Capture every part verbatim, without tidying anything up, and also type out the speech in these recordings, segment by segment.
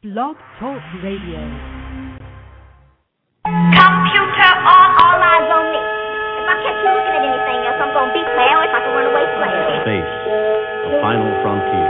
Blog Talk Radio. Computer on, all eyes on me. If I catch you looking at anything else, I'm gonna beat hell if I can run away playing. Space, the final frontier.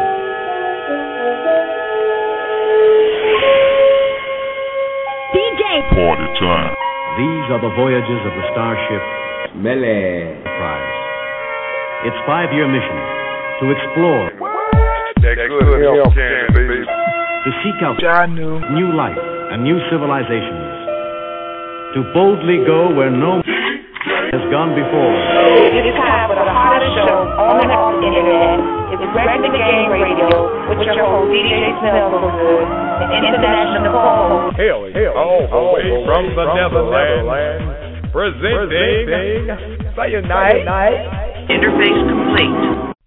D J Party time. These are the voyages of the starship Melee Enterprise. Its five-year mission to explore, That good help can, baby. to seek out I knew. new life and new civilizations, to boldly go where no man has gone before. It's time for the hottest show on the internet. It's Greg the Game Radio with your host D J Snellgood, the international call. Hail, hail, all the way from the Netherlands, presenting Cyanide. Interface complete.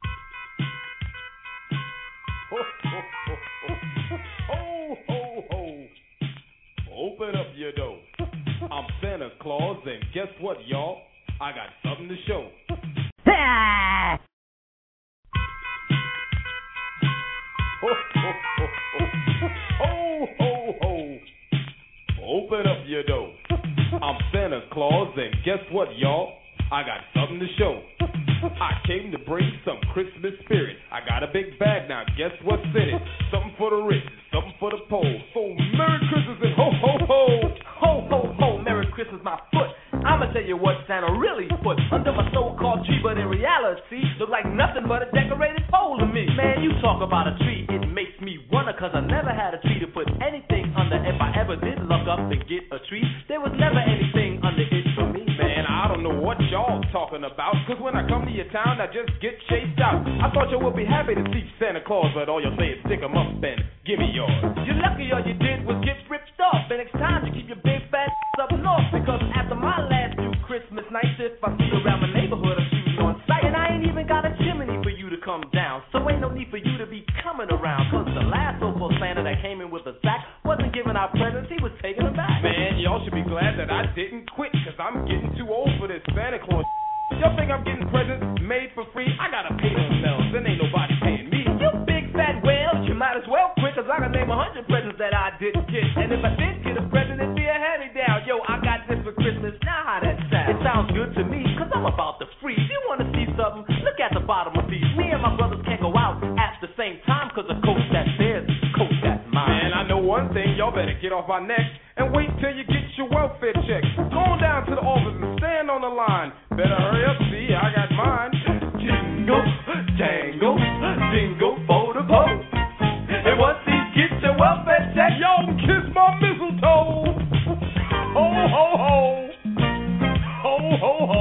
Ho, ho, ho. Open up your door. I'm Santa Claus, and guess what, y'all? I got something to show. Ho, ho, ho, ho. Ho, ho, ho. Open up your door. I'm Santa Claus, and guess what, y'all? I got something to show. I came to bring some Christmas spirit. I got a big bag now, guess what's in it? Something for the rich, something for the poor. So Merry Christmas and ho, ho, ho. Ho, ho, ho, Merry Christmas, my foot. I'ma tell you what Santa really put under my so-called tree, but in reality, look like nothing but a decorated pole to me. Man, you talk about a tree, it makes me wonder, cause I never had a tree to put anything under. If I ever did look up and get a tree, there was never anything under it for me. Man, I don't know what y'all talking about, cause when I come to your town, I just get chased out. I thought you would be happy to see Santa Claus, but all you say is stick 'em up and give me yours. You're lucky all you did was get ripped off, and next time you keep your big fat up north, because after my last few Christmas nights, if I see around my neighborhood, I'm shooting on sight, and I ain't even got a chimney for you to come down, so ain't no need for you to be coming around, cause the last so-called Santa that came in with a sack wasn't giving out presents, he was taking them back. Man, y'all should be glad that I didn't quit, cause I'm getting too old for this Santa Claus. Y'all think I'm getting presents made for free? I gotta pay themselves, and ain't nobody paying me. You big fat whale, you might as well quit, cause I can name a hundred presents that I didn't get, and if I did get a present, it'd be a hand-me-down. Yo, I got this for Christmas, now how that sound? It sounds good to me, cause I'm about to freeze. You wanna see something? Look at the bottom of these. Me and my brothers can't go out at the same time, cause the coat that's theirs, coat that's mine. Man, I know one thing, y'all better get off my neck and wait till you get your welfare check. Go on down to the office and stand on the line. Better hurry up, see, I got mine. Jingle, jangle, jingle for the vote. And once you get your welfare check, y'all can kiss my mistletoe. Ho, ho, ho. Ho, ho, ho.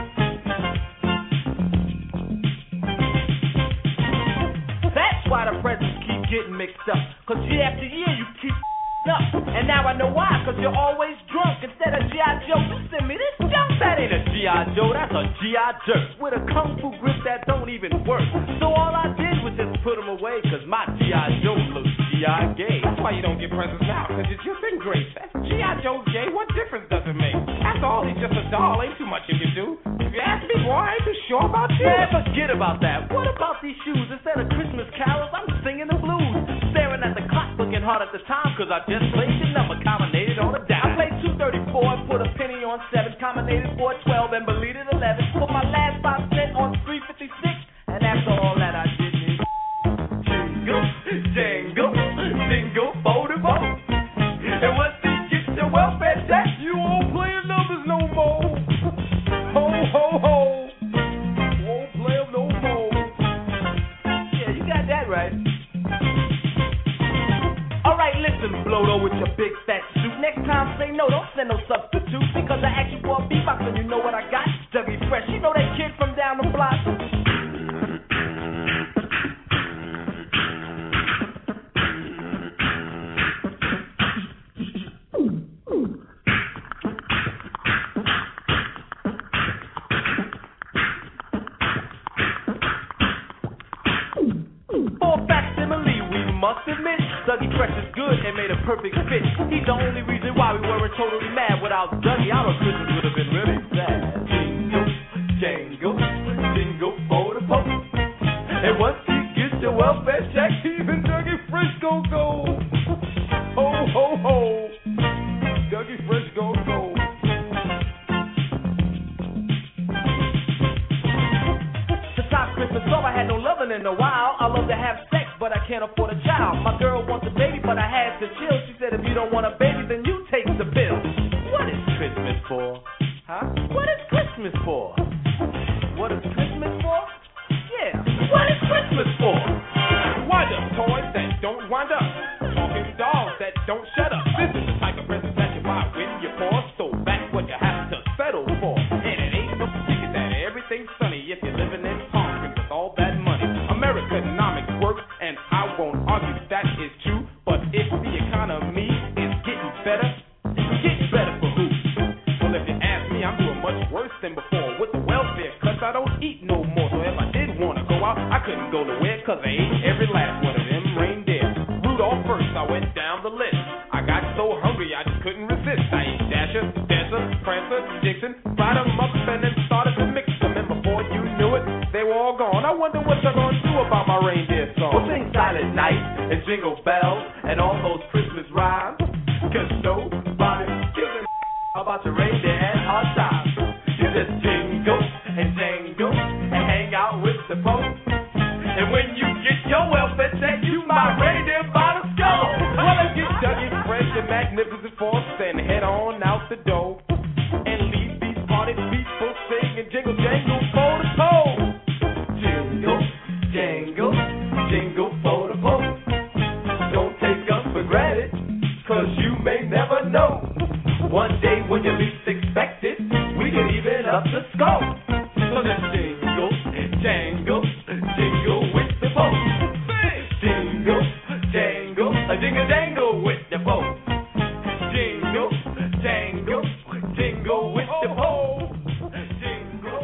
That's why the presents keep getting mixed up, cause year after year you keep up. And now I know why, cause you're always drunk. Instead of G I. Joe, you send me this junk. That ain't a G I. Joe, that's a G I. Jerk with a kung fu grip that don't even work. So all I did was just put them away, cause my G I. Joe looks G I. gay. That's why you don't get presents now, cause you're just in grace. That's G I. Joe gay, what difference does it make? After all, he's just a doll, ain't too much you can do. If you ask me, boy, I ain't too sure about you. Yeah, forget about that. What about these shoes? Instead of Christmas carols, I'm singing the blues. Staring at the clock, looking hard at the time, cause I just played your number, combinated on a dime. I played two thirty-four, put a penny on seven, combinated four twelve, and believe it eleven. Put my last five cent on three fifty-six, and after all that I did is jingle, jangle, jingle for the vote. And once you get your welfare check, You won't play numbers no more. Ho, ho, ho. Won't play 'em no more. yeah, you got that right. All right, listen, Blodo, with your big fat suit. Next time, say no, don't send no substitute, because I asked you for a beatbox and you know what I got. Dougie Fresh, you know that kid from down the block. For facsimile, we must admit, Dougie Fresh is good and made a perfect fit. He's the only reason why we weren't totally mad. Without Dougie, our Christmas would have been really sad. Jingle, jangle, jingle for the pope. And once you get your welfare check, even Dougie Fresh gon' go. ho ho. Dougie Fresh goes gold. The top Christmas love, I had no loving in a while. I love to have sex, but I can't afford a child. My girl wants a baby, but I had to chill. She said, if you don't want a baby, then you take the pill. What is Christmas for? Huh? What is Christmas for? What is Christmas for? Yeah, what is Christmas for? Wind up toys that don't wind up. Talking dolls that don't shut up. This is the type of present that you buy when you're poor. So that's what you have to settle for. And it ain't no secret that everything's sunny if you're living in Palm Springs with all that money. Americanomics works, and I won't argue that is true. But if the economy is getting better, getting better for who? Well, if you ask me, I'm doing much worse than before. With the welfare cuts, I don't eat no more. So if I did want to go out, I couldn't go nowhere, cause I ate every last one of them reindeer. Rudolph first, I went down the list. I got so hungry, I just couldn't resist. I ate Dasher, Dancer, Prancer, Dixon, fried them up and then started to mix them. And before you knew it, they were all gone. I wonder what they're gonna do about my reindeer song. We'll sing Silent Night and Jingle Bells and all those Christmas rhymes. Cause nobody gives a about your reindeer and hard times. You just jingle and jangle and hang out with the folks. And when you get your welfare check, you my reindeer by the skull. Well, let's get Dougie Fresh and Magnificent Force and head on out the door. And leave these party people singing jingle jangle for the toe. Jingle, jangle, jingle for the folks. Don't take us for granted, cause you may never know. One day when you least expect it, we can even up the score. So let's jingle, jangle, jingle with the folks. Jingle, jangle, a jingle jangle with the folks. Jingle, jangle, jingle with the folks. Jingle.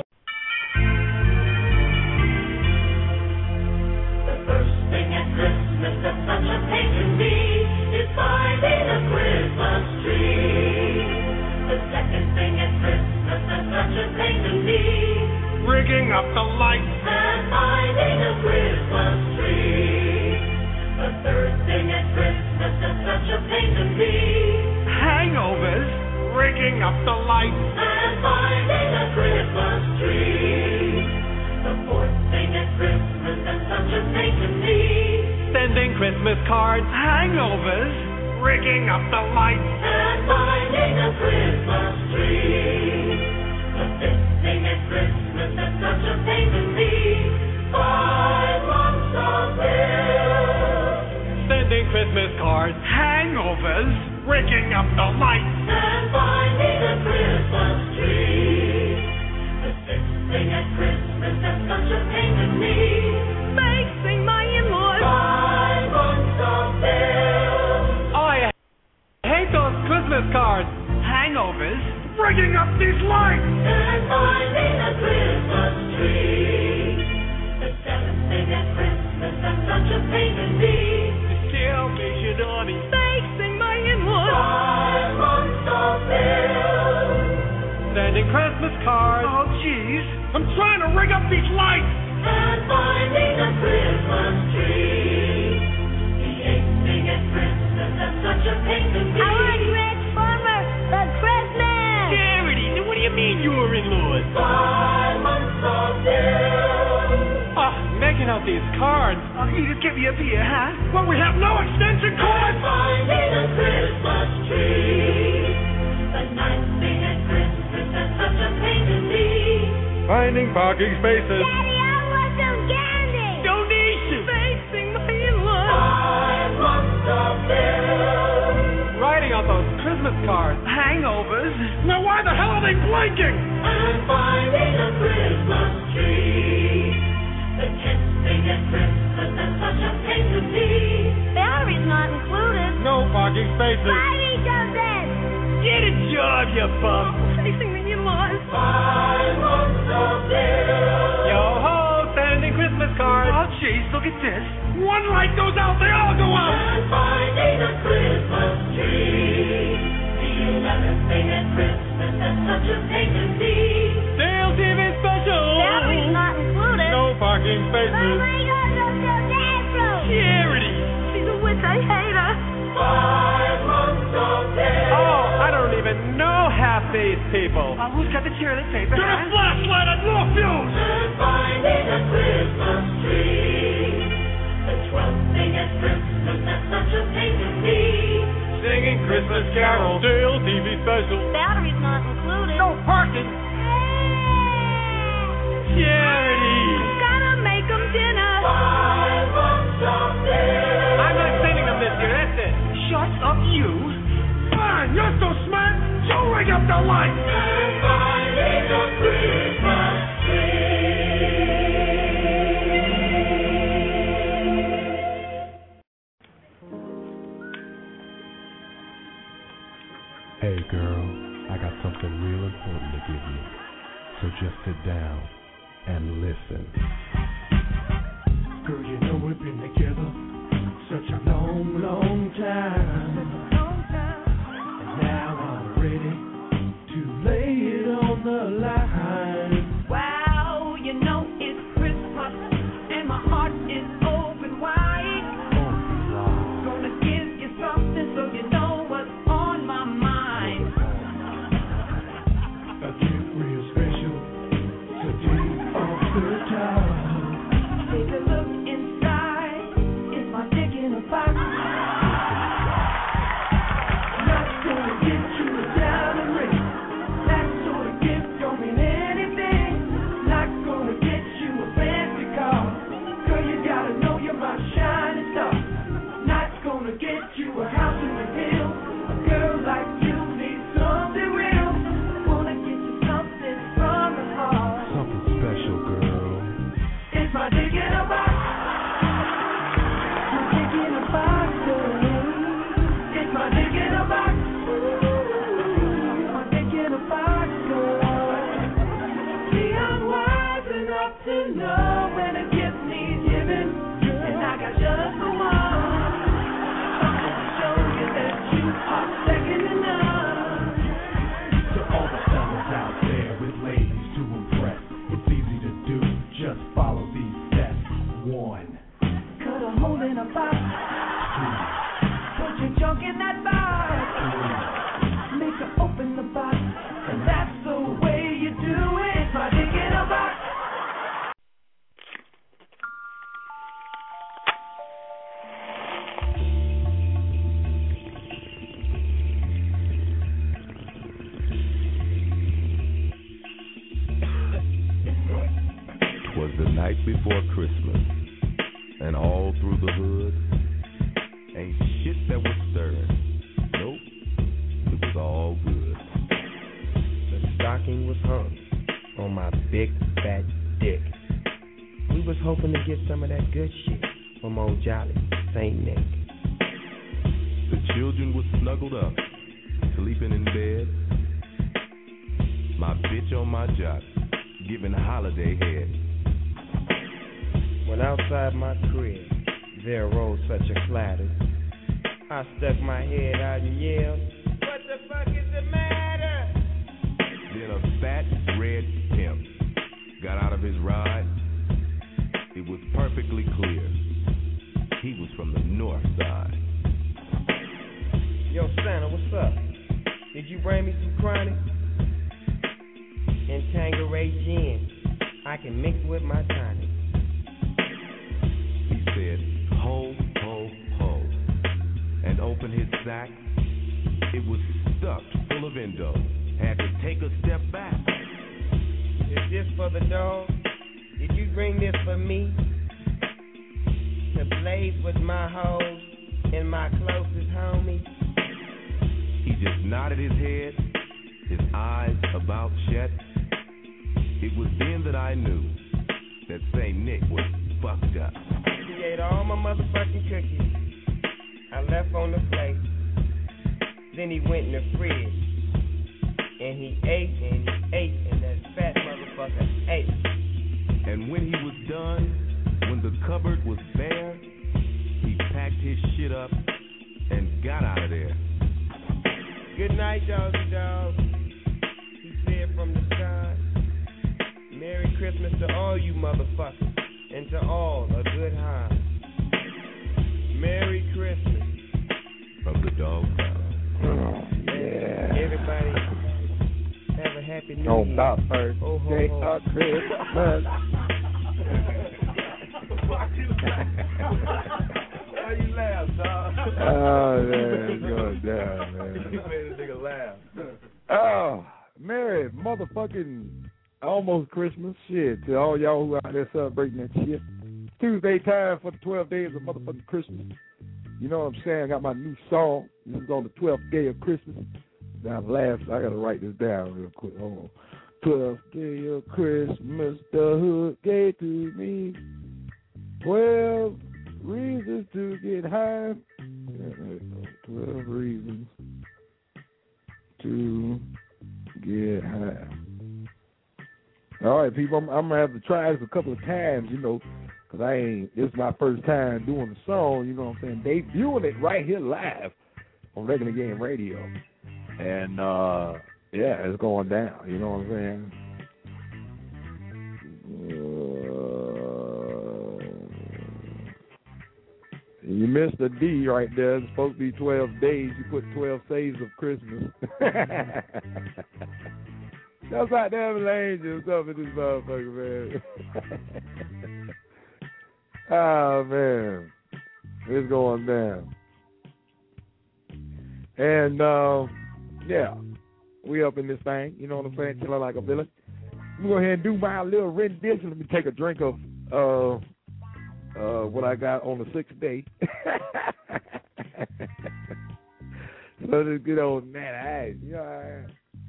The first thing at Christmas that's such a pain to me is finding a Christmas tree. The second thing at Christmas that's such a pain to me, Rigging up the lights. and finding a Christmas tree. The third thing at Christmas that's such a pain to me, Hangovers. Rigging up the lights. and finding a Christmas tree. The fourth thing at Christmas that's such a pain to me, Sending Christmas cards. Hangovers. Rigging up the lights. and finding a Christmas tree. The fifth thing at Christmas that's such a pain to me, five months of bills, Sending Christmas cards. Hangovers. Rigging up the lights. and finding a Christmas tree. The sixth thing at Christmas that's such a pain to me, Facing my in-laws. five months of bills, Oh, I hate those Christmas cards. Hangovers. Rigging up these lights. and finding a Christmas tree. The seventh thing at Christmas that's such a pain to me, Salvation Army. Facing my in-laws. five months of bills, Sending Christmas cards. Oh, jeez. I'm trying to rig up these lights. and finding a Christmas tree. The eighth thing at Christmas that's such a pain to me, Transformer, the Christmas. Charity, what do you mean you were in-laws? five months of bills, Oh, making out these cards. Oh, you just give me a beer, huh? Well, we have no extension and cords. finding a Christmas tree. The ninth thing at Christmas that's such a pain to me, Finding parking spaces. Daddy, I want some candy. Donation. Facing my in-laws. five months of bills, Writing out those Christmas cards. Hangovers. Now, why the hell are they blinking? and finding a Christmas tree. The tenth thing at Christmas that's such a pain to me, Battery's not included. No parking spaces. Buy me something. Get a job, you bum. Facing the in-laws. five months of bills, Yo ho, sending Christmas cards. Oh, jeez, look at this. One light goes out, they all go out. and finding a Christmas tree. The eleventh thing at Christmas that's such a pain to me, Sale T V special. Battery's not included. No parking Oh spaces. my God, look at that room. Charity. She's a witch, I hate her. five months people. Uh, who's got the toilet paper? Get a flashlight and more fuse! Birds finding a Christmas tree. The twelfth thing at Christmas, that's such a thing to see. Singing Christmas carols, Dale T V special. Battery's not included. No parking. Charity. Gotta make 'em dinner. Five months of dinner. I'm not sending them this year, that's it. Shut up, you. Fine, you're so smart. So ring up the lights. Birds finding a Christmas tree. Hey girl, I got something real important to give you. So just sit down and listen. Girl, you know we've been together such a long, long time. And now I'm ready to lay it on the line. Wow, you know it's Christmas and my heart is open wide. Gonna give you something so you know what's on my mind. A gift real special today off the top. Take a look inside. Is my dick in a box? Not gonna get you a diamond ring. That sort of gift don't mean anything. Not gonna get you a fancy car. Girl, you gotta know you're my shining star. Not gonna get you a house in the hills. A girl like you needs something real. Wanna get you something from the heart. Something special, girl. It's my dick in a box. My dick in a box, girl. It's my dick in a box. My dick in a box, girl. See, I'm wise enough to know when a gift needs giving, and I got just the one. Something to show you that you are second to none. To all the fellas out there with ladies to impress, it's easy to do. Just follow these steps. One, Cut a hole in a box. Put your junk in that box. Make her open the box. And that's the way you do it. It's my dick in a box. was the night before Christmas, and all through the hood, ain't shit that was stirring. Nope, it was all good. The stocking was hung on my big fat dick. We was hoping to get some of that good shit from old Jolly Saint Nick. The children was snuggled up, sleeping in bed. My bitch on my job, giving holiday head. When outside my crib, there rose such a clatter. I stuck my head out and yelled, "What the fuck is the matter?" Then a fat red pimp got out of his ride. It was perfectly clear. He was from the north side. Yo, Santa, what's up? Did you bring me some chronic? And Tanqueray gin, I can mix with my tonic. He said, ho, ho, ho, and opened his sack. It was stuffed full of endo. Had to take a step back. Is this for the dog? Did you bring this for me? To blaze with my hoes and my closest homies? He just nodded his head, his eyes about shut. It was then that I knew that Saint Nick was fucked up. He ate all my motherfucking cookies I left on the plate. Then he went in the fridge and he ate and he ate and that fat motherfucker ate. And when he was done, when the cupboard was bare, he packed his shit up and got out of there. Good night, doggy dog, he said from the sky. Merry Christmas to all you motherfuckers, and to all a good high. Merry Christmas. From the dog pound. Yeah. Everybody have Happy New On Year. the first Oh, ho, day ho. of Christmas. Why you laugh, dog? Oh, man, it's going down, man. You made a nigga laugh. Oh, Merry motherfucking almost Christmas shit to all y'all who out there celebrating that shit. Tuesday time for the twelve days of motherfucking Christmas. You know what I'm saying? I got my new song. This is on the twelfth day of Christmas. Now, last, I got to write this down real quick. Hold on. twelfth day of Christmas, the hood gave to me twelve reasons to get high. twelve reasons to get high. All right, people, I'm, I'm going to have to try this a couple of times, you know, because I ain't, this is my first time doing the song, you know what I'm saying, debuting it right here live on Regular Game Radio. And, uh, yeah, it's going down, you know what I'm saying? Uh, you missed a D right there. It's supposed to be twelve days. You put twelve saves of Christmas. That's like them angels up in this motherfucker, man. Oh, man. It's going down. And, uh, yeah, we up in this thing, you know what I'm saying, chilling like a villain. I'm going to go ahead and do my little rendition. Let me take a drink of uh, uh, what I got on the sixth day. So just get on that ice, you know.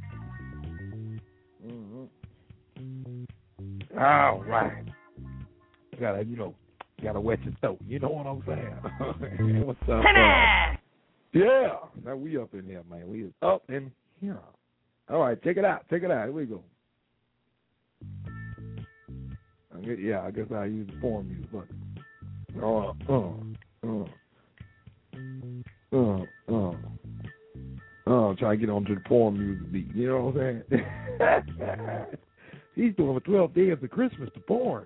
Mm-hmm. All right. You gotta, you know, gotta wet your throat. You know what I'm saying? What's up? Uh, yeah. Now we up in here, man. We is up in here. All right, check it out. Check it out. Here we go. I guess, yeah, I guess I use the form music button. Uh, uh, uh, uh, uh. Oh, try to get onto the porn music beat. You know what I'm saying? He's doing for twelve days of Christmas to porn.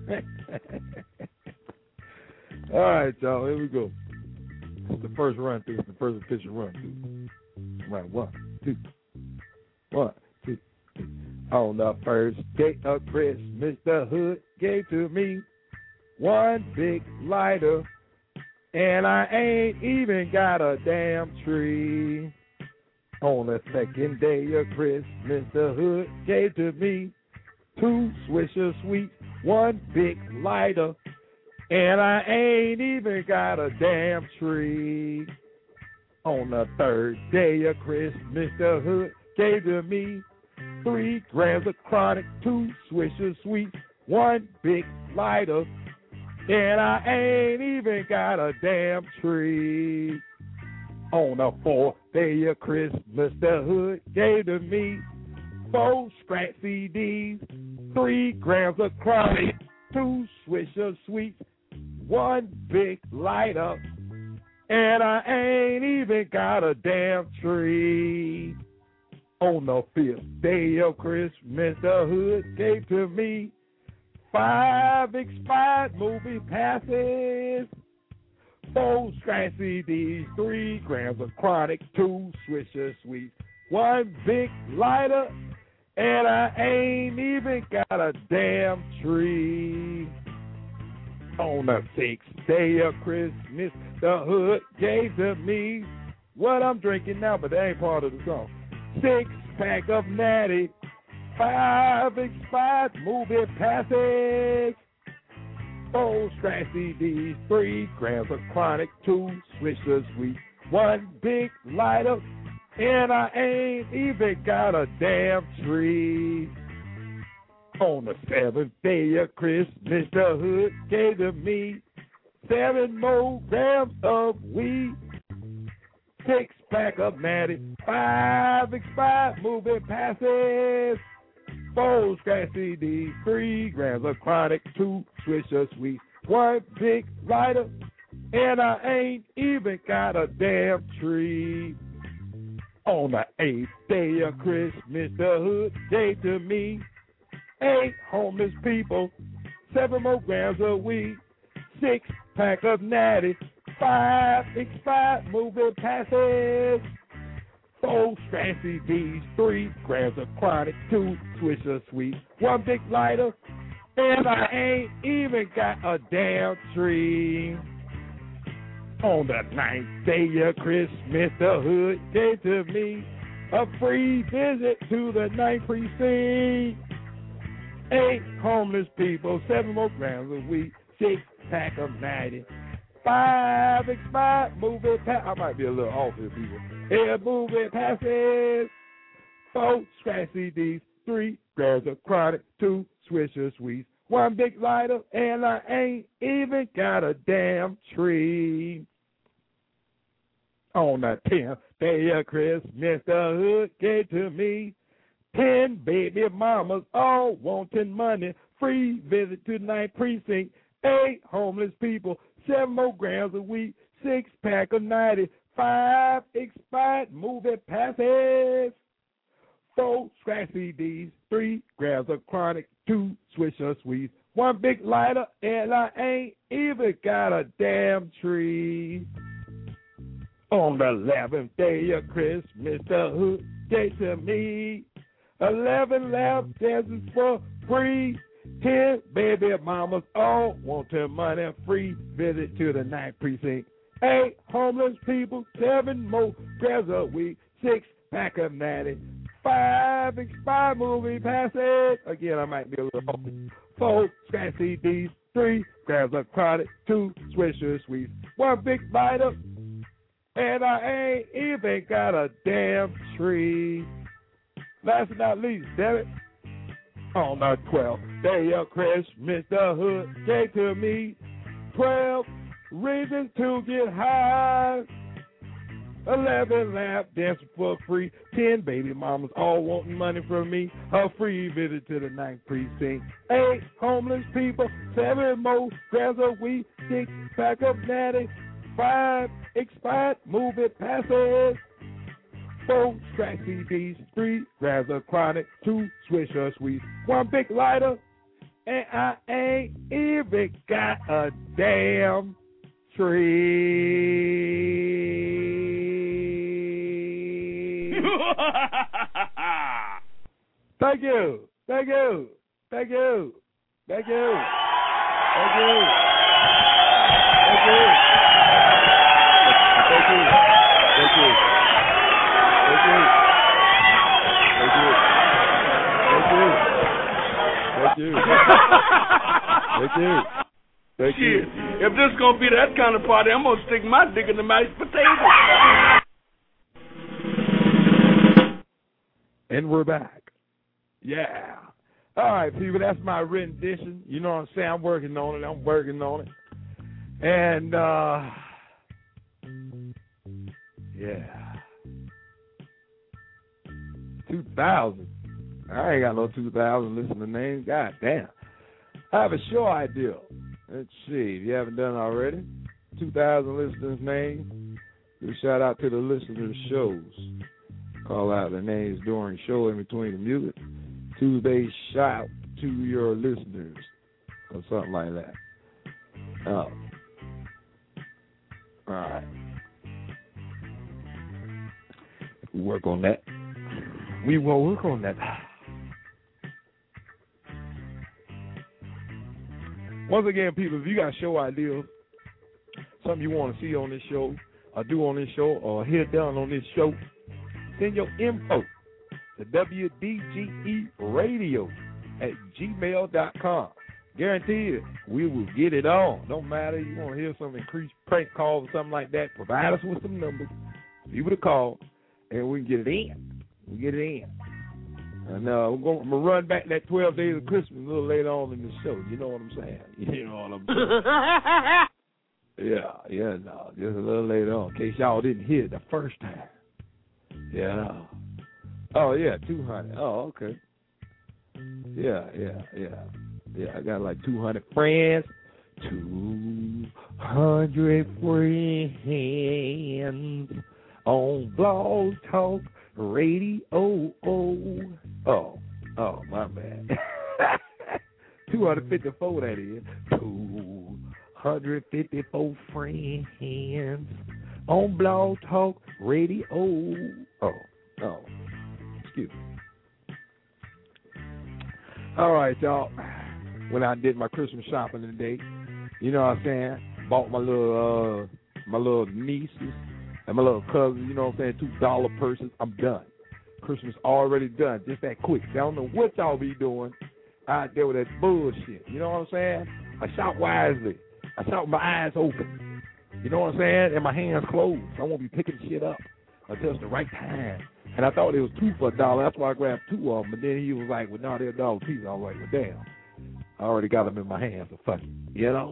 All right, y'all. Here we go. It's the first run through. It's the first official run through. Right, one, two, one, two, three. On the first day of Christmas, the hood gave to me one big lighter, and I ain't even got a damn tree. On the second day of Christmas, the hood gave to me two Swisher Sweets, one big lighter, and I ain't even got a damn tree. On the third day of Christmas, the hood gave to me three grams of chronic, two Swisher Sweets, one big lighter, and I ain't even got a damn tree. On the fourth day of Christmas, the hood gave to me four scratch C Ds, three grams of chronic, two Swisher Sweets, one big lighter, and I ain't even got a damn tree. On the fifth day of Christmas, the hood gave to me five expired movie passes, four scratch C Ds, three grams of chronic, two Swisher Sweets, one big lighter, and I ain't even got a damn tree. On the sixth day of Christmas, the hood gave to me what I'm drinking now, but that ain't part of the song. Six pack of Natty, five expired movie passes, four scratch C Ds, three grams of chronic, two Swisher Sweets, one big lighter, and I ain't even got a damn tree. On the seventh day of Christmas, the hood gave to me seven more grams of weed, six pack of Natty, five expired movie passes, four scratch C Ds, three grams of chronic, two Swisher Sweets, one big lighter, and I ain't even got a damn tree. On the eighth day of Christmas, the hood gave to me eight homeless people, seven more grams of weed, six pack of Natty, five expired movie passes, four fancy D's, three grams of chronic, two Swisher Sweets, one big lighter, and I ain't even got a damn tree. On the ninth day of Christmas, the hood gave to me a free visit to the ninth precinct. Eight homeless people, seven more grams a week, six pack of ninety, five expired movie pass. I might be a little off here, people. Yeah, movie passes. Four scratch C Ds, three grams of chronic, two Swisher Sweets, one big lighter, and I ain't even got a damn tree. On the tenth day of Christmas, the hood gave to me ten baby mamas, all wanting money, free visit to the ninth precinct, eight homeless people, seven more grams a week, six pack of ninety, five expired movie passes, four scratch C Ds, three grams of chronic, two Swisher Sweets, one big lighter, and I ain't even got a damn tree. On the eleventh day of Christmas, the hood gave to me eleven lap dances for free. Ten baby mamas all want their money, free visit to the ninth precinct. Eight homeless people, seven more grams a week, six pack of natty, five expired movie passes. Again, I might be a little off. Four scratch C Ds, three grams of chronic, two Swisher Sweets, one big lighter, and I ain't even got a damn tree. Last but not least, damn it, on the twelfth day of Christmas, the hood gave to me twelve reasons to get high, eleven lap dances for free, ten baby mamas all wanting money from me, a free visit to the ninth precinct, eight homeless people, seven more grams a week, six pack of natty, five expired movie passes, four scratch C Ds, three grams of chronic, two Swisher Sweets, one big lighter, and I ain't even got a damn tree. Thank you. Thank you. Thank you. Thank you. Thank you. Thank you. Thank you. Thank you. Thank you. Thank you. Thank you. Thank you. Thank you. Thank you. Shit, if this gonna be that kind of party, I'm gonna stick my dick in the mashed potato. And we're back. Yeah. All right, people, that's my rendition. You know what I'm saying? I'm working on it. I'm working on it. And, uh, yeah. two thousand. I ain't got no two thousand listener names. God damn. I have a show idea. Let's see. If you haven't done it already, two thousand listeners' names. Do a shout out to the listeners' shows. Call out the names during the show in between the music. Tuesday shout to your listeners. Or something like that. Oh. All right. We work on that. We will work on that. Once again, people, if you got show ideas, something you want to see on this show, or do on this show, or hear done on this show, send your info to W D G E radio at gmail dot com. Guaranteed, we will get it on. Don't matter, you want to hear some increased prank calls or something like that, provide us with some numbers, people to call, and we can get it in. We get it in. And uh, we're going to run back that twelve days of Christmas a little later on in the show. You know what I'm saying? You know what I'm saying? yeah, yeah, no, just a little later on, in case y'all didn't hear it the first time. Yeah, no. Oh, yeah, two hundred. Oh, okay. Yeah, yeah, yeah. Yeah, I got like two hundred friends. two hundred friends on Blog Talk Radio. Oh, oh, oh, my bad. two hundred fifty-four, that is. two hundred fifty-four friends on Blog Talk Radio. Oh. Oh, excuse me. All right, y'all. When I did my Christmas shopping today, you know what I'm saying? Bought my little uh, my little nieces and my little cousins, you know what I'm saying, two dollar purses. I'm done. Christmas already done, just that quick. I don't know what y'all be doing out there with that bullshit. You know what I'm saying? I shop wisely. I shop with my eyes open. You know what I'm saying? And my hands closed. I won't be picking shit up until it's the right time. And I thought it was two for a dollar. That's why I grabbed two of them. But then he was like, well, no, they're a dollar piece. I was like, well, damn. I already got them in my hands, so fuck it. You know?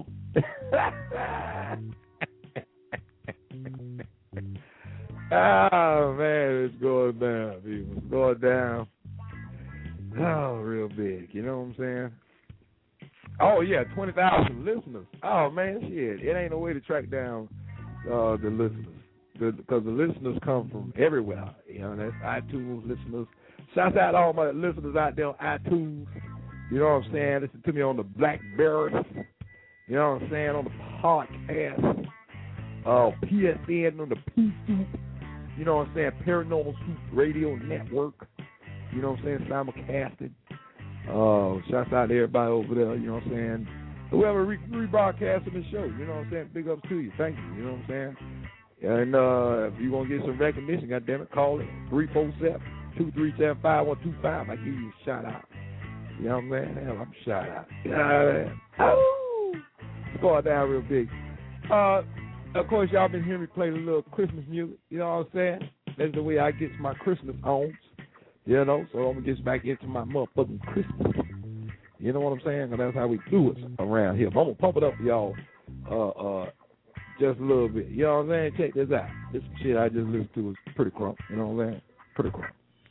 Oh, man, it's going down, people. It's going down. Oh, real big. You know what I'm saying? Oh, yeah, twenty thousand listeners. Oh, man, shit. It ain't no way to track down uh, the listeners. Because the, the listeners come from everywhere. You know, that's iTunes listeners. Shout out to all my listeners out there on iTunes. You know what I'm saying? Listen to me on the BlackBerry. You know what I'm saying? On the podcast. Uh, P S N on the P Soup. You know what I'm saying? Paranormal Soup Radio Network. You know what I'm saying? Simulcasted. Uh, shouts out to everybody over there. You know what I'm saying? Whoever re- rebroadcasting the show. You know what I'm saying? Big ups to you. Thank you. You know what I'm saying? And uh, if you want to get some recognition, goddammit, call it three four seven, two three seven, five one two five. I give you a shout out. You know what I'm saying? Hell, I'm a shout out. You know what I mean? Oh, it's going down real big. Uh, of course, y'all been hearing me play a little Christmas music. You know what I'm saying? That's the way I get my Christmas on. You know, so I'm going to get back into my motherfucking Christmas. You know what I'm saying? And that's how we do it around here. But I'm going to pump it up for y'all uh, uh, just a little bit. You know what I'm saying? Check this out. This shit I just listened to was pretty crump. You know what I'm saying? Pretty crump.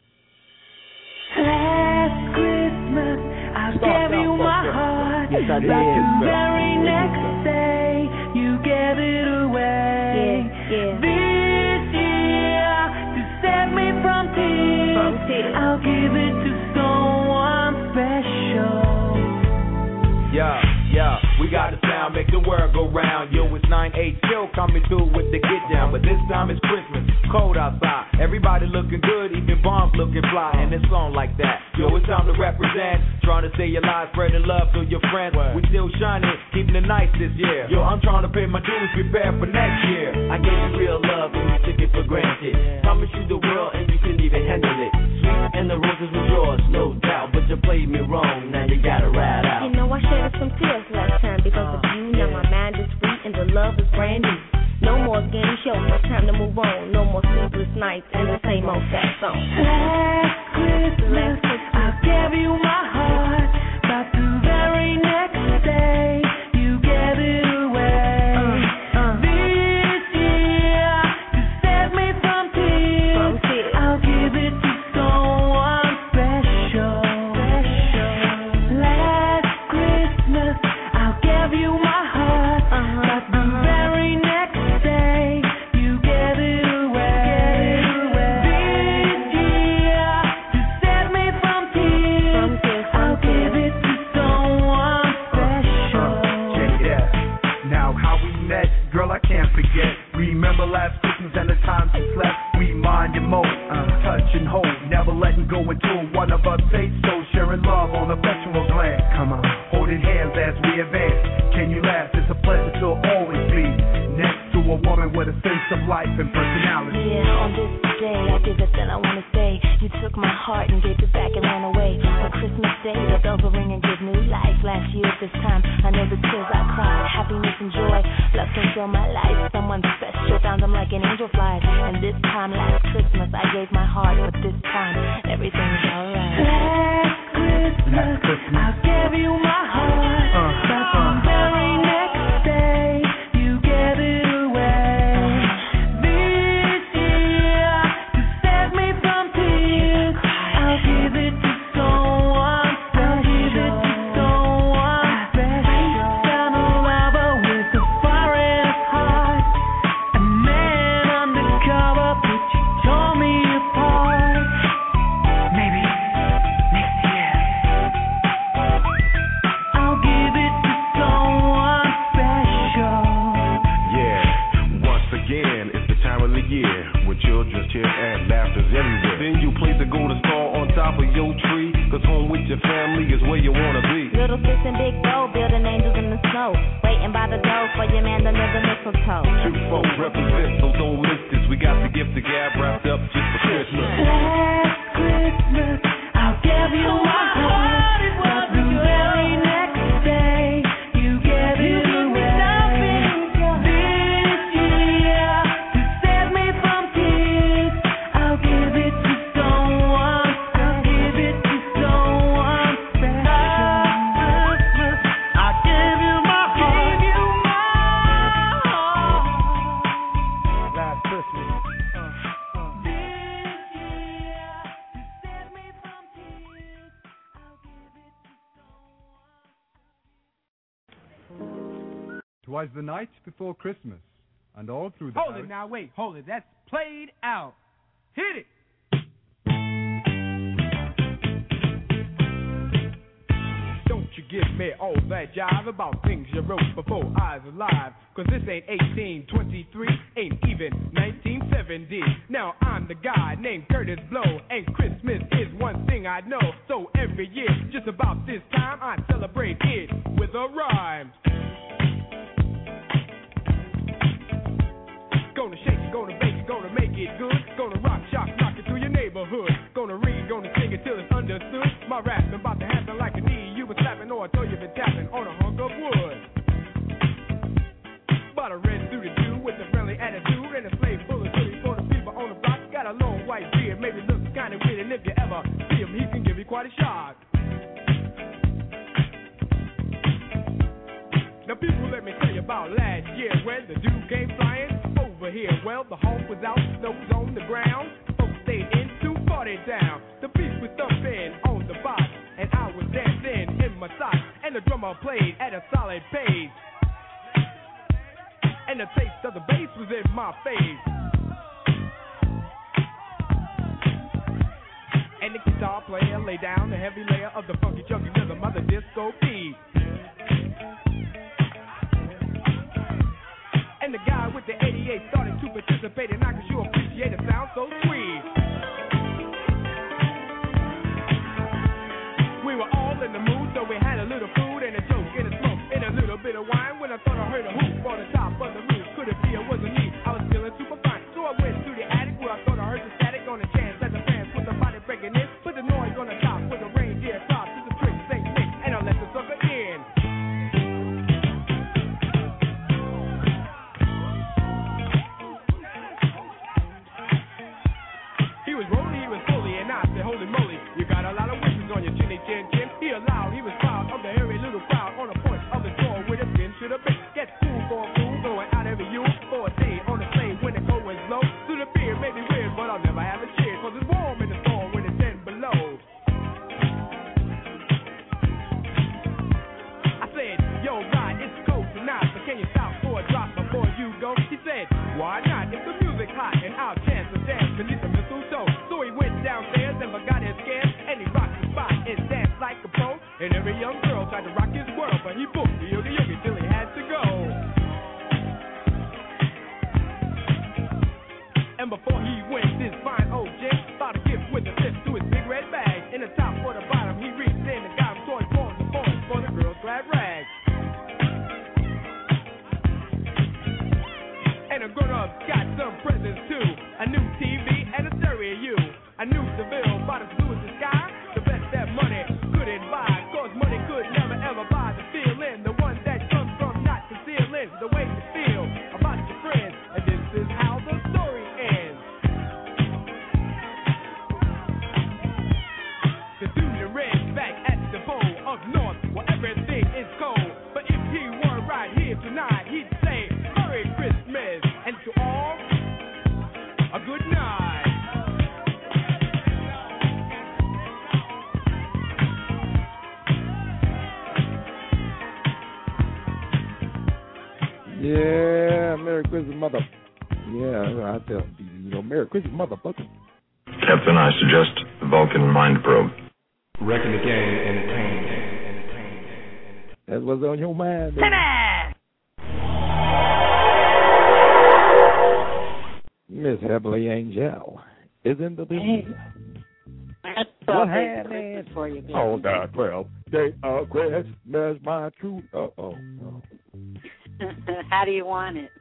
Last Christmas, I gave you my heart. Yes, I did. The very next day, you gave it away. Yeah, yeah. This year, to save me from tears, From tears. I'll give it to someone special. Yeah, yeah, we got the sound, make the world go round. Yo, it's nine eight still coming through with the get down. But this time it's Christmas, cold outside. Everybody looking good, even bombs looking fly. And it's on like that. Yo, it's time to represent. Trying to stay alive, spreading love to your friends. We still shining, keeping it nice this year. Yo, I'm trying to pay my dues, prepare for next year. I gave you real love and you took it for granted. Promised you the world and you couldn't even handle it. Sweet and the roses were yours, no doubt. But you played me wrong, now you gotta ride out. You know I shed some tears last time because of you. Now my mind is free and the love is brand new. No more game show, no time to move on. No more sleepless nights and the same old sad song. Last Christmas, I gave you my heart, but the very next day, you gave it away. Uh, uh. This year, to save me from tears, From tears. I'll give it to someone special. Last Christmas, I gave you my heart, Uh-huh, but the uh-huh. very next day, you gave it away. This year, to save me from tears, From tears, from I'll give tears. it to someone special. Yeah, yeah. Now how we met, girl, I can't forget. Remember last Christmas and the times we slept. We mind and mold, uh, touch and hold, never letting go until one of us say so. Sharing love on a sexual glance. Come on, holding hands as we advance. Can you laugh? It's a pleasure to always be next to a woman with a sense of life and personality. Yeah, on this day, I did the thing I want to say. You took my heart and gave it back and ran away. On Christmas Day, the bells will ring and give new life. Last year at this time, I know the tears I cried. Happiness and joy, love can fill my life. Someone special, found them like an angel flies. And this time, last Christmas, I gave my heart. But this time, everything's alright. Last Christmas, Last Christmas. I gave you my heart, Uh, but uh. the very next day, you gave it away. This year, to save me from tears, I'll give it to someone special. Someone special. Found a lover with a foreign heart, a man undercover, but you tore me apart. Maybe next year, I'll give it cheer and laughter's everywhere. Then you place a golden star on top of your tree, cause home with your family is where you wanna be. Little sis and big bro building angels in the snow, waiting by the door for your man under the mistletoe. Two four represent, so don't miss this. We got the gift of gab wrapped up just for Christmas. Last Christmas, I'll give you my heart. It was the very next day. You gave it away. This year, to save me from tears, I'll give it to someone. I'll give it to someone special. Christmas, I'll give you my heart. Last Christmas. Twas the night before Christmas, and all through the Hold house... it now, wait, hold it. That's played out. Hit it. Don't you give me all that jive about things you wrote before I was alive. Cause this ain't eighteen twenty-three, ain't even nineteen seventy. Now I'm the guy named Curtis Blow, and Christmas is one thing I know. So every year, just about this time, I celebrate it with a rhyme. Gonna shake it, gonna bake it, gonna make it good. Gonna rock, shock, knock it through your neighborhood. Gonna read, gonna sing it till it's understood. My rap's about to happen like a knee you been slapping, or I thought you been tapping on a hunk of wood. But I ran through the dude with a friendly attitude and a slave full of goodies for the people on the block. Got a long white beard, maybe looks kinda weird, and if you ever see him, he can give you quite a shock. Now people, let me tell you about last year when the dude came flying over here. Well, the hawk was out, snow was on the ground. Folks stayed in to party down. The beat was thumping on the box, and I was dancing in my socks. And the drummer played at a solid pace, and the taste of the bass was in my face. And the guitar player laid down the heavy layer of the funky chunky rhythm of the disco beat. And the guy with the eighty-eight started to participate, and I could sure appreciate it sound so sweet. We were all in the mood, so we had a little food and a joke and a smoke and a little bit of wine. When I thought I heard a hoop on the top of the roof, could it be it wasn't me? I was feeling super fine, so I went to the attic where I thought I heard the static on the chance that the fans with the body breaking in. Put the noise on the top with the reindeer top to the trick, sing, sing, and I let the sucker in. He was rolling, he was fully, and I said, holy moly, you got a lot of wishes on your chinny chin chin. He allowed, he was proud of the hairy little crowd on the point of the door with a pin to the bit. Get cool for a fool, going out every you for a day on the slave when the cold was low. To the beer may be weird, but I'll never have a cheer, cause it's warm in the storm when it's ten below. I said, yo, God, it's cold tonight, so can you stop for a drop before you go? He said, why not? If the music's hot and our chance to dance beneath the mistletoe. So he went downstairs and forgot his cares, and he rocked the spot and danced like a pro. And every young girl tried to rock his world, but he booked the yogi yogi till he had to go. And before he went, this fine old gent thought a gift with a lift to his big red bag. In the top or the bottom, he reached in and got him toys, balls, and balls for the girl's glad rags. And the grown-ups got some presents too, a new T V and a stereo. A new Seville, bottoms blue as the sky, the best that money couldn't buy, cause money could never ever buy the feeling, the one that comes from not concealing the way you feel about your friends, and this is how the story ends. The dude in red back at the bowl up north where everything is cold, but if he were right here tonight, he'd say Merry Christmas, and to all, a good night. Yeah, Merry Christmas, mother. Yeah, I tell people, you know, Merry Christmas, motherfucker. Captain, I suggest the Vulcan mind probe. Reckon the game entertained. That's what's on your mind, baby. Miss Heavenly Angel. is in the building. That's What had happened? for you, baby. Oh, God, twelve day of Christmas, my truth. Uh oh. How do you want it?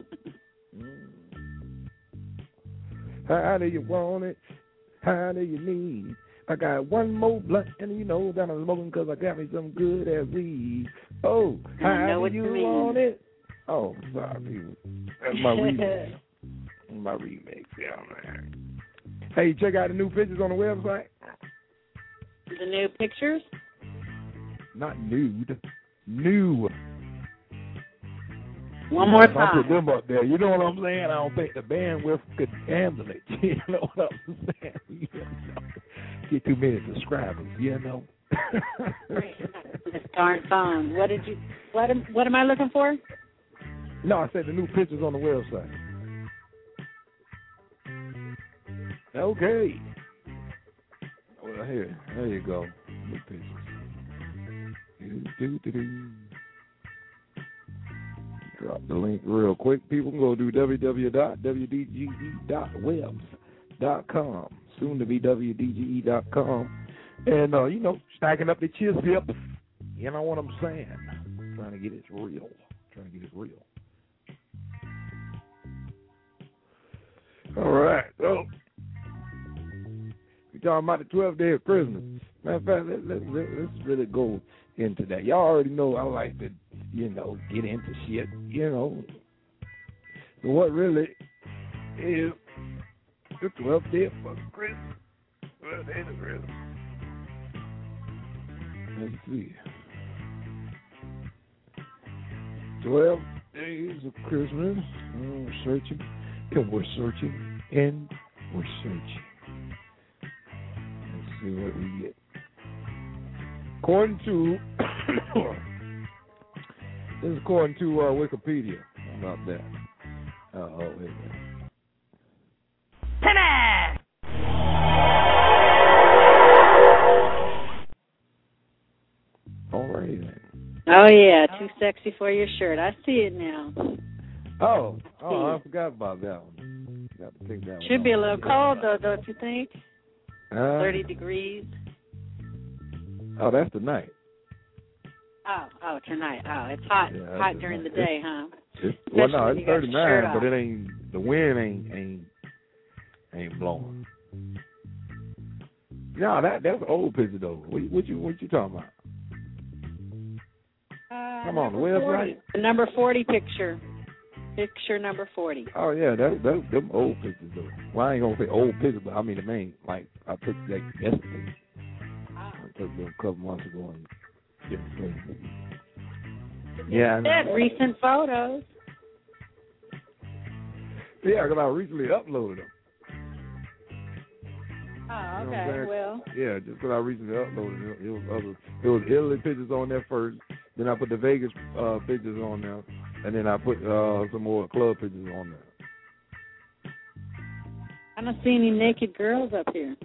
How do you want it? How do you need? I got one more blunt, and you know that I'm smoking because I got me some good as weed. Oh, how I know do what you you mean. want it? Oh, sorry, people. That's my remix. My remix, yeah, man. Hey, check out the new pictures on the website. The new pictures? Not nude, new. One more If I time. put them up there, you know what I'm saying? I don't think the bandwidth could handle it. You know what I'm saying? You know, get too many subscribers, you know. This darn phone. What did you? What am? What am I looking for? No, I said the new pictures on the website. Okay. Well, here, there you go. New pictures. Do, do, do, do. Drop the link real quick. People can go to w w w dot w d g e dot webs dot com. Soon to be w d g e dot com. And, uh, you know, stacking up the chips here. You know what I'm saying? Trying to get it real. Trying to get it real. All right. So, we're talking about the twelfth day of Christmas. Matter of fact, let, let, let, let's really go into that. Y'all already know I like to, you know, get into shit, you know. So what really is the twelfth day of Christmas? twelfth day of Christmas. Let's see. twelve days of Christmas. We're searching, and we're searching, and we're searching. Let's see what we get. According to, this is according to uh, Wikipedia. How about that? Uh, oh, wait a minute. Timmy! Alrighty then. Oh yeah, too sexy for your shirt. I see it now. Oh, oh, I forgot about that one. Got to take that one. Should be a off. little cold though, don't you think? Uh, Thirty degrees. Oh, that's tonight. Oh, oh, tonight. Oh, it's hot, Yeah, that's hot during the tonight. day, huh? It's, well, no, Especially when it's you got your thirty-nine, shirt but off. it ain't. The wind ain't ain't ain't blowing. No, that that's an old picture though. What, what you what you talking about? Uh, Come on, the number website. forty. The number forty picture. Picture number forty. Oh yeah, that that them old pictures though. Well, I ain't gonna say old pictures, but I mean the main like I took that yesterday. I took them a couple months ago and different places. Yeah, I know. Said recent photos. Yeah, because I recently uploaded them. Oh, You know what okay. I'm saying? Well, Yeah, just because I recently uploaded it, it was other, it was Italy pictures on there first. Then I put the Vegas uh, pictures on there, and then I put uh, some more club pictures on there. I don't see any naked girls up here.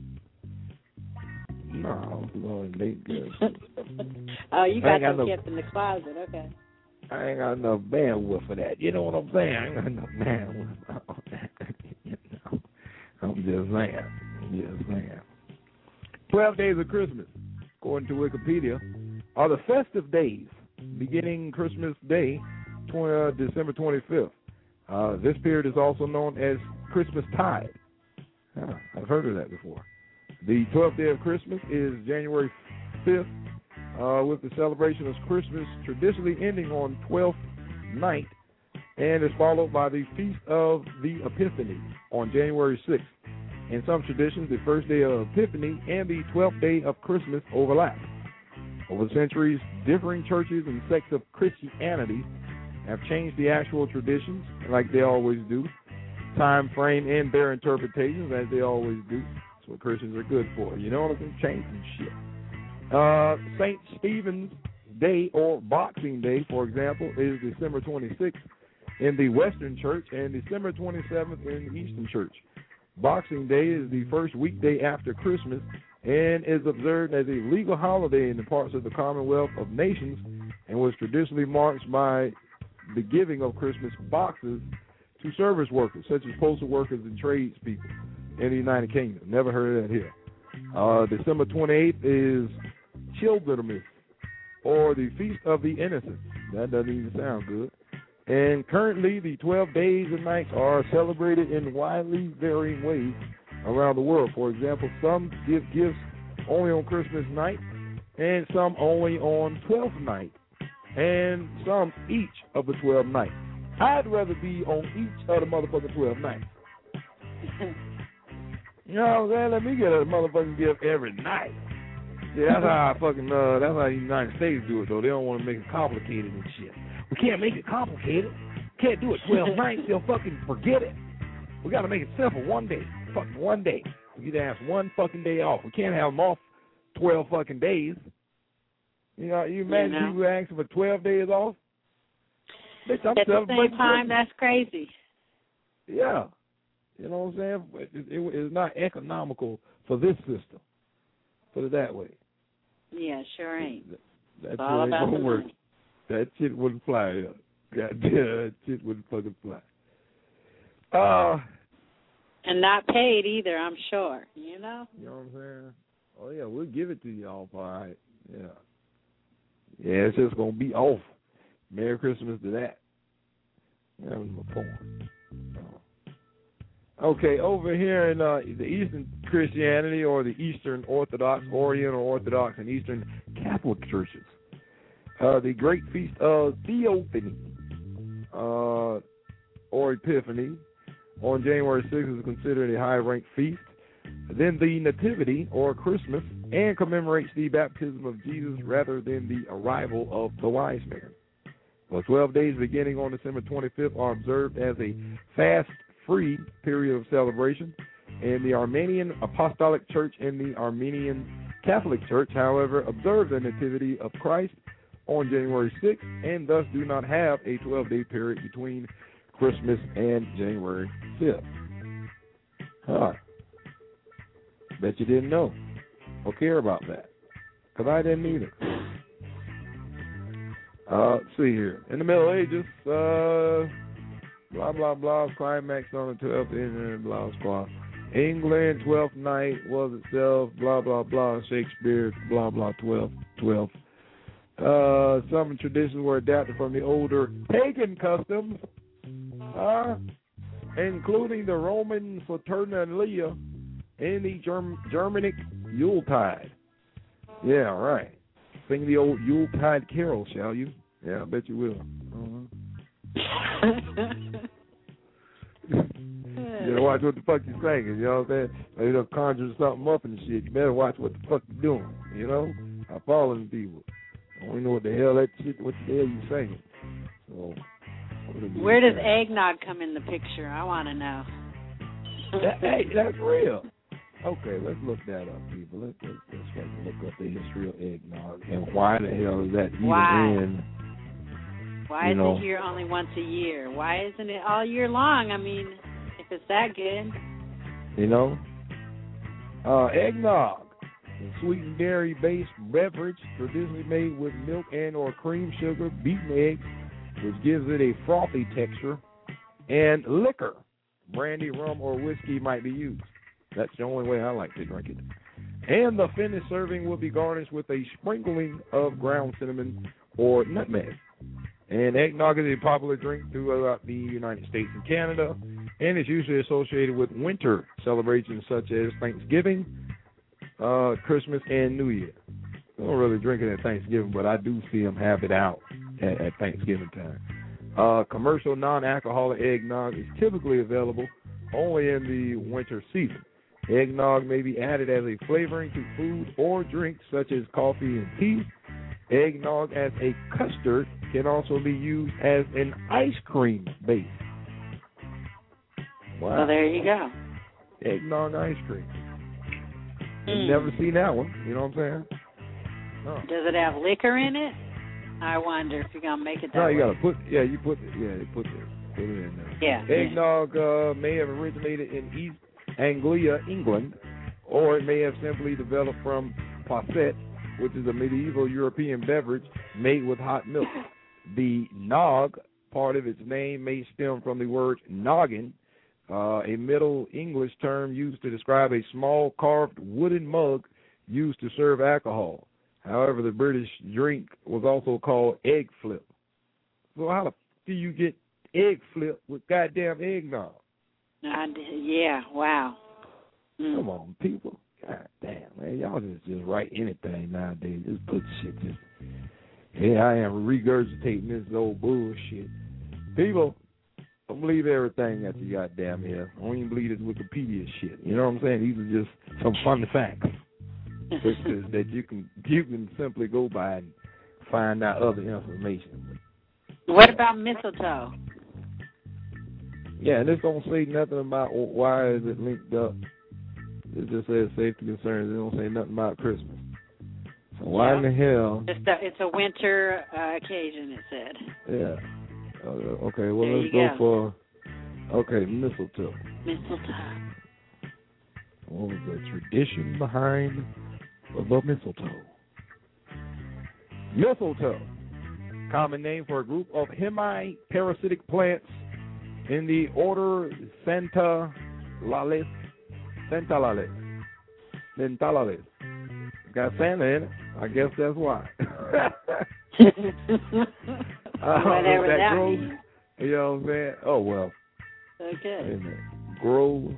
No, no, they good. Oh, you I got ain't got them no- kept in the closet. Okay. I ain't got enough bandwidth for that. You know what I'm saying? I ain't got enough bandwidth for that. You know, I'm just saying. I'm just saying. Twelve days of Christmas, according to Wikipedia, are the festive days beginning Christmas Day, twenty, uh, December twenty-fifth. Uh, this period is also known as Christmas Tide. Yeah, I've heard of that before. The twelfth day of Christmas is January fifth, uh, with the celebration of Christmas traditionally ending on twelfth night, and is followed by the Feast of the Epiphany on January sixth. In some traditions, the first day of Epiphany and the twelfth day of Christmas overlap. Over the centuries, differing churches and sects of Christianity have changed the actual traditions, like they always do, time frame and their interpretations, as they always do. That's what Christians are good for. You know what I'm saying? Change some shit. Uh, Saint Stephen's Day, or Boxing Day, for example, is December twenty-sixth in the Western Church and December twenty-seventh in the Eastern Church. Boxing Day is the first weekday after Christmas and is observed as a legal holiday in the parts of the Commonwealth of Nations and was traditionally marked by the giving of Christmas boxes to service workers, such as postal workers and tradespeople. in the United Kingdom. Never heard of that here. Uh, December twenty-eighth is Childermas, or the Feast of the Innocents. That doesn't even sound good. And currently, the twelve days and nights are celebrated in widely varying ways around the world. For example, some give gifts only on Christmas night, and some only on twelfth night, and some each of the twelve nights. I'd rather be on each of the motherfucking twelve nights. You know what I'm saying? Let me get a motherfucking gift every night. Yeah, that's how I fucking, uh, that's how the United States do it, though. They don't want to make it complicated and shit. We can't make it complicated. Can't do it twelve nights. They'll fucking forget it. We got to make it simple. One day. Fucking one day. We get to have one fucking day off. We can't have them off twelve fucking days. You know, you imagine you know. people asking for twelve days off? Bitch, I'm At the celebrating same time, Christmas. that's crazy. Yeah. You know what I'm saying? It, it, it's not economical for this system. Put it that way. Yeah, sure ain't. That, that It's all shit ain't about gonna the work. money. That shit wouldn't fly here. God damn, that shit wouldn't fucking fly. Uh, and not paid either, I'm sure. You know? You know what I'm saying? Oh, yeah, we'll give it to y'all, all right. Yeah. Yeah, it's just going to be off. Merry Christmas to that. That was my point. Okay, over here in uh, the Eastern Christianity, or the Eastern Orthodox, Oriental Orthodox, and Eastern Catholic churches, uh, the Great Feast of Theophany, uh, or Epiphany, on January sixth is considered a high-ranked feast. Then the Nativity, or Christmas, and commemorates the baptism of Jesus rather than the arrival of the wise men. Well, twelve days beginning on December twenty-fifth are observed as a fast-free period of celebration. In the Armenian Apostolic Church and the Armenian Catholic Church, however, observe the Nativity of Christ on January sixth and thus do not have a twelve-day period between Christmas and January fifth. Huh. Bet you didn't know or care about that, because I didn't either. Uh, let's see here. In the Middle Ages, uh, blah, blah, blah, climax on the twelfth, and blah, blah. England, twelfth night was itself, blah, blah, blah, Shakespeare, blah, blah, twelve, twelve. Uh, some traditions were adapted from the older pagan customs, uh, including the Roman Saturnalia and the Germ- Germanic Yuletide. Yeah, right. Sing the old Yuletide carol, shall you? Yeah, I bet you will. Uh-huh. You gotta watch what the fuck you're singing, you know what I'm saying? They done conjure something up and shit. You better watch what the fuck you're doing, you know? I follow them people. I don't know what the hell that shit, what the hell you singing. So, where does eggnog come in the picture? I want to know. that, hey, that's real. Okay, let's look that up, people. Let's, let's, let's fucking look up the history of eggnog and why the hell is that even Why? in? Why you is know, it here only once a year? Why isn't it all year long? I mean, if it's that good. You know, uh, eggnog, a sweetened dairy-based beverage traditionally made with milk and or cream, sugar, beaten eggs, which gives it a frothy texture, and liquor, brandy, rum, or whiskey might be used. That's the only way I like to drink it. And the finished serving will be garnished with a sprinkling of ground cinnamon or nutmeg. And eggnog is a popular drink throughout the United States and Canada, and is usually associated with winter celebrations such as Thanksgiving, uh, Christmas, and New Year. I don't really drink it at Thanksgiving, but I do see them have it out at, at Thanksgiving time. Uh, commercial non-alcoholic eggnog is typically available only in the winter season. Eggnog may be added as a flavoring to food or drinks such as coffee and tea. Eggnog as a custard can also be used as an ice cream base. Wow. Well, there you go. Eggnog ice cream. Mm. I've never seen that one. You know what I'm saying? No. Does it have liquor in it? I wonder if you're going to make it that No, you way. got to put, yeah, you put it, yeah, you put it, put it in there. Yeah. Eggnog uh, may have originated in East Anglia, England, or it may have simply developed from posset, which is a medieval European beverage made with hot milk. The nog part of its name may stem from the word noggin, uh, a Middle English term used to describe a small carved wooden mug used to serve alcohol. However, the British drink was also called egg flip. So how the f- do you get egg flip with goddamn eggnog? I, yeah, wow. Mm. Come on, people. God damn, man. Y'all just, just write anything nowadays. Just put shit just... Yeah, I am regurgitating this old bullshit. People, don't believe everything that you goddamn here. Don't even believe this Wikipedia shit. You know what I'm saying? These are just some fun facts that, that you can you can simply go by and find out other information. What about mistletoe? Yeah, and this don't say nothing about why is it linked up. It just says safety concerns. It don't say nothing about Christmas. So why yeah. in the hell? It's a, it's a winter uh, occasion, it said. Yeah. Uh, okay, well, there let's go, go for, okay, mistletoe. Mistletoe. What was the tradition behind the mistletoe? Mistletoe, common name for a group of hemi-parasitic plants in the order Santalalis. Santalalis. Santalalis. Got Santa in it. I guess that's why. uh, Whatever that, that grows, means. You know what I'm saying? Oh, well. Okay. Grow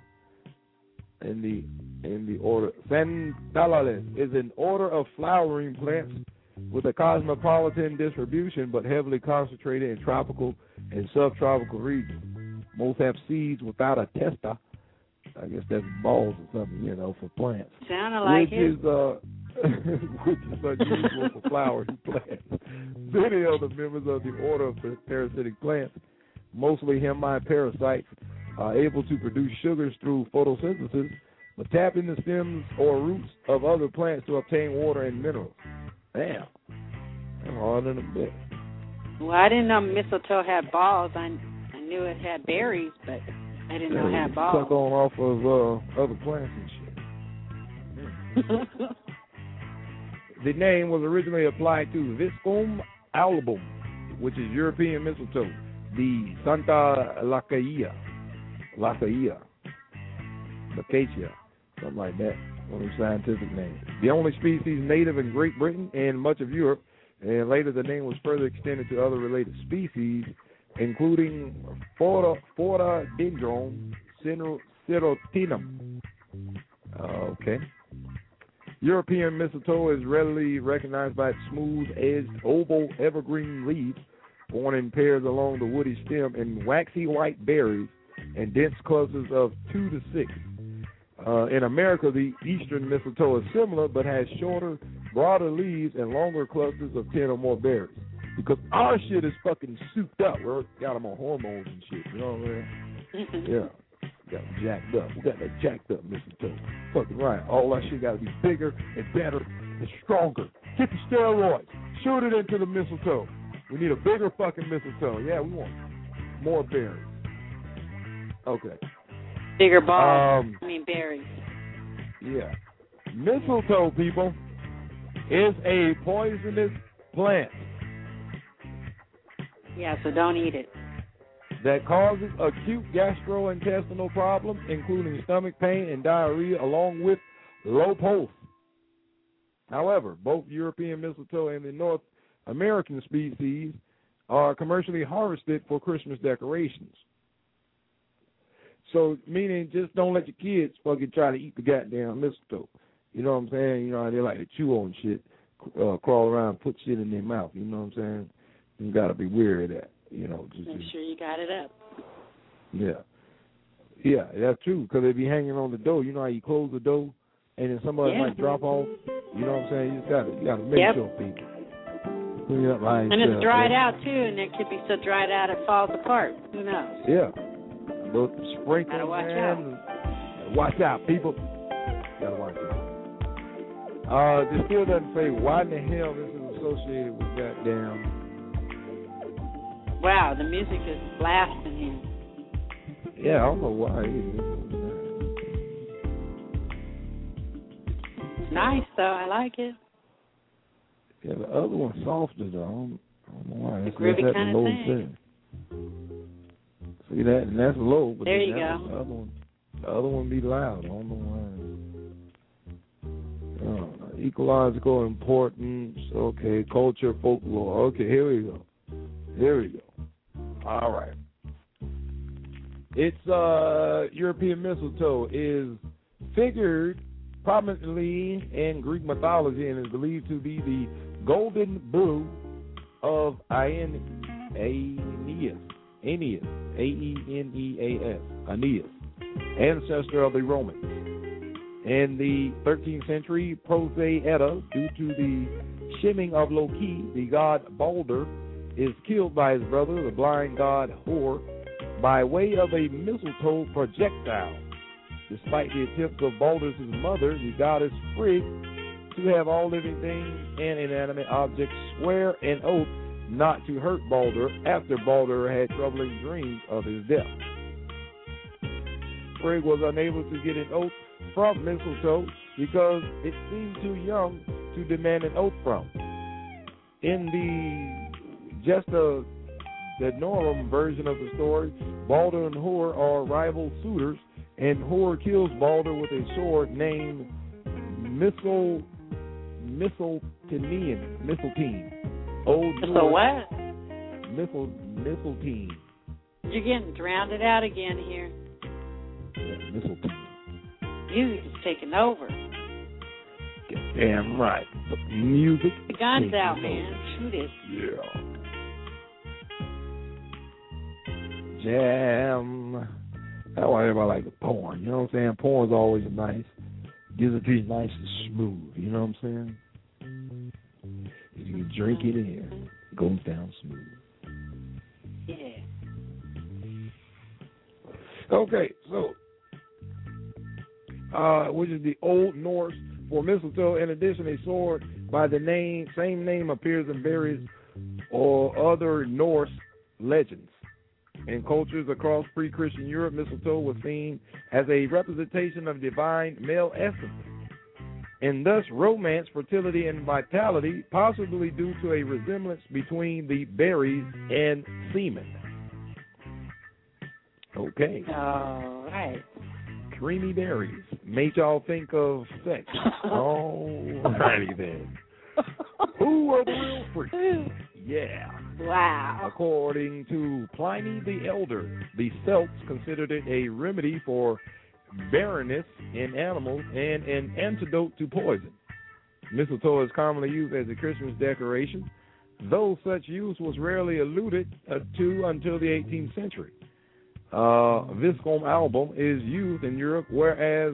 in the in the order. Santalalis is an order of flowering plants with a cosmopolitan distribution, but heavily concentrated in tropical and subtropical regions. Most have seeds without a testa. I guess that's balls or something, you know, for plants. Sounded like which it. Is, uh, which is unusual for flowering plants. Many of the members of the order of parasitic plants, mostly hemiparasites, are able to produce sugars through photosynthesis, but tap into stems or roots of other plants to obtain water and minerals. Damn. That's harder than a bit. Well, I didn't know mistletoe had balls. I, I knew it had berries, but I didn't yeah, know it had balls. Suck on off of uh, other plants and shit. The name was originally applied to Viscum album, which is European mistletoe, the Santa Lacaia, Lacaia, Lacacia, something like that, one of the scientific names. The only species native in Great Britain and much of Europe, and later the name was further extended to other related species, including Phortodendron serotinum. Uh, okay. European mistletoe is readily recognized by its smooth-edged oval evergreen leaves, borne in pairs along the woody stem, and waxy white berries and dense clusters of two to six. Uh, in America, the eastern mistletoe is similar, but has shorter, broader leaves and longer clusters of ten or more berries. Because our shit is fucking souped up. We got them on hormones and shit. You know what I mean? Yeah. Got them jacked up. We got that jacked up mistletoe. Fucking right. All that shit got to be bigger and better and stronger. Get the steroids. Shoot it into the mistletoe. We need a bigger fucking mistletoe. Yeah, we want more berries. Okay. Bigger balls. Um, I mean berries. Yeah. Mistletoe, people, is a poisonous plant. Yeah, so don't eat it. That causes acute gastrointestinal problems, including stomach pain and diarrhea, along with low pulse. However, both European mistletoe and the North American species are commercially harvested for Christmas decorations. So, meaning just don't let your kids fucking try to eat the goddamn mistletoe. You know what I'm saying? You know how they like to chew on shit, uh, crawl around, put shit in their mouth. You know what I'm saying? You got to be wary of that. You know, just make sure you got it up. Yeah, yeah, that's true. Because they be hanging on the door. You know how you close the door, and then somebody yeah. might drop off. You know what I'm saying? You just got to, you got to make yep. sure people clean up by And it's dried yeah. out too, and it could be so dried out it falls apart. Who knows? Yeah, but sprinkle. Gotta watch man. out. Watch out, people. Gotta watch out. Uh, this still doesn't say why in the hell this is associated with goddamn. Wow, the music is blasting here. Yeah, I don't know why. It's nice, though. I like it. Yeah, the other one's softer, though. I don't, I don't know why. It's a groovy kind of thing. thing. See that, and that's low. But there then you that, go. The other one, the other one be loud. I don't know why. Uh, ecological importance. Okay, culture, folklore. Okay, here we go. Here we go. All right. It's uh, European mistletoe is figured prominently in Greek mythology and is believed to be the golden brew of Aeneas. Aeneas. A E N E A S. Aeneas. Ancestor of the Romans. In the thirteenth century, Prose Edda, due to the shimming of Loki, the god Balder is killed by his brother, the blind god Hor, by way of a mistletoe projectile. Despite the attempts of Balder's mother, the goddess Frigg, to have all living things and inanimate objects swear an oath not to hurt Balder after Balder had troubling dreams of his death. Frigg was unable to get an oath from mistletoe because it seemed too young to demand an oath from. In the Gesta Danorum version of the story, Balder and Hor are rival suitors, and Hor kills Balder with a sword named Missile Mistletoe. Mistletoe. Old So what? Missile Mistletoe. You're getting drowned out again here. Yeah, mistletoe. Music's taking over. Damn right. The music. The gun's takes out, over. man. Shoot it. Yeah. Jam. That's why everybody likes porn. You know what I'm saying? Porn's always nice. Gives it to you nice and smooth. You know what I'm saying? If you can drink it in, it goes down smooth. Yeah. Okay, so uh, which is the Old Norse for mistletoe. In addition, a sword by the name same name appears in various or other Norse legends. In cultures across pre-Christian Europe, mistletoe was seen as a representation of divine male essence, and thus romance, fertility, and vitality, possibly due to a resemblance between the berries and semen. Okay. All right. Creamy berries. Made y'all think of sex. Oh, righty then. Who are the real freaks? Yeah. Wow. According to Pliny the Elder, the Celts considered it a remedy for barrenness in animals and an antidote to poison. Mistletoe is commonly used as a Christmas decoration, though such use was rarely alluded to until the eighteenth century. Uh, Viscum album is used in Europe, whereas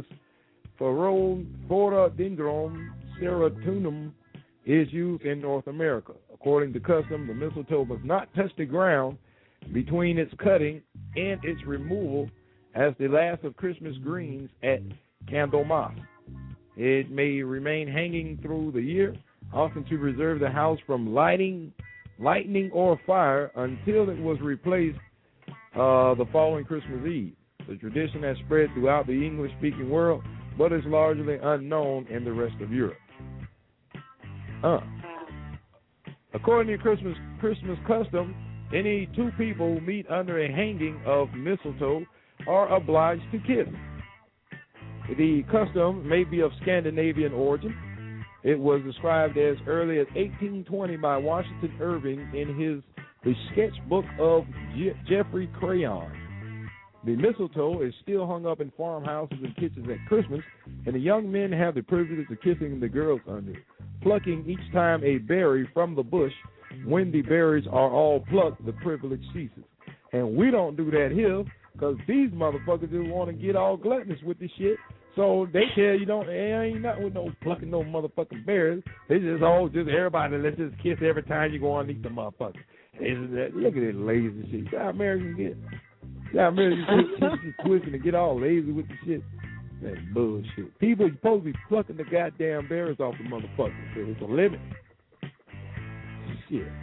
Phorodendron serotinum is used in North America. According to custom, the mistletoe must not touch the ground between its cutting and its removal as the last of Christmas greens at Candlemas. It may remain hanging through the year, often to preserve the house from lighting, lightning or fire until it was replaced uh, the following Christmas Eve. The tradition has spread throughout the English-speaking world, but is largely unknown in the rest of Europe. Uh. According to Christmas Christmas custom, any two people who meet under a hanging of mistletoe are obliged to kiss. The custom may be of Scandinavian origin. It was described as early as eighteen twenty by Washington Irving in his The Sketchbook of Je- Geoffrey Crayon. The mistletoe is still hung up in farmhouses and kitchens at Christmas, and the young men have the privilege of kissing the girls under it, plucking each time a berry from the bush. When the berries are all plucked, the privilege ceases. And we don't do that here, because these motherfuckers just want to get all gluttonous with this shit. So they tell you don't, there ain't nothing with no plucking no motherfucking berries. They just all, just everybody, let's just kiss every time you go underneath the motherfucker. Look at this lazy shit. See how Americans get? See how Americans get twisting and get all lazy with the shit? That's bullshit. People are supposed to be plucking the goddamn berries off the motherfucker. There's a limit. Shit.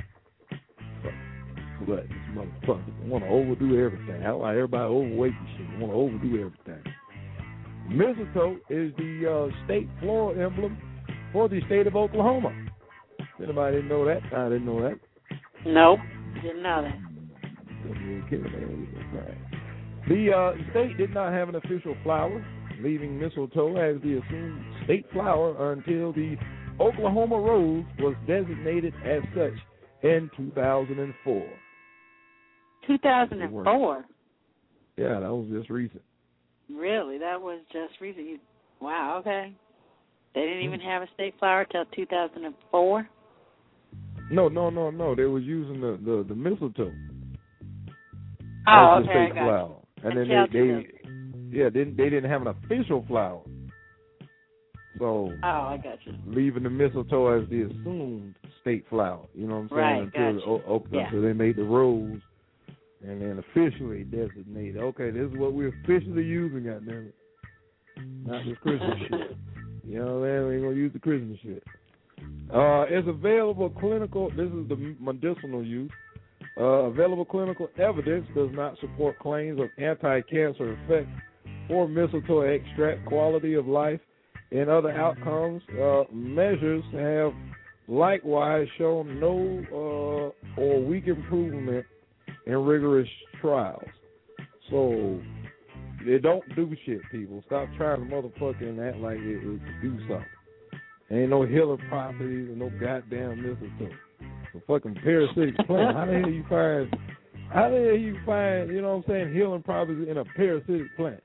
But these motherfuckers want to overdo everything. That's why everybody overweight and shit. They want to overdo everything. Mistletoe is the uh, state floral emblem for the state of Oklahoma. Anybody didn't know that? I didn't know that. Nope, didn't know that. The uh, state did not have an official flower, leaving mistletoe as the assumed state flower until the Oklahoma rose was designated as such in two thousand four. two thousand four? Yeah, that was just recent. Really? That was just recent? You, wow, okay. They didn't even have a state flower till two thousand four? No, no, no, no. They was using the, the, the mistletoe. Oh, as the okay, state I got flower. you. And then they, they yeah, they, they didn't have an official flower. So, oh, I got you. Leaving the mistletoe as the assumed state flower. You know what I'm saying? Right, until, gotcha. o- o- Yeah. until they made the rose and then officially designated. Okay, this is what we're officially using, goddammit. Not this Christmas shit. You know what I mean? We ain't going to use the Christmas shit. Uh, it's available clinical, this is the medicinal use. Uh, available clinical evidence does not support claims of anti-cancer effects or mistletoe extract, quality of life, and other outcomes. Uh, measures have likewise shown no uh, or weak improvement in rigorous trials. So, they don't do shit, people. Stop trying to motherfucking act like it, it do something. Ain't no healing properties and no goddamn mistletoe. A fucking parasitic plant. How the hell you find? How the hell you find? You know what I'm saying? Healing properties in a parasitic plant.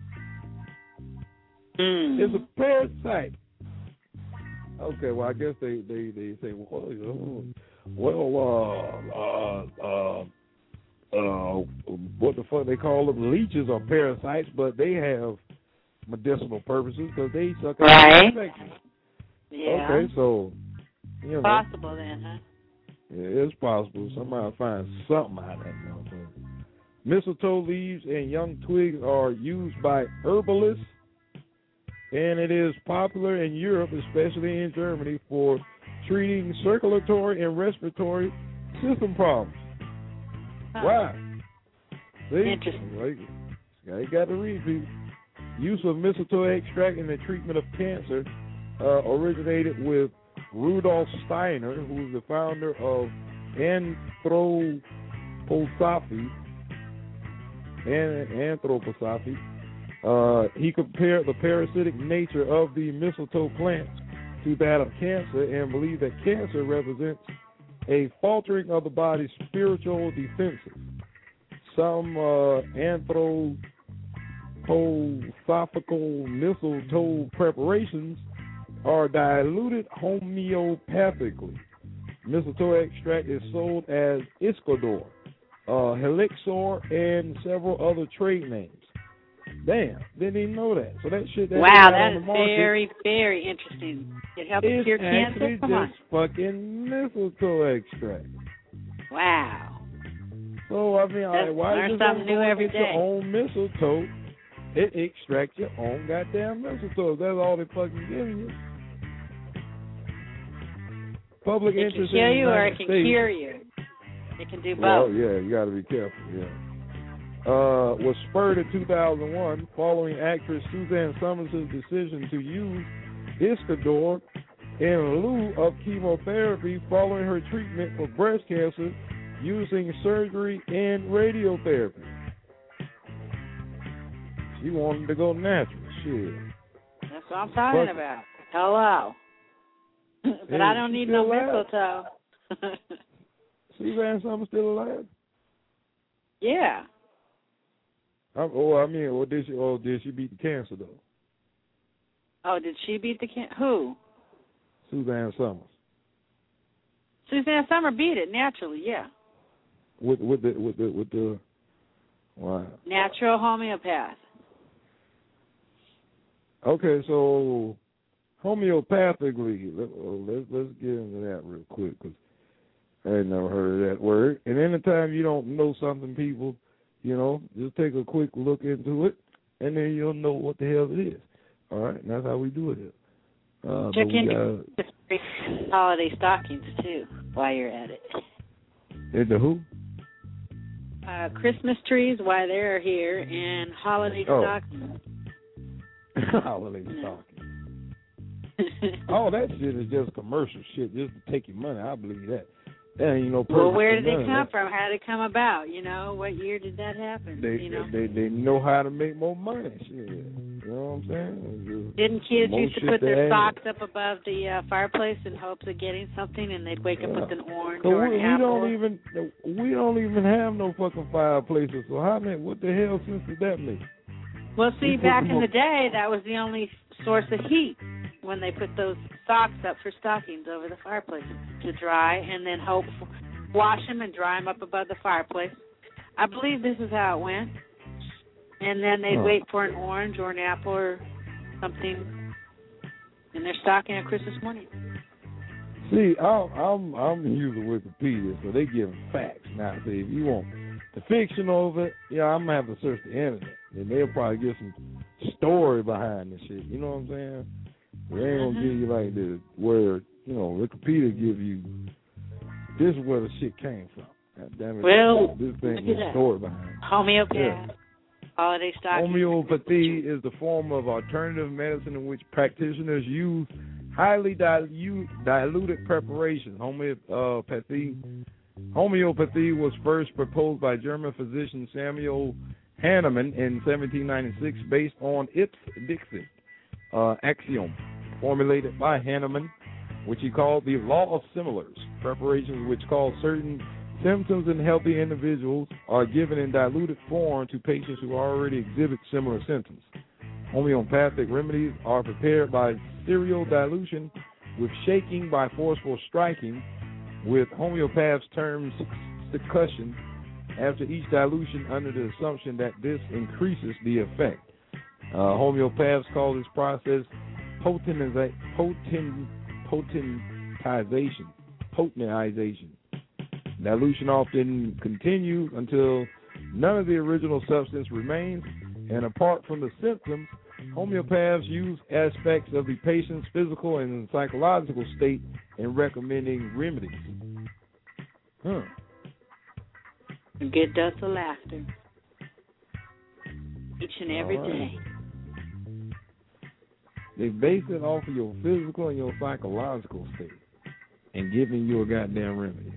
Mm. It's a parasite. Okay, well I guess they they they say well, well uh uh uh uh what the fuck they call them, leeches or parasites, but they have medicinal purposes because they suck out right. infections. Yeah. Okay, so you know. Possible then, huh? Yeah, it's possible. Somebody find something out of that motherfucker. Mistletoe leaves and young twigs are used by herbalists, and it is popular in Europe, especially in Germany, for treating circulatory and respiratory system problems. Huh. Wow. See? Interesting. Like, I got to read people. Use of mistletoe extract in the treatment of cancer uh, originated with Rudolf Steiner, who is the founder of Anthroposophy, and Anthroposophy. Uh, he compared the parasitic nature of the mistletoe plant to that of cancer and believed that cancer represents a faltering of the body's spiritual defenses. Some uh, anthroposophical mistletoe preparations are diluted homeopathically. Mistletoe extract is sold as Iscador, uh, Helixor, and several other trade names. Damn, didn't even know that. So that shit that wow, that that is is very, very interesting. It helps it's cure cancer? actually Come just on. fucking mistletoe extract. Wow. So, I mean, That's, why learn you something new every get your day. own mistletoe? It extracts your own goddamn mistletoe. That's all they fucking giving you. Public It interest can kill in the you or United it can States. cure you. It can do both. Well, yeah, you got to be careful, yeah. Uh, was spurred in two thousand one following actress Suzanne Summers' decision to use Iscador in lieu of chemotherapy following her treatment for breast cancer using surgery and radiotherapy. She wanted to go natural. Shit. That's what I'm talking Fuck. about. Hello. But Hey, I don't she need still no alive? mistletoe. Suzanne Summers still alive? Yeah. I, oh, I mean, or did she? Oh, did she beat the cancer though? Oh, did she beat the can? Who? Suzanne Summers Suzanne Summer beat it naturally. Yeah. with with the with the with the. Wow. Natural homeopath. Okay, so homeopathically, let, oh, let's let's get into that real quick because I ain't never heard of that word. And anytime you don't know something, people, you know, just take a quick look into it, and then you'll know what the hell it is. All right, and that's how we do it here. Uh, Check but we into got, holiday stockings too while you're at it. into who? Uh, Christmas trees while they're here and holiday Oh. stockings. Holiday stocking. All that shit is just commercial shit, just to take your money. I believe that. Yeah, you know. Well, where did none they of come that. from? How did it come about? You know, what year did that happen? They, you know, they they know how to make more money. Shit. You know what I'm saying? Just didn't kids more used to shit put their add. socks up above the uh, fireplace in hopes of getting something, and they'd wake Yeah. up with an orange So or we, an we apple? don't even we don't even have no fucking fireplaces. So how many? What the hell sense does that make? Well, see, We put back them in up- the day, that was the only source of heat when they put those socks up for stockings over the fireplace to dry, and then hope wash them and dry them up above the fireplace. I believe this is how it went. And then they'd Huh. wait for an orange or an apple or something in their stocking on Christmas morning. See, I'm I'm I'm using Wikipedia, so they give facts. Now, see, if you want the fiction of it, yeah, I'm gonna have to search the internet, and they'll probably get some story behind this shit. You know what I'm saying? They ain't gonna Mhm. give you like the where you know Wikipedia give you this is where the shit came from. God damn it, Well, this thing look at has that. story behind it. Homeopath, Yeah. holiday stocking. Homeopathy is the form of alternative medicine in which practitioners use highly dilu- diluted preparations. Homeopathy, homeopathy was first proposed by German physician Samuel Hahnemann in seventeen ninety-six based on Ipse-Dixit uh, axiom formulated by Hahnemann, which he called the law of similars. Preparations which cause certain symptoms in healthy individuals are given in diluted form to patients who already exhibit similar symptoms. Homeopathic remedies are prepared by serial dilution with shaking by forceful striking, with homeopaths termed succussion after each dilution under the assumption that this increases the effect. Uh, homeopaths call this process potentiza- potent, potentization. Potentization. Dilution often continues until none of the original substance remains, and apart from the symptoms, homeopaths use aspects of the patient's physical and psychological state in recommending remedies. Huh. A good dose of laughter each and every All right. day. They base it off of your physical and your psychological state and giving you a goddamn remedy.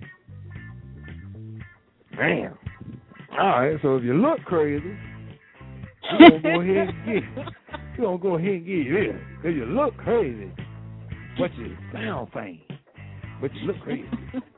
Damn. All right, so if you look crazy, you're going to go ahead and get it. You're going to go ahead and get it. If you look crazy, but you sound fine, but you look crazy.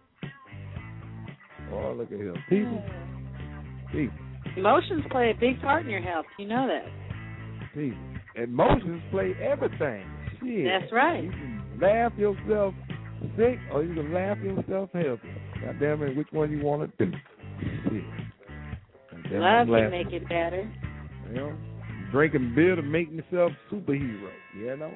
Oh, look at here. People, people, Emotions play a big part in your health. You know that. people. Emotions play everything. Shit. That's right. You can laugh yourself sick or you can laugh yourself healthy. God damn it, which one you want to do? Shit. Goddamn, Love I'm can laughing. make it better. You know, drinking beer to make myself superhero. You know.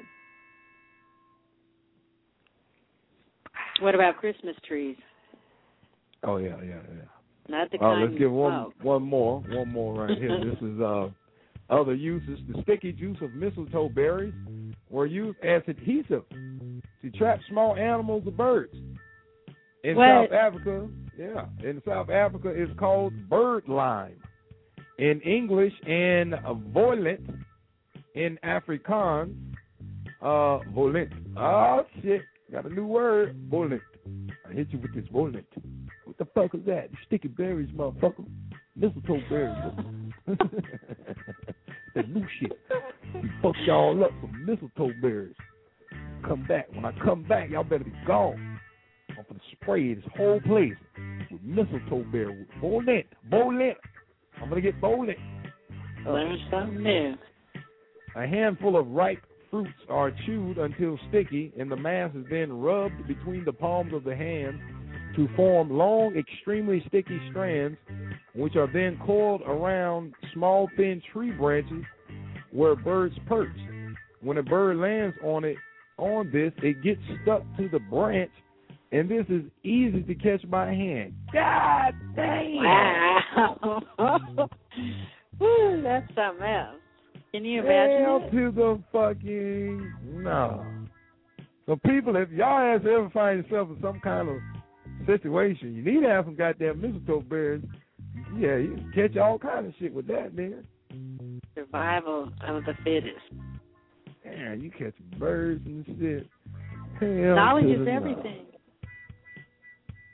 What about Christmas trees? Oh yeah, yeah, yeah. Not the Oh, kind let's you give one smoke. one more, one more right here. This is uh other uses. The sticky juice of mistletoe berries were used as adhesive to trap small animals or birds. In What? South Africa, yeah, in South Africa, it's called bird lime. In English, and volant. In Afrikaans, uh, volant. Oh shit, got a new word, volant. I hit you with this volant. What the fuck is that? You sticky berries, motherfucker. Mistletoe berries. That new shit. You fuck y'all up with mistletoe berries. Come back. When I come back, y'all better be gone. I'm gonna spray this whole place with mistletoe berry. Volant. Volant. I'm gonna get volant. Learn something new. A handful of ripe fruits are chewed until sticky, and the mass is then rubbed between the palms of the hands to form long, extremely sticky strands, which are then coiled around small, thin tree branches where birds perch. When a bird lands on it, on this, it gets stuck to the branch, and this is easy to catch by hand. God damn! Wow. Woo, that's something else. Can you imagine Hell that? to the fucking no. So people, if y'all ass ever find yourself in some kind of situation, you need to have some goddamn mistletoe berries. Yeah, you can catch all kind of shit with that, nigga. Survival of the fittest. Man, you catch birds and shit. Hell Knowledge to is the everything.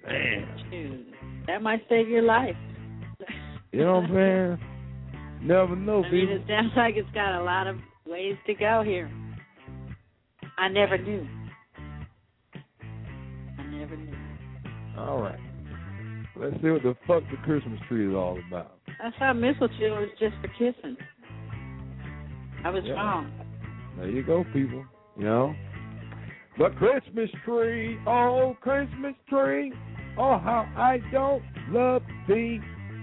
Man. Shoot, that might save your life. You know what I'm saying? Never know, I mean, people. it sounds like it's got a lot of ways to go here. I never knew. I never knew. All right. Let's see what the fuck the Christmas tree is all about. I thought mistletoe was just for kissing. I was Yeah. wrong. There you go, people. You know? The Christmas tree, oh, Christmas tree, oh, how I don't love thee.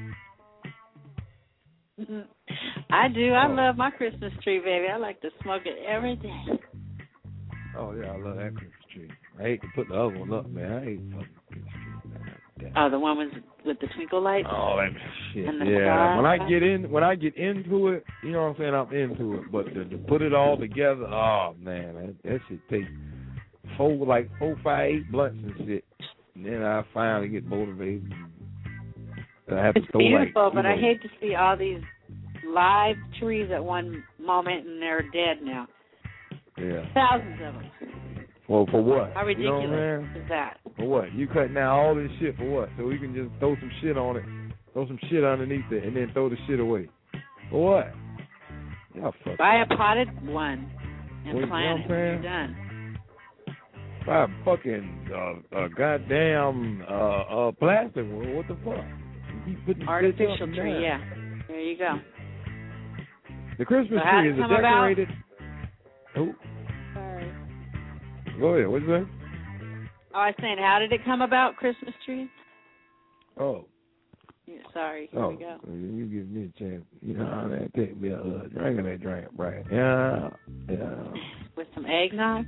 I do. I love my Christmas tree, baby. I like to smoke it every day. Oh, yeah, I love that Christmas tree. I hate to put the other one up, man. I hate fucking Christmas tree, man. Oh, the one with with the twinkle lights. Oh, that shit. And the Yeah, stars. when I get in, when I get into it, you know what I'm saying, I'm into it. But to, to put it all together, oh man, that, that shit takes four, like four, five, eight blunts and shit. And then I finally get motivated. I have It's to throw beautiful, like, but you I know, hate to see all these live trees at one moment and they're dead now. Yeah. Thousands of them. Well, for what? How You know ridiculous what I'm saying? is that? For what? You cutting out all this shit for what? So we can just throw some shit on it, throw some shit underneath it, and then throw the shit away. For what? Y'all fuck. Buy a potted one and Well, you plant know what it. I'm You're saying? done. Buy a fucking uh, a goddamn uh, uh, plastic one. What the fuck? You keep putting shit Artificial up and tree, down. yeah. There you go. The Christmas So how tree did is it a come about? decorated. Oh, Sorry. go ahead. What'd you say? Oh, I was saying, how did it come about, Christmas trees? Oh. Yeah, sorry, here Oh, we go. you give me a chance. You know, that take me a uh, drink of that drink, right? Yeah, yeah. With some eggnog?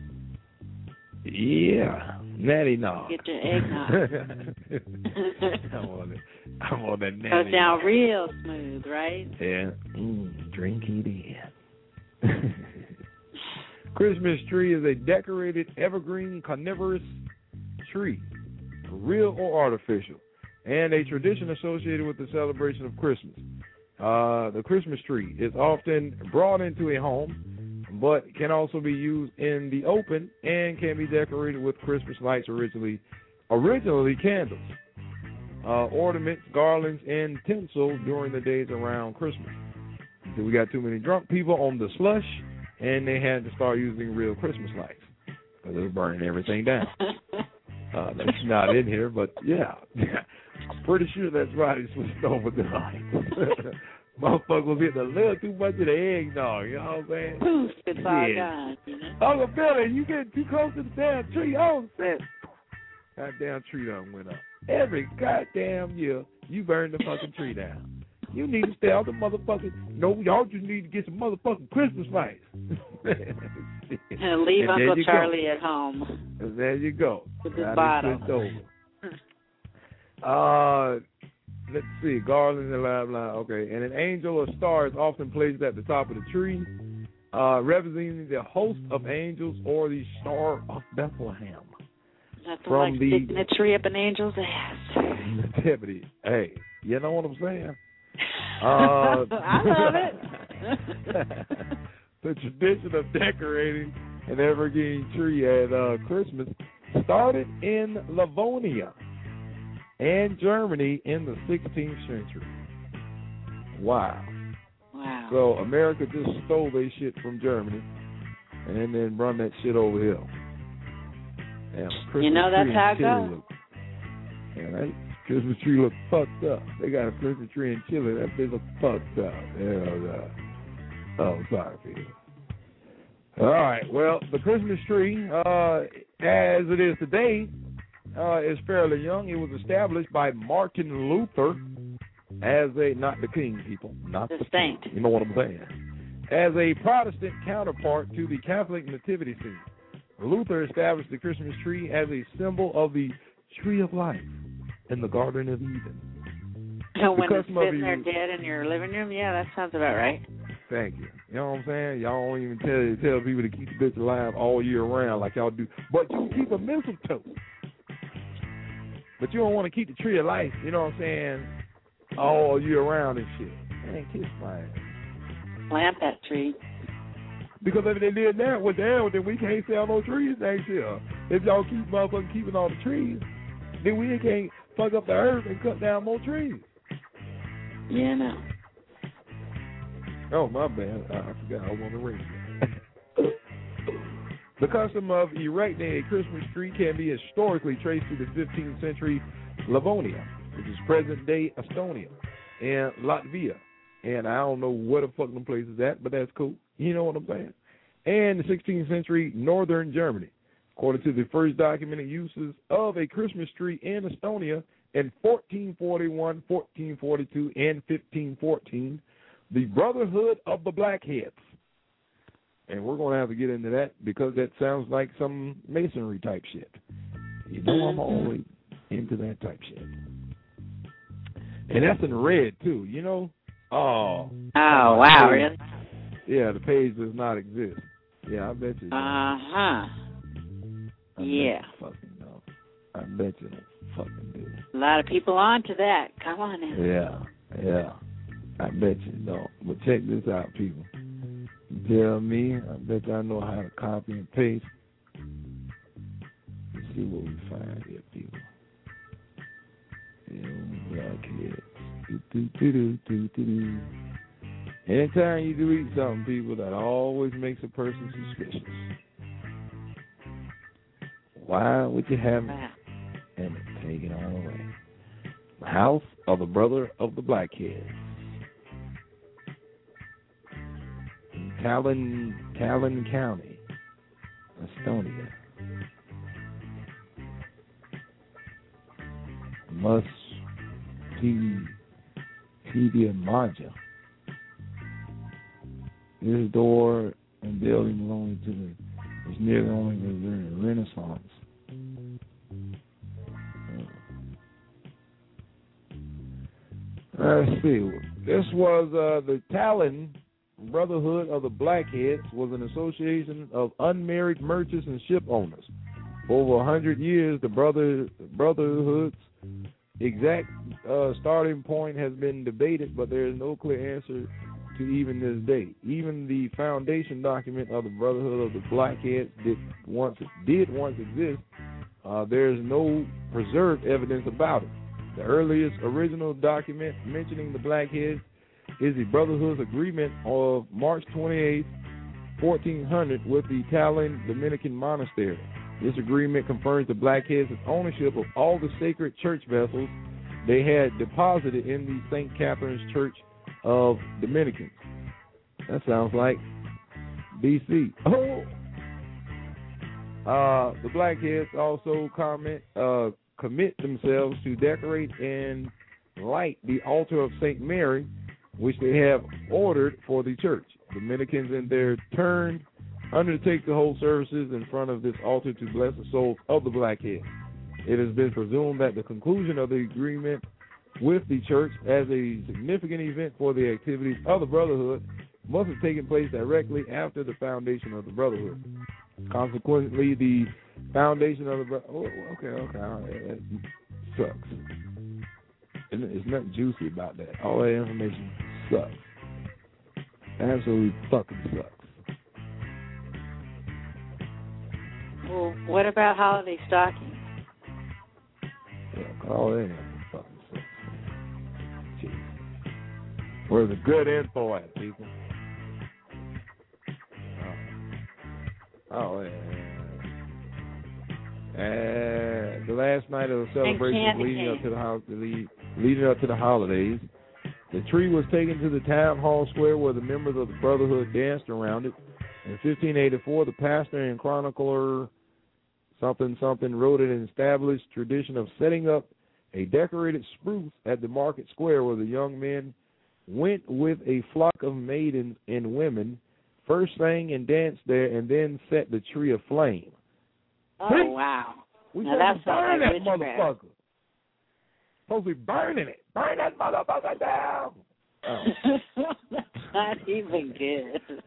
Yeah, natty nog. Get your eggnog. I'm on it. I'm on that natty. Goes down real smooth, right? Yeah. Mm, drink it in. Christmas tree is a decorated evergreen carnivorous tree, real or artificial, and a tradition associated with the celebration of Christmas. Uh, the Christmas tree is often brought into a home, but can also be used in the open and can be decorated with Christmas lights, originally, originally candles, uh, ornaments, garlands, and tinsel during the days around Christmas. So we got too many drunk people on the slush, and they had to start using real Christmas lights because they were burning everything down. Uh, that's not in here, but yeah, I'm pretty sure that's why they switched over the lights. Motherfucker was getting a little too much of the eggnog, you know what I'm saying? Poof, it's all Yeah. gone. You know? Uncle Billy, you getting too close to the damn tree. Oh, shit. Goddamn tree done went up. Every goddamn year, you burn the fucking tree down. You need to stay out the motherfucking... No, y'all just need to get some motherfucking Christmas lights. And leave And there Uncle you Charlie go. at home. And there you go. With his Now they bottle. switched over. Uh, let's see, garlands and blah, blah. Okay, and an angel or star is often placed at the top of the tree, uh, representing the host of angels or the Star of Bethlehem. Nothing From like the- sticking a tree up an angel's ass. Nativity. Hey, you know what I'm saying? Uh, I love it. The tradition of decorating an evergreen tree at uh, Christmas started in Livonia and Germany in the sixteenth century. Wow. Wow. So America just stole their shit from Germany and then run that shit over here. Damn, Christmas You know that's tree how in it Chile goes. look- Yeah, that Christmas tree look fucked up. They got a Christmas tree in Chile. That bitch look fucked up. Yeah, uh, oh, sorry, people. All right. Well, the Christmas tree, uh, as it is today, uh, is fairly young. It was established by Martin Luther as a, not the king, people, not The the saint. king. You know what I'm saying? As a Protestant counterpart to the Catholic nativity scene. Luther established the Christmas tree as a symbol of the tree of life in the Garden of Eden. So when The it's custom of sitting there you- dead in your living room, yeah, that sounds about right. Thank you. You know what I'm saying? Y'all don't even tell tell people to keep the bitch alive all year round like y'all do. But you can keep a mistletoe. But you don't want to keep the tree of life, you know what I'm saying, all year round and shit. Man, kiss my ass. Plant that tree. Because if they did that, well, damn, then we can't sell no trees next year. If y'all keep motherfucking keeping all the trees, then we can't fuck up the earth and cut down more trees. Yeah, no. Oh, my bad. I, I forgot I was on the radio. The custom of erecting a Christmas tree can be historically traced to the fifteenth century Livonia, which is present-day Estonia, and Latvia. And I don't know where the fuck them places at, but that's cool. You know what I'm saying? And the sixteenth century northern Germany. According to the first documented uses of a Christmas tree in Estonia in fourteen forty-one, fourteen forty-two, and fifteen fourteen, the Brotherhood of the Blackheads. And we're going to have to get into that because that sounds like some masonry type shit. You know I'm always into that type shit. And that's in red, too, you know? Oh. Oh, wow, really? Yeah, the page does not exist. Yeah, I bet you. Uh-huh. I Yeah. Bet you fucking know. I bet you don't fucking do. A lot of people on to that. Come on in. Yeah, yeah. I bet you don't. But check this out, people. You tell me, I bet you I know how to copy and paste. Let's see what we find here, people. Yeah, blackheads. Do, do, do, do, do, do, do. Anytime you delete something, people, that always makes a person suspicious. Why would you have it and take it all away? The house of the brother of the Blackheads. In Tallinn, Tallinn County, Estonia. Must be Pedia Maja. This door and building belonging to the is nearly only the Renaissance. Let's see. This was uh, the Tallinn Brotherhood of the Blackheads was an association of unmarried merchants and ship owners. For over a hundred years, the brother Brotherhood's exact uh, starting point has been debated, but there is no clear answer to even this day. Even the foundation document of the Brotherhood of the Blackheads did once did once exist. Uh, there is no preserved evidence about it. The earliest original document mentioning the Blackheads is the Brotherhood's agreement of March twenty-eighth, fourteen hundred with the Tallinn Dominican Monastery. This agreement confirms the Blackheads' ownership of all the sacred church vessels they had deposited in the Saint Catherine's Church of Dominicans. That sounds like B C. Oh, uh, the Blackheads also comment, uh, commit themselves to decorate and light the altar of Saint Mary, which they have ordered for the church. Dominicans, in their turn, undertake to hold services in front of this altar to bless the souls of the Blackheads. It has been presumed that the conclusion of the agreement with the church as a significant event for the activities of the Brotherhood must have taken place directly after the foundation of the Brotherhood. Consequently, the foundation of the Brotherhood... Oh, okay, okay, all right, that sucks. There's nothing juicy about that. All that information sucks. Absolutely fucking sucks. Well, what about holiday stockings? Yeah, all that fucking sucks. Jeez. Where's the good info at, people? Oh, oh yeah. And the last night of the celebration leading up to the house, lead, leading up to the holidays, the tree was taken to the town hall square where the members of the Brotherhood danced around it. In fifteen eighty-four, the pastor and chronicler something something wrote an established tradition of setting up a decorated spruce at the market square where the young men went with a flock of maidens and women, first sang and danced there, and then set the tree aflame. Oh, wow. We now supposed that's to burn that witchcraft. motherfucker. Supposed to be burning it. Burn that motherfucker down. Oh. Not even good.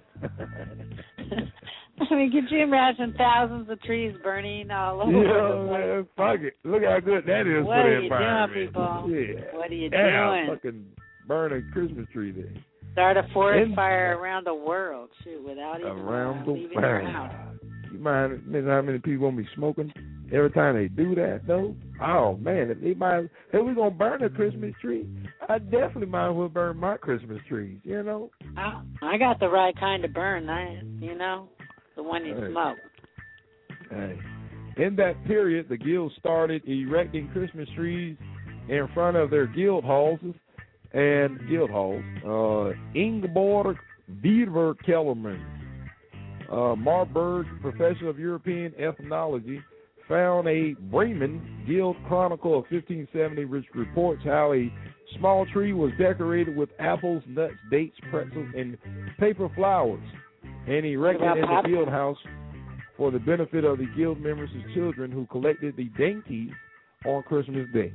I mean, could you imagine thousands of trees burning all over? Yeah, man, fuck it. Look how good that is what for the are you environment. doing, people? Yeah. What are you yeah, doing? Fucking burn a Christmas tree there. Start a forest In- fire around the world, shoot, without even Around uh, the leaving your house. world. You mind, mind how many people won't be smoking Every time they do that, though, oh man, if they might, if we're gonna burn a Christmas tree, I definitely might as well burn my Christmas trees. You know. I, I got the right kind to burn. I, you know, the one you Hey. smoke. Hey. In that period, the guild started erecting Christmas trees in front of their guild halls and guild halls. Uh, Ingeborg Beaver Kellerman, uh, Marburg Professor of European Ethnology, found a Bremen Guild Chronicle of fifteen seventy, which reports how a small tree was decorated with apples, nuts, dates, pretzels, and paper flowers, and erected in the guild house for the benefit of the guild members' children who collected the dainties on Christmas Day.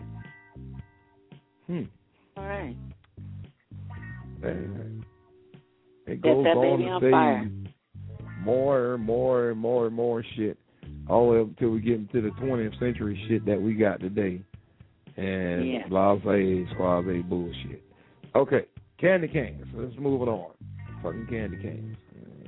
Hmm. All right. Hey, it Set goes that on baby to on say fire. more and more and more and more shit, all the way up until we get into the twentieth century shit that we got today. And Yeah. blase, squaze bullshit. Okay, candy canes. Let's move it on. Fucking candy canes.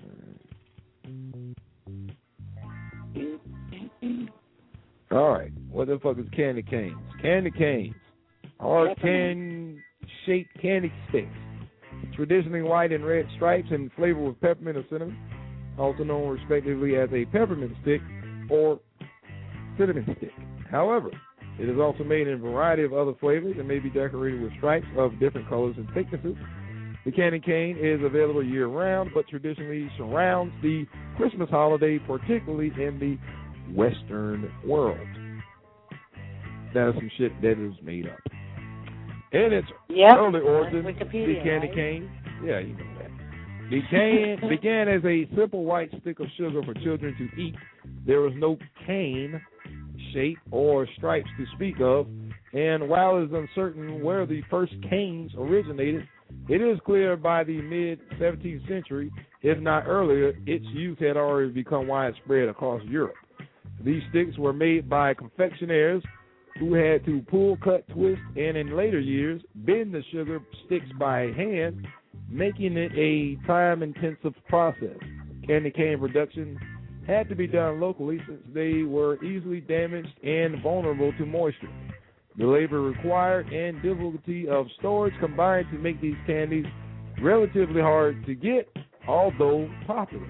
All right, what the fuck is candy canes? Candy canes are can-shaped candy sticks, traditionally white and red stripes and flavored with peppermint or cinnamon, also known respectively as a peppermint stick or cinnamon stick. However, it is also made in a variety of other flavors and may be decorated with stripes of different colors and thicknesses. The candy cane is available year-round, but traditionally surrounds the Christmas holiday, particularly in the Western world. That is some shit that is made up. In its Yep, early that's origins, the Wikipedia, candy right? cane, yeah, you know that. The cane began as a simple white stick of sugar for children to eat. There was no cane shape or stripes to speak of, and while it is uncertain where the first canes originated, it is clear by the mid-seventeenth century, if not earlier, its use had already become widespread across Europe. These sticks were made by confectionaires who had to pull, cut, twist, and in later years, bend the sugar sticks by hand, making it a time-intensive process. Candy cane production had to be done locally since they were easily damaged and vulnerable to moisture. The labor required and difficulty of storage combined to make these candies relatively hard to get, although popular.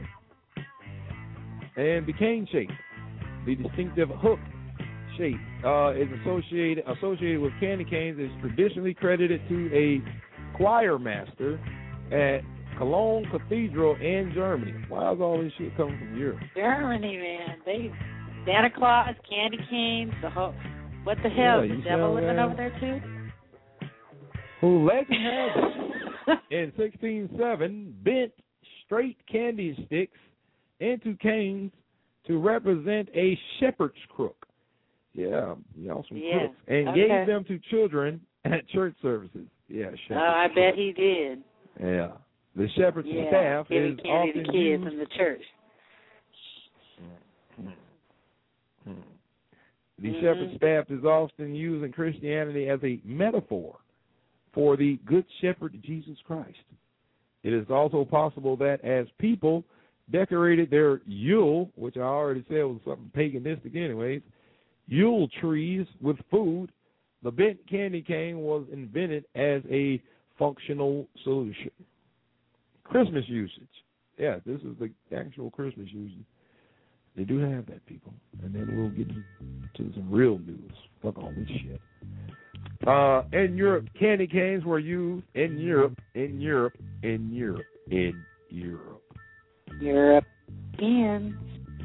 And the cane shape, the distinctive hook shape, uh, is associated associated with candy canes, is traditionally credited to a choir master at Cologne Cathedral in Germany. Why is all this shit coming from Europe? Germany, man. They Santa Claus, candy canes, the whole. What the hell? Yeah, the you devil sound living right. over there too? Who legend has it, in sixteen oh seven, bent straight candy sticks into canes to represent a shepherd's crook. Yeah, y'all some Yeah, crooks. And okay. gave them to children at church services. Yeah, shepherd's Oh, I crook. bet he did. Yeah. The shepherd's Yeah, staff giving is candy often to kids used. in the church. The Mhm. shepherd's staff is often used in Christianity as a metaphor for the Good Shepherd Jesus Christ. It is also possible that as people decorated their Yule, which I already said was something paganistic anyways, Yule trees with food, the bent candy cane was invented as a functional solution. Christmas usage. Yeah, this is the actual Christmas usage. They do have that, people. And then we'll get to, to some real news. Fuck all this shit. Uh, in Europe, candy canes were used in Europe, in Europe, in Europe, in Europe. Europeans.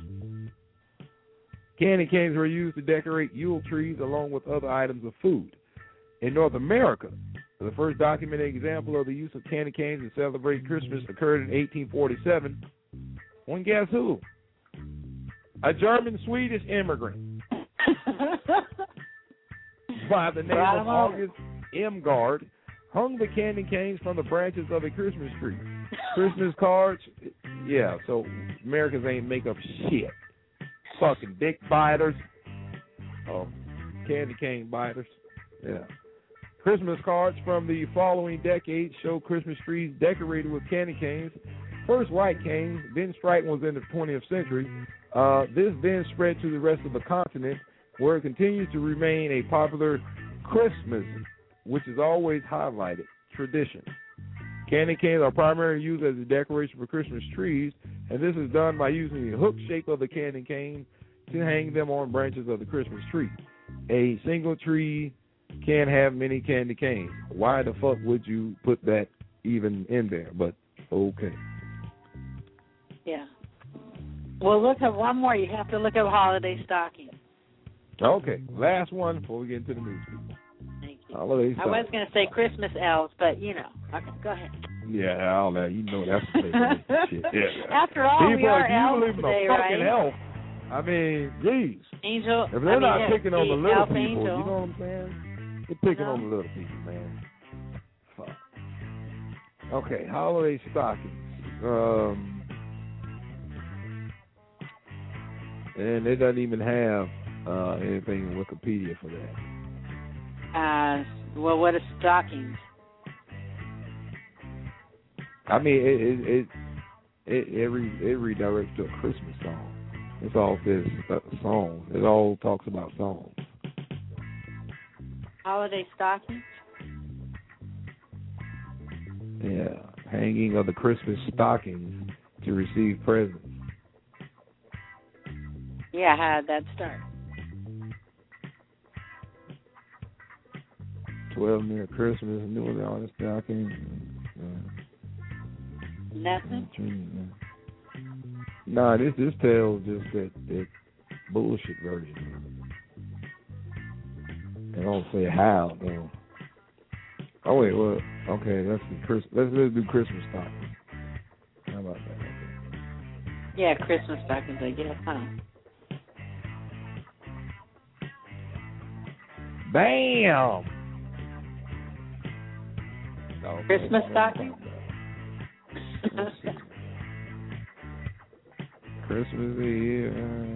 Candy canes were used to decorate Yule trees along with other items of food. In North America, the first documented example of the use of candy canes to celebrate Christmas occurred in eighteen forty-seven. Well, guess who? A German-Swedish immigrant by the name Right of on. August Emgard hung the candy canes from the branches of a Christmas tree. Christmas cards, yeah, so Americans ain't make up shit. Fucking dick biters. Oh, candy cane biters. Yeah. Christmas cards from the following decades show Christmas trees decorated with candy canes first white cane. Then striped ones in the twentieth century. Uh, this then spread to the rest of the continent, where it continues to remain a popular Christmas, which is always highlighted, tradition. Candy canes are primarily used as a decoration for Christmas trees, and this is done by using the hook shape of the candy cane to hang them on branches of the Christmas tree. A single tree can have many candy canes. Why the fuck would you put that even in there? But okay. Yeah. Well, look at one more. You have to look at holiday stockings. Okay, last one before we get into the news. Thank you. Holiday I was going to say Christmas elves, but, you know. Okay, go ahead. Yeah, all that. You know that's the shit. Yeah. After all, People, we are if you elves believe in today, a fucking right? elf, I mean, geez. Angel. If they're I mean, not yeah, picking on the little elf people, angel. you know what I'm saying? They're picking No. on the little people, man. Fuck. Okay, holiday stockings. Um, and it doesn't even have uh, anything in Wikipedia for that. Uh, well, what is stockings? I mean, it it it it, it, re, it redirects to a Christmas song. It's all says uh, songs. It all talks about songs. Holiday stockings? Yeah, hanging of the Christmas stockings to receive presents. Yeah, how did that start? Twelve near Christmas, New Orleans stockings. Uh, Nothing? Nah, this this tells just that, that bullshit version. They don't say how though. Oh wait, well, okay, let's do Chris. Let's let's do Christmas stockings. How about that? Okay. Yeah, Christmas stockings, I guess, huh? Bam! Okay. Christmas stockings? Christmas Eve.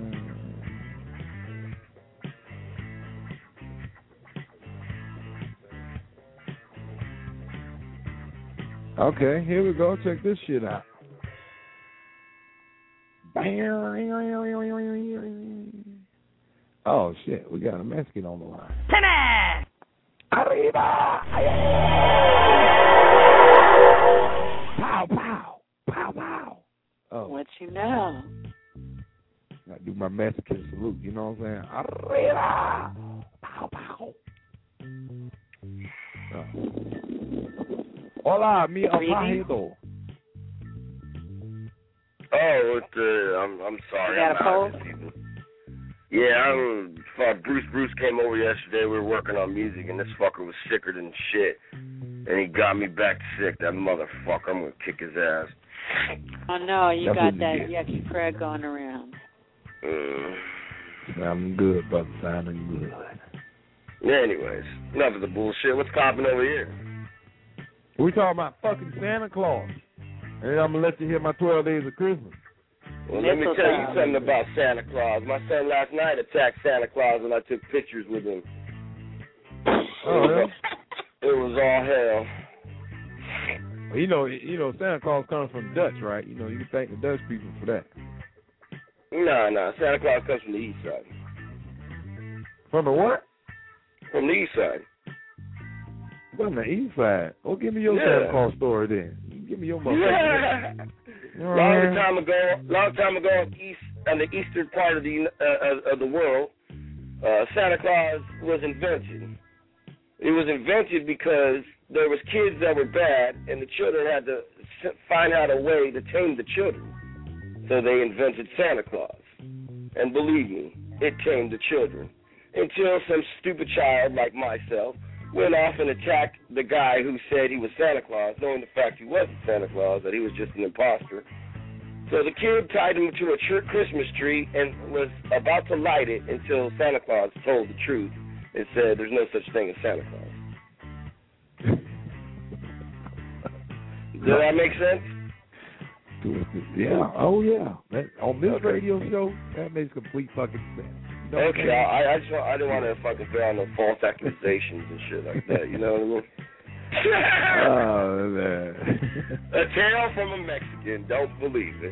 Okay, here we go. Check this shit out. Oh shit, we got a Mexican on the line. Timmy! Arriba! Pow pow! Pow pow! Oh. What you know? I do my Mexican salute, you know what I'm saying? Arriba! Pow pow! Oh. Hola, mi apajito. Oh, it's, uh, I'm I'm sorry. You got I'm a poll? out this evening. Yeah, I'm, uh, Bruce Bruce came over yesterday. We were working on music, and this fucker was sicker than shit. And he got me back sick. That motherfucker. I'm gonna kick his ass. Oh no, you That's got what that you yucky crud going around. Uh, Sounding good, brother. Sounding good. yeah, anyways, enough of the bullshit. What's popping over here? We talking about fucking Santa Claus. And I'm gonna let you hear my twelve days of Christmas. Well, let me tell you something about Santa Claus. My son last night attacked Santa Claus, and I took pictures with him. Oh, yeah? It was all hell. Well, you know, you know, Santa Claus comes from Dutch, right? You know, you can thank the Dutch people for that. No, no, Santa Claus comes from the east side. From the what? From the east side. From the east side. Oh, give me your Yeah. Santa Claus story then. Give me your motherfucker. Yeah. Long time ago, long time ago, on east on the eastern part of the uh, of the world, uh, Santa Claus was invented. It was invented because there was kids that were bad, and the children had to find out a way to tame the children. So they invented Santa Claus, and believe me, it tamed the children. Until some stupid child like myself went off and attacked the guy who said he was Santa Claus, knowing the fact he wasn't Santa Claus, that he was just an imposter. So the kid tied him to a tr- Christmas tree and was about to light it until Santa Claus told the truth and said there's no such thing as Santa Claus. Does that make sense? Yeah. Oh, yeah. That, on this radio show, that makes complete fucking sense. You know Okay, I, I just want, I didn't want to fucking throw out no false accusations and shit like that. You know what I mean? Oh, man. A tale from a Mexican. Don't believe it.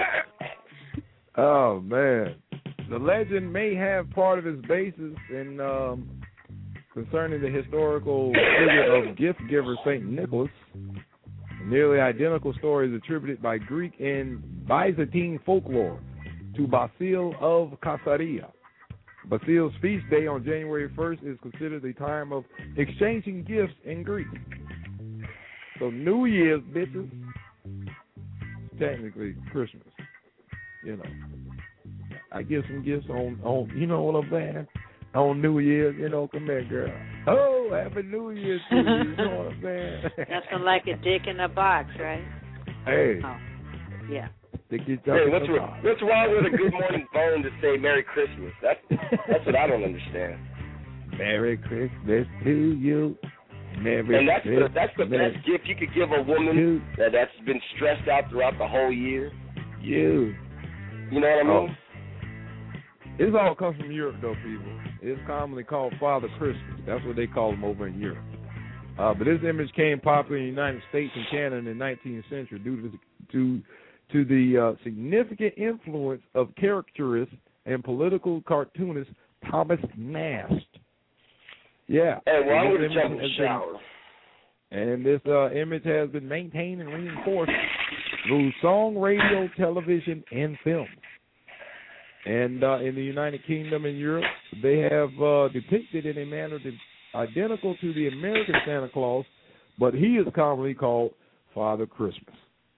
Oh, man. The legend may have part of its basis in um, concerning the historical figure of gift giver Saint Nicholas. Nearly identical stories attributed by Greek and Byzantine folklore to Basil of Caesarea. Basil's feast day on January first is considered a time of exchanging gifts in Greece. So New Year's, bitches, technically Christmas. You know, I give some gifts on, on you know what I'm saying? On New Year's, you know, come here, girl. Oh, Happy New Year to you, you know what I'm saying? Nothing like a dick in a box, right? Hey. Oh, yeah. Hey, what's, wrong, what's wrong with a good morning phone to say Merry Christmas? That's that's what I don't understand. Merry Christmas to you. Merry and that's Christmas. the, that's the best gift you could give a woman that, that's been stressed out throughout the whole year. You. You know what I mean? Oh. This all comes from Europe, though, people. It's commonly called Father Christmas. That's what they call them over in Europe. Uh, but this image came popular in the United States and Canada in the nineteenth century due to, to to the uh, significant influence of caricaturist and political cartoonist Thomas Nast. Yeah. Hey, well, I'm And going this to jump in image the has shower. been- And this uh, image has been maintained and reinforced through song, radio, television, and film. And uh, in the United Kingdom and Europe, they have uh, depicted in a manner that identical to the American Santa Claus, but he is commonly called Father Christmas.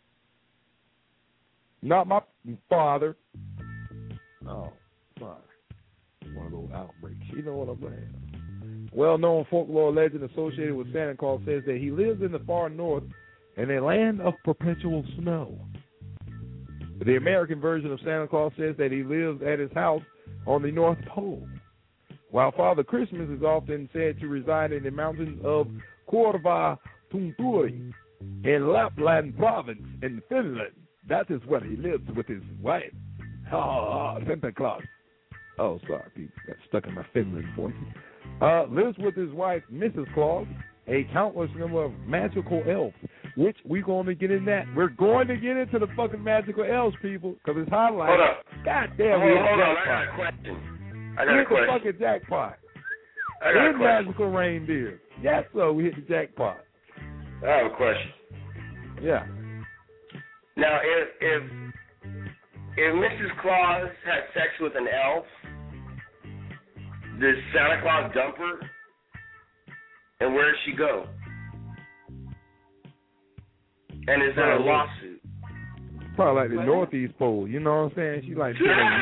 Not my father. Oh, father. One of those outbreaks. You know what I'm saying? Well-known folklore legend associated with Santa Claus says that he lives in the far north in a land of perpetual snow. The American version of Santa Claus says that he lives at his house on the North Pole, while Father Christmas is often said to reside in the mountains of Korva Tunturi in Lapland province in Finland. That is where he lives with his wife. Oh, Santa Claus. Oh, sorry, people. Got stuck in my Finland voice. Uh, lives with his wife, Missus Claus, a countless number of magical elves, which we're going to get in that. We're going to get into the fucking magical elves, people, because it's highlighted. Hold up. God damn, hold we on, hit hold the on. I jackpot. got a question. I got We a hit the question. fucking jackpot. I got a In question. magical reindeer. Yes, sir, we hit the jackpot. I have a question. Yeah. Now, if if if Missus Claus had sex with an elf, does Santa Claus dump her? And where does she go? And is there a lawsuit? Probably like the Northeast Pole. You know what I'm saying? She like sitting on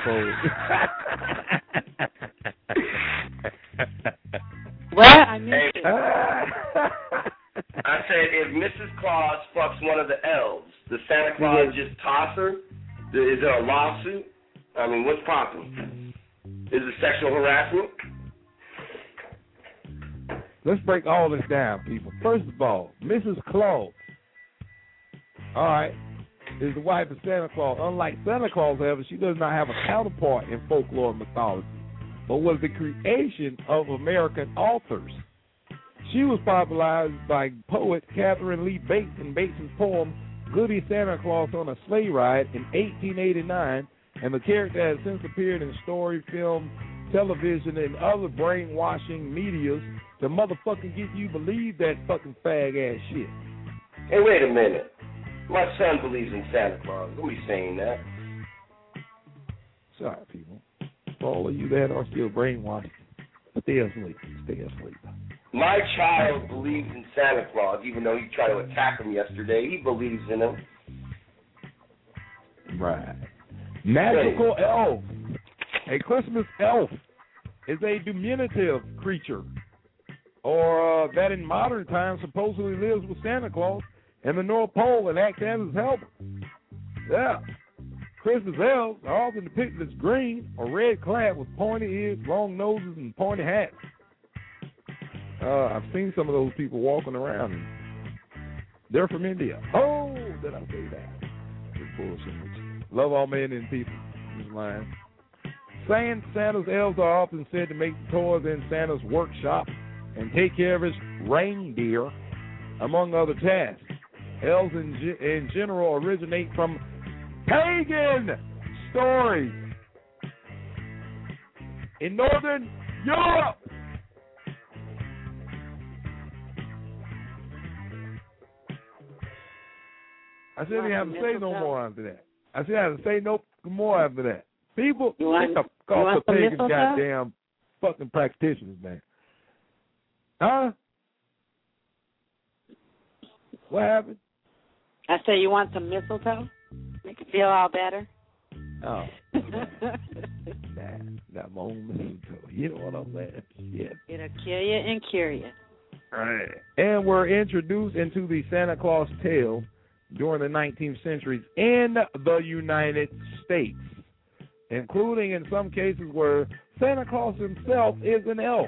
the Northeast Pole. What? I missed it. I said if Missus Claus fucks one of the elves, does Santa Claus just toss her? Is there a lawsuit? I mean, what's popping? Is it sexual harassment? Let's break all this down, people. First of all, Missus Claus, all right, is the wife of Santa Claus. Unlike Santa Claus, however, she does not have a counterpart in folklore and mythology, but was the creation of American authors. She was popularized by poet Catherine Lee Bates in Bates's poem Goody Santa Claus on a Sleigh Ride in eighteen eighty-nine, and the character has since appeared in story, film, television, and other brainwashing medias to motherfucking get you believe that fucking fag-ass shit. Hey, wait a minute. My son believes in Santa Claus. Don't be saying that. Sorry, people. For all of you that are still brainwashed, stay asleep. Stay asleep. My child believes in Santa Claus, even though he tried to attack him yesterday. He believes in him. Right. Magical elf. A Christmas elf is a diminutive creature, or uh, that in modern times supposedly lives with Santa Claus in the North Pole and acts as his helper. Yeah. Christmas elves are often depicted as green or red clad with pointy ears, long noses, and pointy hats. Uh, I've seen some of those people walking around, and they're from India. Oh, did I say that? It's bullshit. Love all men and people. Just lying. Saying Santa's elves are often said to make toys in Santa's workshop and take care of his reindeer among other tasks. Elves in, ge- in general originate from pagan stories in Northern Europe. I said you have to say no more after that. I said I have to say no more after that. People, you want, get the you want the pagan mistletoe? goddamn fucking practitioners, man. Huh? What happened? I say you want some mistletoe? Make you feel all better. Oh, nah, got my own mistletoe. You know what I'm saying? Yeah. It'll kill you and cure you. Right. And we're introduced into the Santa Claus tale during the nineteenth centuries in the United States, including in some cases where Santa Claus himself is an elf.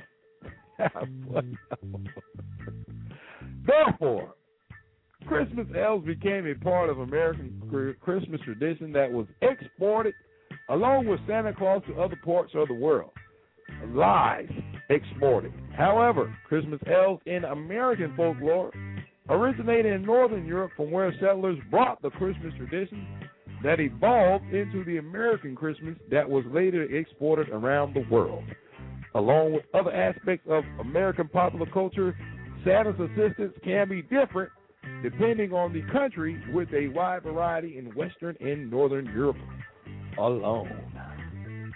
Therefore, Christmas elves became a part of American Christmas tradition that was exported along with Santa Claus to other parts of the world. Lies exported. However, Christmas elves in American folklore originated in Northern Europe, from where settlers brought the Christmas tradition that evolved into the American Christmas that was later exported around the world. Along with other aspects of American popular culture, Santa's assistance can be different depending on the country, with a wide variety in Western and Northern Europe alone.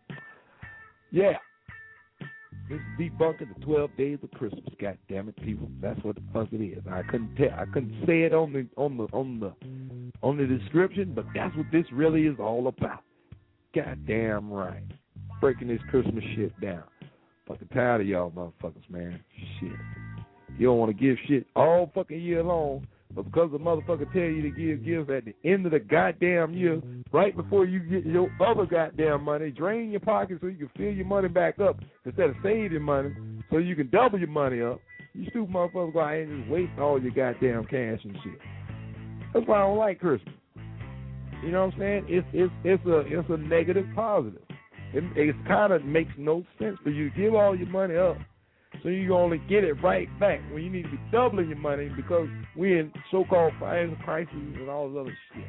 Yeah. This is debunking the twelve days of Christmas. God damn it, people! That's what the fuck it is. I couldn't tell. I couldn't say it on the on the on the on the description, but that's what this really is all about. God damn right. Breaking this Christmas shit down. Fucking tired of y'all motherfuckers, man. Shit. You don't want to give shit all fucking year long, but because the motherfucker tell you to give gifts at the end of the goddamn year, right before you get your other goddamn money, drain your pockets so you can fill your money back up instead of saving money so you can double your money up. You stupid motherfuckers go out and just waste all your goddamn cash and shit. That's why I don't like Christmas. You know what I'm saying? It's it's it's a it's a negative positive. It it kind of makes no sense for you to give all your money up so you only get it right back when you need to be doubling your money because we're in so-called financial crises and all this other shit.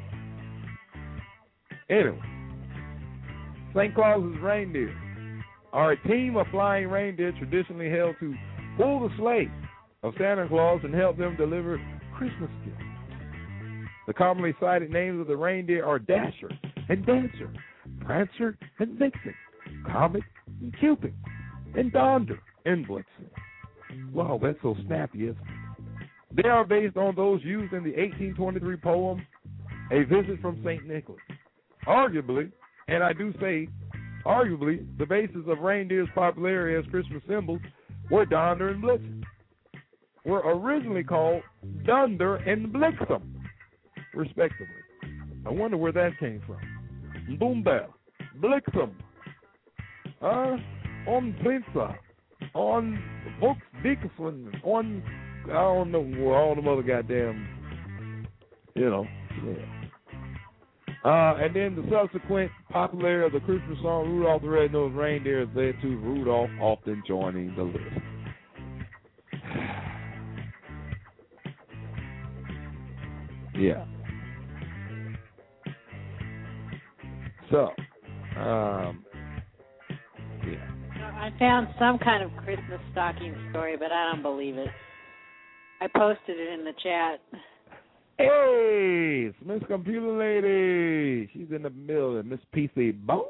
Anyway, Saint Claus's reindeer are a team of flying reindeer traditionally held to pull the sleigh of Santa Claus and help them deliver Christmas gifts. The commonly cited names of the reindeer are Dasher and Dancer, Prancer and Vixen, Comet and Cupid, and Donder and Blitzen. Wow, that's so snappy, isn't it? They are based on those used in the eighteen twenty-three poem, A Visit from Saint Nicholas. Arguably, and I do say arguably, the basis of reindeer's popularity as Christmas symbols were Donder and Blitzen, were originally called Dunder and Blixen, respectively. I wonder where that came from. Dunder, Blixen, uh, on Plinza, on Books Dickinson, on, I don't know, all them other goddamn, you know, yeah. Uh, and then the subsequent popularity of the Christmas song Rudolph the Red-Nosed Reindeer has led to Rudolph often joining the list. Yeah. So, um, yeah. I found some kind of Christmas stocking story, but I don't believe it. I posted it in the chat. Hey, it's Miss Computer Lady. She's in the building. Miss P C Boom.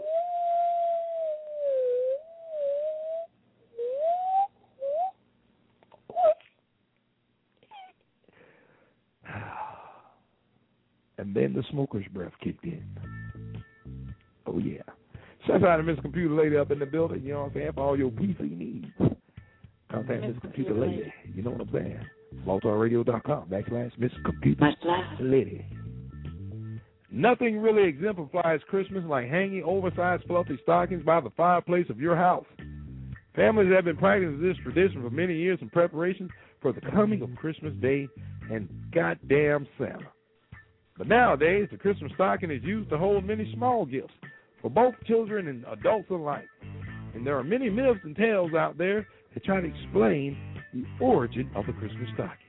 And then the smoker's breath kicked in. Oh, yeah. Shout out to Miss Computer Lady up in the building, you know what I'm saying, for all your P C needs. Contact Miss Computer Lady. You know what I'm saying? Blogtalkradio.com backslash Miss Computer Lady. Nothing really exemplifies Christmas like hanging oversized fluffy stockings by the fireplace of your house. Families have been practicing this tradition for many years in preparation for the coming of Christmas Day and goddamn Santa. But nowadays, the Christmas stocking is used to hold many small gifts for both children and adults alike. And there are many myths and tales out there that try to explain the origin of the Christmas stocking.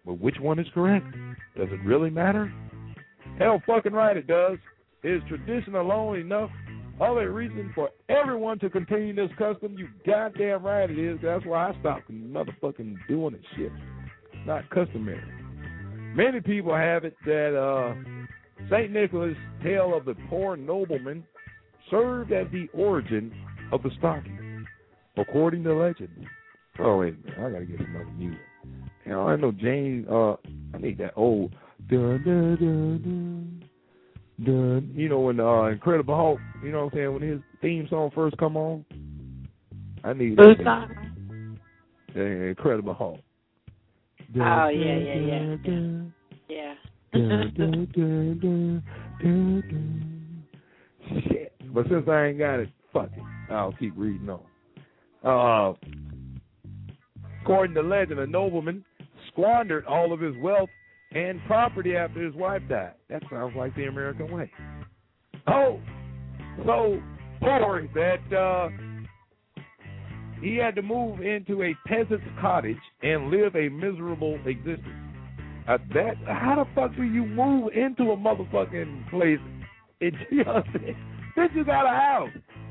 But which one is correct? Does it really matter? Hell fucking right it does. Is tradition alone enough other reason for everyone to continue this custom? You goddamn right it is. That's why I stopped motherfucking doing this shit. It's not customary. Many people have it that uh, Saint Nicholas' tale of the poor nobleman served as the origin of the stocking, according to legend. Oh, wait a minute. I got to get some other music. You know, I know James, uh, I need that old, dun, dun, dun, dun, dun. You know, when uh, Incredible Hulk, you know what I'm saying, when his theme song first come on, I need Who's that. song? Uh, Incredible Hulk. Dun, Oh, yeah, yeah, yeah. dun, dun, Yeah. dun, dun, dun, dun, dun, dun. Shit. But since I ain't got it, fuck it. I'll keep reading on. Uh, according to legend, a nobleman squandered all of his wealth and property after his wife died. That sounds like the American way. Oh, so poor that uh, he had to move into a peasant's cottage and live a miserable existence. Uh, that how the fuck do you move into a motherfucking place? It, you know what I'm saying? Then you got a house.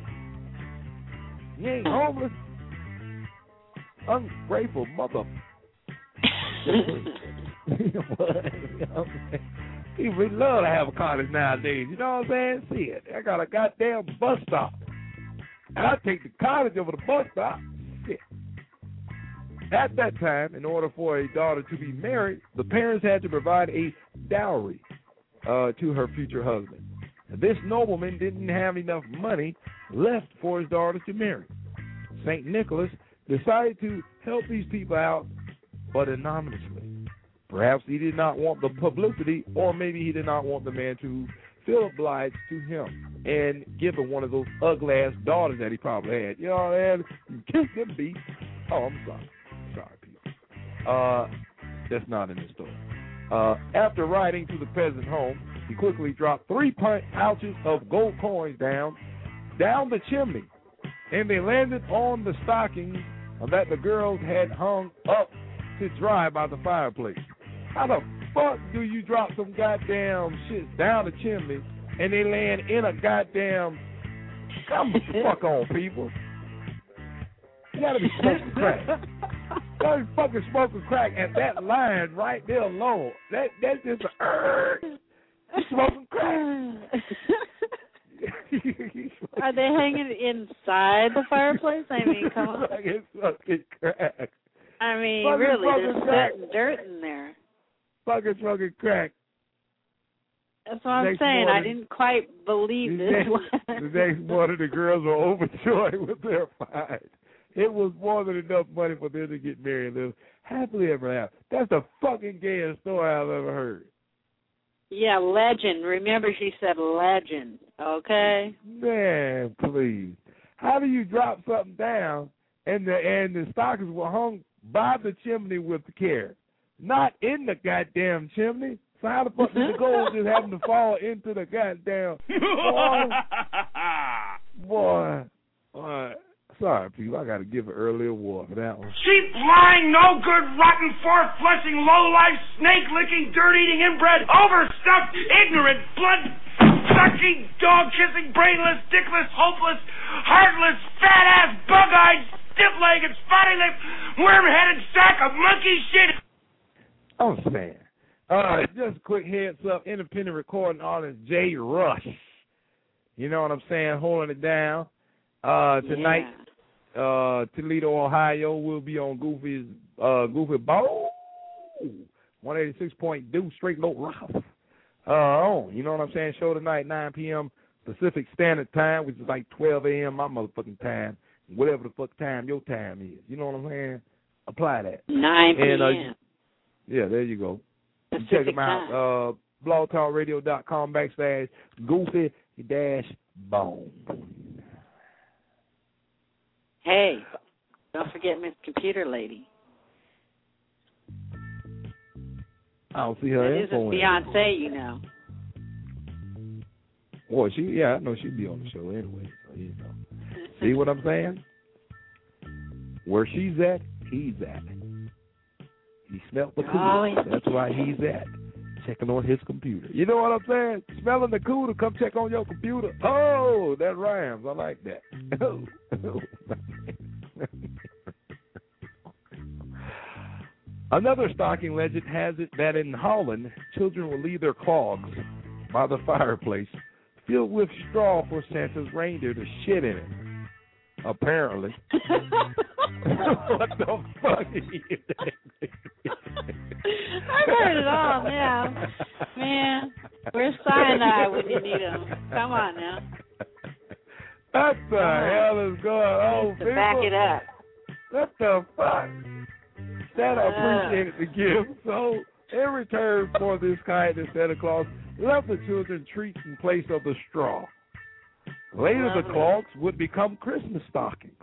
You ain't homeless. Ungrateful mother. People love to have a cottage nowadays. You know what I'm saying? See it. I got a goddamn bus stop. And I take the cottage over the bus stop. Shit. At that time, in order for a daughter to be married, the parents had to provide a dowry uh, to her future husband. This nobleman didn't have enough money left for his daughter to marry. Saint Nicholas decided to help these people out, but anonymously. Perhaps he did not want the publicity, or maybe he did not want the man to feel obliged to him and give him one of those ugly-ass daughters that he probably had. You know what I mean? You kiss them beat. Oh, I'm sorry. Sorry, people. Uh, that's not in the story. Uh, after riding to the peasant home, he quickly dropped three pouches of gold coins down, down the chimney, and they landed on the stockings that the girls had hung up to dry by the fireplace. How the fuck do you drop some goddamn shit down the chimney and they land in a goddamn... Come the fuck on, people. You gotta be smoking crack. You gotta be fucking smoking crack, and that line right there alone, that that's just a... Uh, smoking crack. Are they hanging inside the fireplace? I mean, come on. Fucking smoking crack. I mean, fucking really, there's crack. dirt in there. Fucking smoking crack. That's what I'm next saying. morning, I didn't quite believe the this next, one. The next morning, the girls were overjoyed with their find. It was more than enough money for them to get married and live happily ever after. That's the fucking gayest story I've ever heard. Yeah, legend. Remember, she said legend. Okay. Man, please. How do you drop something down and the and the stockings were hung by the chimney with care, not in the goddamn chimney? So how the fuck did the gold just happen to fall into the goddamn boy? Boy, boy. Sorry, people. I got to give an early award for that one. Cheap, lying, no good, rotten, four-flushing, low-life, snake-licking, dirt-eating, inbred, overstuffed, ignorant, blood-sucking, dog-kissing, brainless, dickless, hopeless, heartless, fat-ass, bug-eyed, stiff-legged, spotty-lipped, worm-headed sack of monkey shit. I'm saying. Uh, just a quick heads up, independent recording artist Jay Rush. You know what I'm saying? Holding it down. Uh, tonight, yeah. uh, Toledo, Ohio, will be on Goofy's uh, Goofy Ball, one eighty-six point two straight low rough. Uh, on, you know what I'm saying? Show tonight, nine p.m. Pacific Standard Time, which is like twelve a.m. my motherfucking time, whatever the fuck time your time is. You know what I'm saying? Apply that. nine p.m. And, uh, yeah, there you go. Pacific Check them out. time. Uh, blogtalkradio.com backslash Goofy dash Bone. Hey, don't forget Miss Computer Lady. I don't see her That is a info in. fiancé, you know. Well, she, yeah, I know she'd be on the show anyway. So, you know. See what I'm saying? Where she's at, he's at. He smelled the cooter. Oh, That's why he's at. Checking on his computer. You know what I'm saying? Smelling the cooter, come check on your computer. Oh, that rhymes. I like that. Another stocking legend has it that in Holland, children will leave their clogs by the fireplace filled with straw for Santa's reindeer to shit in it. Apparently. What the fuck? I've heard it all now. Man, where's cyanide when you need them? Come on now. What the hell is going on, To people? back it up. What the fuck? Santa Uh. appreciated the gift, so in return for this kindness, Santa Claus left the children treats in place of the straw. Later, the Lovely. clogs would become Christmas stockings.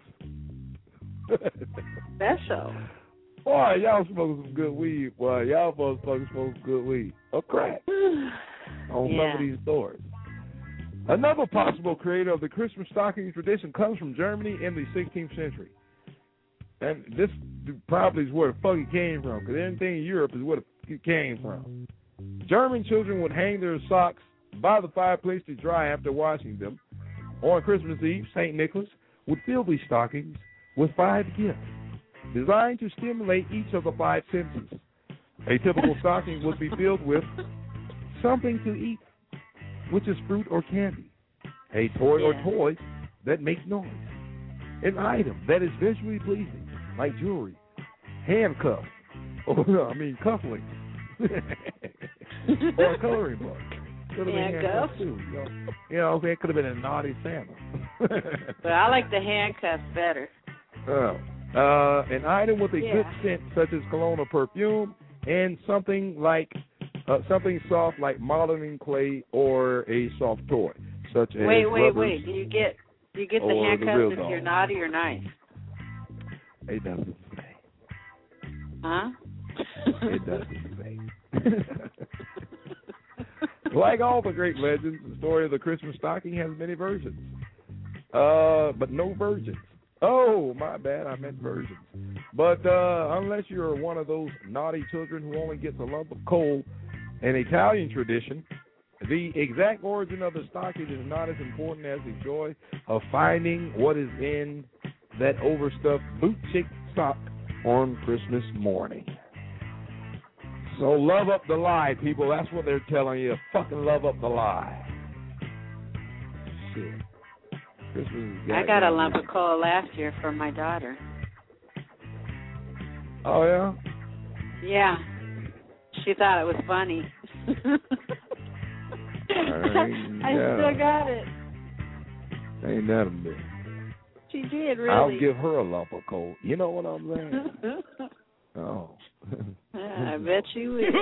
Special. Boy, y'all smoking some good weed. Boy, y'all supposed to smoke some good weed. Or crack on some Yeah. of these stores. Another possible creator of the Christmas stocking tradition comes from Germany in the sixteenth century. And this probably is where the fuck it came from, because anything in Europe is where it came from. German children would hang their socks by the fireplace to dry after washing them. On Christmas Eve, Saint Nicholas would fill these stockings with five gifts, designed to stimulate each of the five senses. A typical stocking would be filled with something to eat, which is fruit or candy, a toy or Yeah. toys that make noise, an item that is visually pleasing, like jewelry, handcuffs, or I mean cufflinks, or a coloring book. Could have been handcuffs too. You know, you know what I'm saying? Could have been a naughty Santa. But I like the handcuffs better. Oh. Uh, an item with a Yeah. good scent, such as cologne or perfume, and something like uh, something soft like modeling clay or a soft toy, such as Wait, wait, rubbers. wait. Do you get do you get the or the handcuffs real if dog. you're naughty or nice? It doesn't say. Huh? It doesn't say. Like all the great legends, the story of the Christmas stocking has many versions, uh, but no virgins. Oh, my bad, I meant virgins. But uh, unless you're one of those naughty children who only gets a lump of coal, an Italian tradition, the exact origin of the stocking is not as important as the joy of finding what is in that overstuffed boot chick sock on Christmas morning. So love up the lie, people. That's what they're telling you. Fucking love up the lie. Shit. Christmas is I got a lump of coal last year for my daughter. Oh, yeah? Yeah. She thought it was funny. Ain't, I yeah. still got it. Ain't that a bit. She did, really. I'll give her a lump of coal. You know what I'm saying? Oh. I bet she will.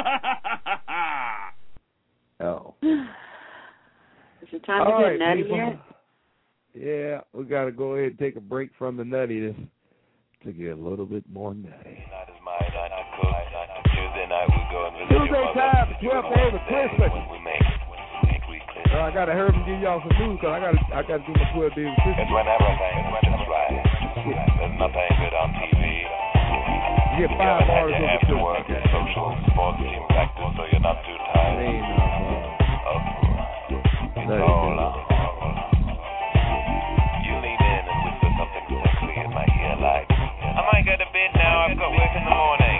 Oh. Is it time All to right, get nutty people. yet? Yeah, we got to go ahead and take a break from the nuttiness to get a little bit more nutty. Tuesday night we go and visit Tuesday your time, mother. twelve days of Christmas. We make, we make weekly. Uh, I got to hurry and give y'all some news because I got to I got to do my twelve days of Christmas. It's when everything is just right. There's nothing good on T V. You get You five haven't had hours your of after work and social sports team practice, so you're not too tired. Ain't no It's so long. You lean in and whisper something sexy in my ear like, I might go to bed now, I've got work in the morning.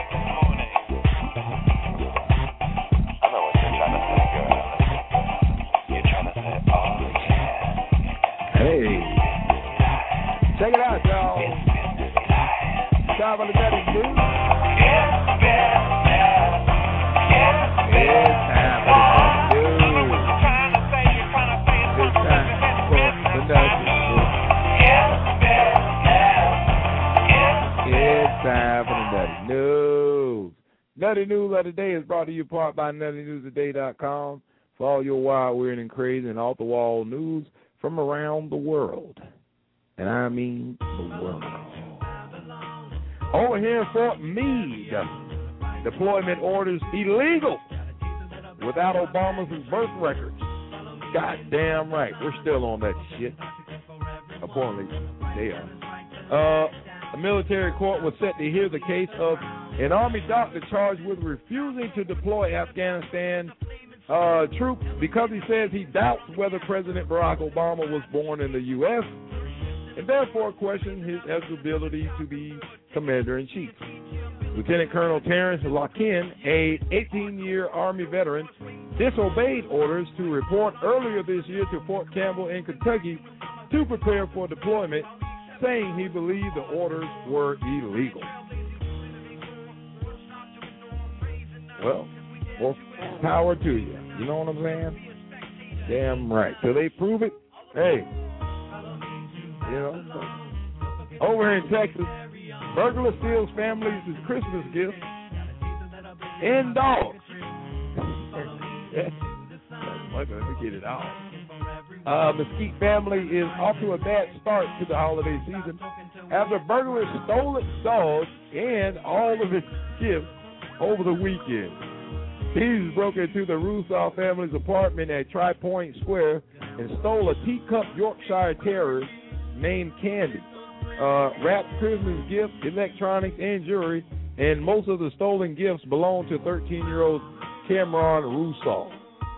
I know what you're trying to say, girl. You're trying to say, oh yeah. Hey. Check it out, y'all. Time for the nutty news. It's time for the nutty news. It's time for the nutty news. It's time for the nutty news. Nutty News of the Day is brought to you part by nutty news a day dot com for all your wild, weird, and crazy and off-the-wall news from around the world. And I mean the world. Over here in Fort Meade, deployment orders illegal without Obama's birth records. Goddamn right. We're still on that shit. Apparently, they are. Uh, a military court was set to hear the case of An Army doctor charged with refusing to deploy Afghanistan uh, troops because he says he doubts whether President Barack Obama was born in the U S and therefore questions his eligibility to be Commander-in-Chief. Lieutenant Colonel Terrence Larkin, a eighteen-year Army veteran, disobeyed orders to report earlier this year to Fort Campbell in Kentucky to prepare for deployment, saying he believed the orders were illegal. Well, more power to you. You know what I'm saying? Damn right. Till they prove it, hey, you know. Over in Texas, burglar steals families' Christmas gifts and dogs. Let me get it out. Uh, Mesquite family is off to a bad start to the holiday season after burglars stole its dog and all of its gifts over the weekend. Thieves broke into the Rousseau family's apartment at Tri-Point Square and stole a teacup Yorkshire Terrier named Candy, uh, wrapped Christmas gifts, electronics, and jewelry, and most of the stolen gifts belong to thirteen-year-old Cameron Rousseau.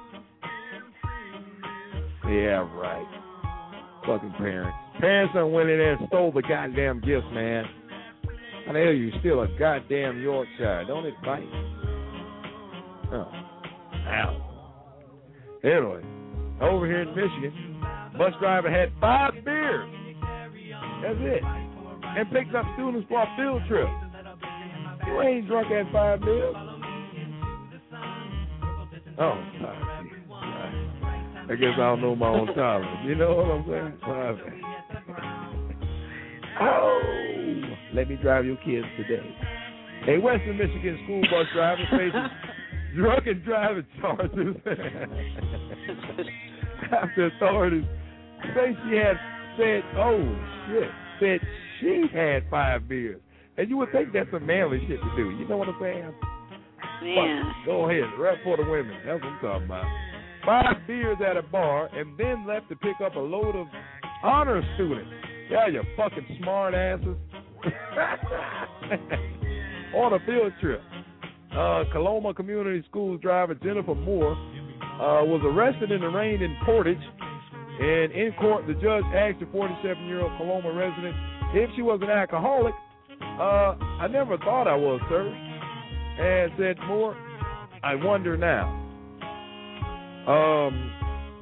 Yeah, right. Fucking parents. Parents done went in there and stole the goddamn gifts, man. How the hell you steal a goddamn Yorkshire? Don't it bite? Oh. Ow. Anyway, over here in Michigan, bus driver had five beers. That's it. And picked up students for a field trip. You ain't drunk at five beers. Oh, sorry. I guess I don't know my own tolerance. You know what I'm saying? Oh, let me drive your kids today. A Western Michigan school bus driver faces drunken driving charges after authorities say she had said, oh, shit, said she had five beers. And you would think that's some manly shit to do. You know what I'm saying? Yeah. Fuck, go ahead, rap for the women. That's what I'm talking about. Five beers at a bar and then left to pick up a load of honor students. Yeah, you fucking smart asses. On a field trip. Uh, Coloma Community Schools driver Jennifer Moore uh, was arrested in the rain in Portage. And in court, the judge asked the forty-seven-year-old Coloma resident if she was an alcoholic. Uh, I never thought I was, sir. And said Moore, I wonder now. Um,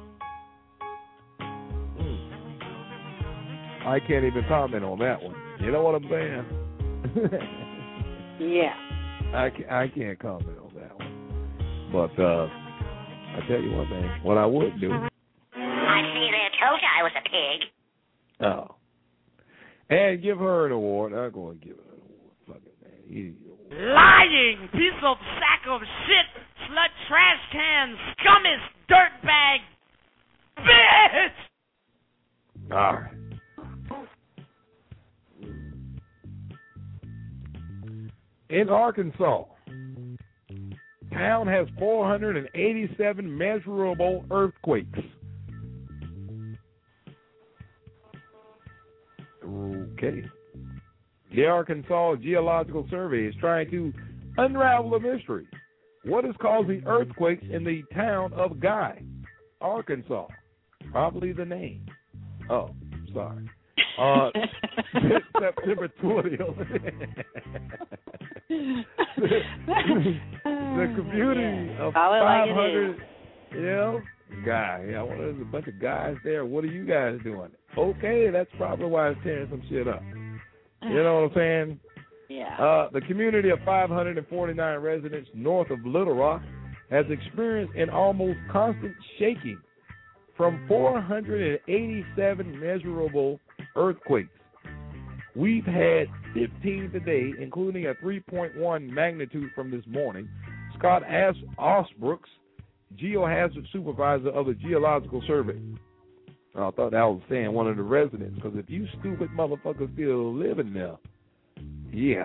I can't even comment on that one. You know what I'm saying? Yeah. I can't, I can't comment on that one. But uh, I tell you one thing. What I would do. I see there told you I was a pig. Oh. And give her an award. I'm going to give her an award. Fucking man. He, lying piece of sack of shit, slut, trash can, scummiest dirtbag, bitch! All right. In Arkansas, town has four hundred eighty-seven measurable earthquakes. Okay. The Arkansas Geological Survey is trying to unravel the mystery. What is causing earthquakes in the town of Guy, Arkansas? Probably the name. Oh, sorry. Uh, September twentieth. the community of five hundred. Yeah, Guy. Yeah, well, there's a bunch of guys there. What are you guys doing? Okay, that's probably why it's tearing some shit up. You know what I'm saying? Yeah. Uh, the community of five hundred forty-nine residents north of Little Rock has experienced an almost constant shaking from four hundred eighty-seven measurable earthquakes. We've had fifteen today, including a three point one magnitude from this morning. Scott As- Osbrooks, geohazard supervisor of the Geological Survey. I thought that was saying one of the residents, because if you stupid motherfuckers still living there, yeah,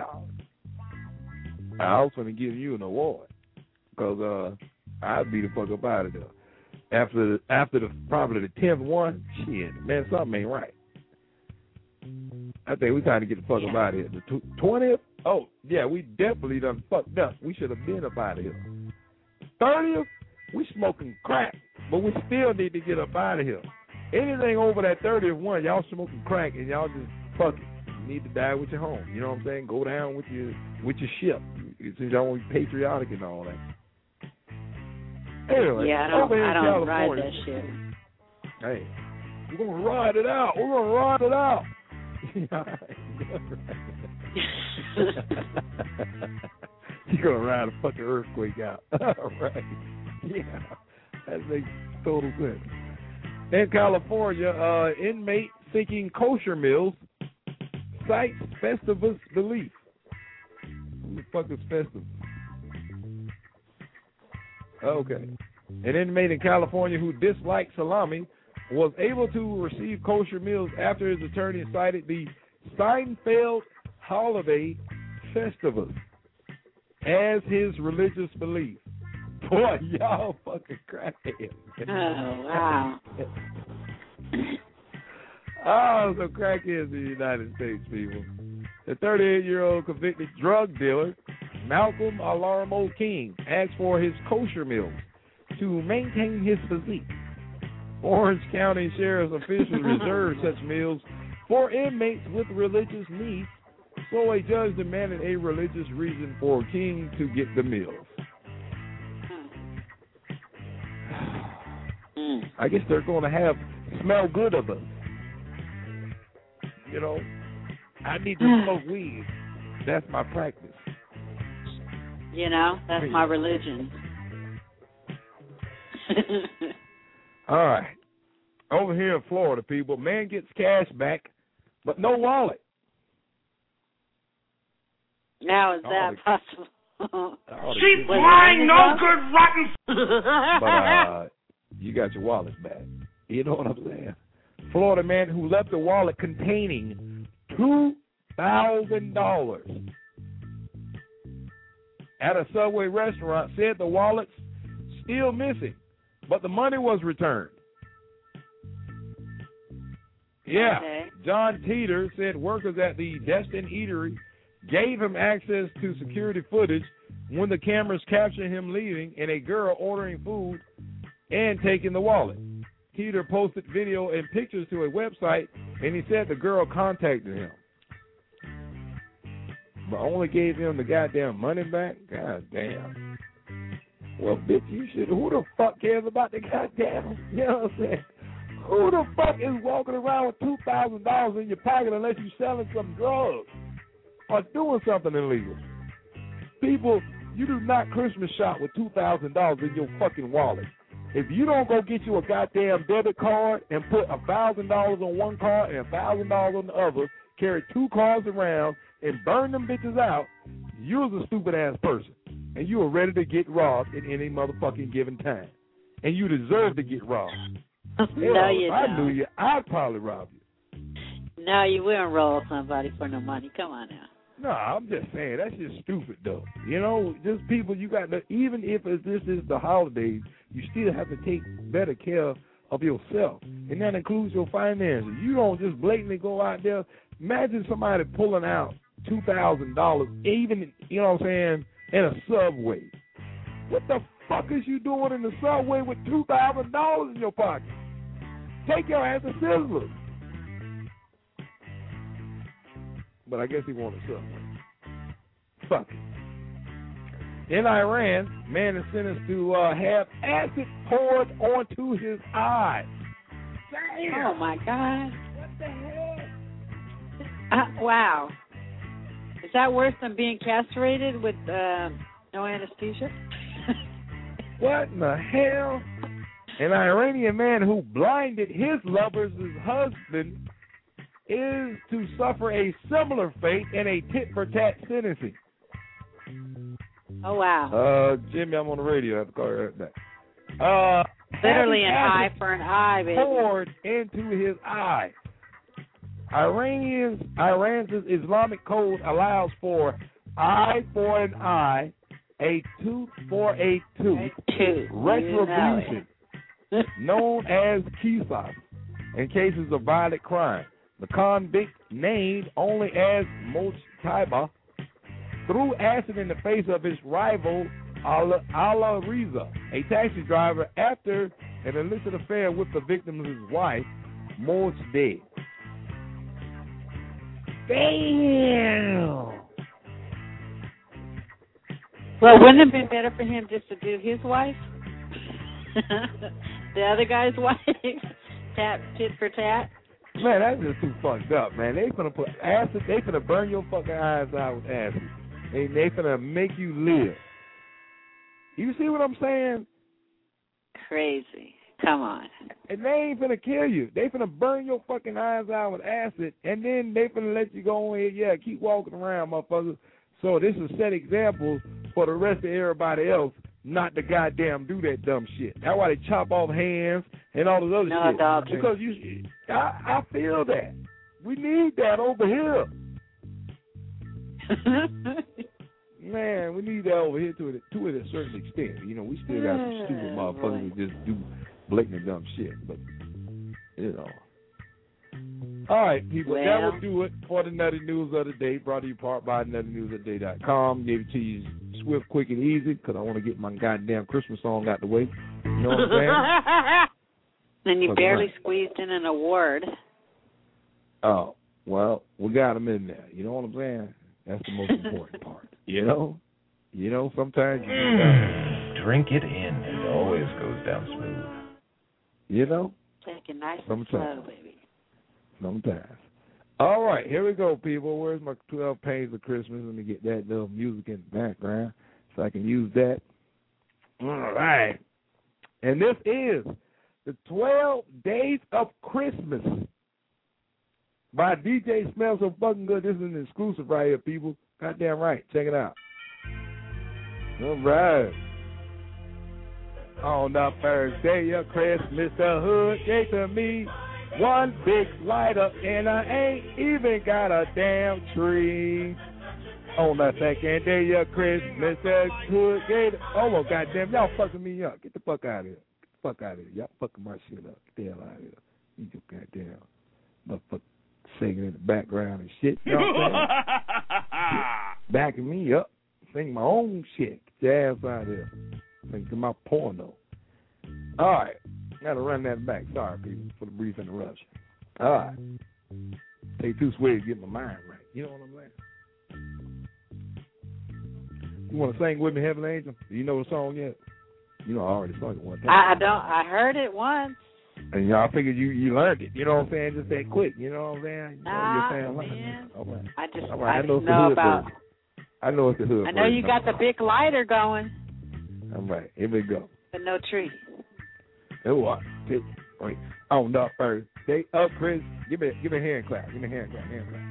I was going to give you an award, because uh, I'd be the fuck up out of there. After the, after the probably the tenth one, shit, man, something ain't right. I think we trying to get the fuck up out of here. The twentieth, Oh, yeah, we definitely done fucked up. We should have been up out of here. thirtieth, we smoking crack, but we still need to get up out of here. Anything over that thirtieth one, y'all smoking crack and y'all just fuck it. You need to die with your home. You know what I'm saying? Go down with your with your ship. Since y'all want to be patriotic and all that. Anyway, yeah, I don't, over here I in don't ride California, that shit. Hey, we're gonna ride it out. We're gonna ride it out. You're gonna ride a fucking earthquake out. All right. Yeah. That makes total sense. In California, uh, inmate seeking kosher meals cites Festivus belief. Who the fuck is Festivus? Okay. An inmate in California who disliked salami was able to receive kosher meals after his attorney cited the Seinfeld holiday Festivus as his religious belief. Boy, y'all fucking crackheads. Oh, wow. Oh, some crackheads in the United States, people. The thirty-eight-year-old convicted drug dealer, Malcolm Alarmo King, asked for his kosher meals to maintain his physique. Orange County Sheriff's officials reserved such meals for inmates with religious needs, so a judge demanded a religious reason for King to get the meals. I guess they're going to have smell good of us. You know, I need to smoke weed. That's my practice. You know, that's my religion. All right. Over here in Florida, people, man gets cash back, but no wallet. Now, is that oh, possible? Keep lying, no good, rotten. But uh, you got your wallet back. You know what I'm saying? Florida man who left a wallet containing two thousand dollars at a Subway restaurant said the wallet's still missing, but the money was returned. Yeah. Okay. John Teeter said workers at the Destin Eatery gave him access to security footage when the cameras captured him leaving and a girl ordering food and taking the wallet. Teeter posted video and pictures to a website, and he said the girl contacted him, but only gave him the goddamn money back. God damn. Well, bitch, you should. Who the fuck cares about the goddamn? You know what I'm saying? Who the fuck is walking around with two thousand dollars in your pocket unless you're selling some drugs or doing something illegal? People, you do not Christmas shop with two thousand dollars in your fucking wallet. If you don't go get you a goddamn debit card and put one thousand dollars on one card and one thousand dollars on the other, carry two cards around and burn them bitches out, you're a stupid-ass person. And you are ready to get robbed at any motherfucking given time. And you deserve to get robbed. No, Hell, you if I don't. knew you, I'd probably rob you. No, you wouldn't roll somebody for no money. Come on now. No, I'm just saying, that's just stupid, though. You know, just people, you got to, even if this is the holidays, you still have to take better care of yourself. And that includes your finances. You don't just blatantly go out there. Imagine somebody pulling out two thousand dollars, even, you know what I'm saying, in a Subway. What the fuck is you doing in the Subway with two thousand dollars in your pocket? Take your ass to Sizzler. But I guess he wanted Subway. Fuck it. In Iran, man is sentenced to uh, have acid poured onto his eyes. Damn. Oh, my God. What the hell? Uh, wow. Is that worse than being castrated with uh, no anesthesia? What in the hell? An Iranian man who blinded his lover's husband is to suffer a similar fate in a tit-for-tat sentencing. Oh, wow. Uh, Jimmy, I'm on the radio. I have to call you right back. Uh, Literally an eye for an eye, baby. Poured into his eye. Iranians, Iran's Islamic code allows for eye for an eye, a tooth for a tooth, tooth. retribution, you know known as qisas, in cases of violent crime. The convict, named only as Mojtaba, threw acid in the face of his rival, Ala, Ala Riza, a taxi driver, after an illicit affair with the victim's wife, Morse dead. Damn. Well, wouldn't it have been better for him just to do his wife? The other guy's wife? Tat, tit for tat? Man, that's just too fucked up, man. They finna put acid, they finna burn your fucking eyes out with acid. They, they finna make you live. You see what I'm saying? Crazy. Come on. And they ain't finna kill you. They finna burn your fucking eyes out with acid, and then they finna let you go on here, yeah, keep walking around, motherfuckers. So this is set examples for the rest of everybody else not to goddamn do that dumb shit. That's why they chop off hands and all this other no shit. Adultery. Because you, I, I feel that. We need that over here. Man, we need that over here to a, to a certain extent. You know, we still got some stupid motherfuckers that just do blatant dumb shit. But, you know. All right, people, well, that will do it for the Nutty News of the Day, brought to you part by nutty news of the day dot com. Gave it to you swift, quick, and easy because I want to get my goddamn Christmas song out the way. You know what I'm saying? And you Okay, barely right. squeezed in an award. Oh, well, we got them in there. You know what I'm saying? That's the most important part. You know? You know, sometimes you Mm, drink it in. It always goes down smooth. You know? Take it nice and Sometimes. slow, baby. Sometimes. All right, here we go, people. Where's my twelve Pains of Christmas? Let me get that little music in the background so I can use that. All right. And this is the twelve Days of Christmas by D J Smells So Fucking Good. This is an exclusive right here, people. Goddamn right. Check it out. All right. On the first day of Christmas, the hood gave to me one big lighter, and I ain't even got a damn tree. On the second day of Christmas, the hood gave to... Oh, well, goddamn, y'all fucking me up. Get the fuck out of here. Get the fuck out of here. Y'all fucking my shit up. Get the hell out of here. You just goddamn motherfucker singing in the background and shit. You know what I'm saying? Backing me up. Sing my own shit. Get your ass out of here. Sing to my porno. All right. Got to run that back. Sorry, people, for the brief interruption. All right. Take two swears to get my mind right. You know what I'm saying? You want to sing with me, Heavenly Angel? Do you know the song yet? You know, I already sung it one time. I, I don't. I heard it once. And y'all figured you, you learned it. You know what I'm saying? Just that quick. You know what I'm saying? You know, Nah, you're saying, man. all right. I just, All right. I I know just it's the know hood about. version. I know it's the hood I know you version. got the big lighter going, All right. Here we go. but no tree. Who are two, three. On the first day of Christmas. Give me, give me a hand clap. Give me a hand clap. Hand clap.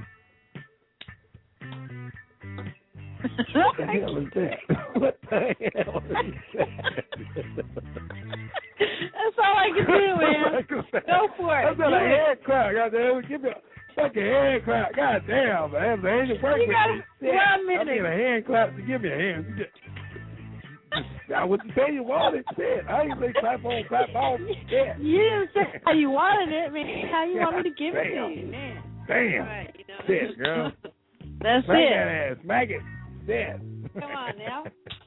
What the hell is that? What the hell is that? That's all I can do, man. Go for it. That's not a hand clap. Goddamn, give me a fucking hand clap. Goddamn, man. The angel work You with got me. one minute. I need a hand clap to give me a hand. You just- I would say you wanted shit. I ain't say clap on, clap off. Yeah. You didn't say how you wanted it, man. How you want me to give it to Damn. you, man? Damn. Right, you know. Shit, girl. That's Smack it. that ass. Smack it. Yeah. Come on now.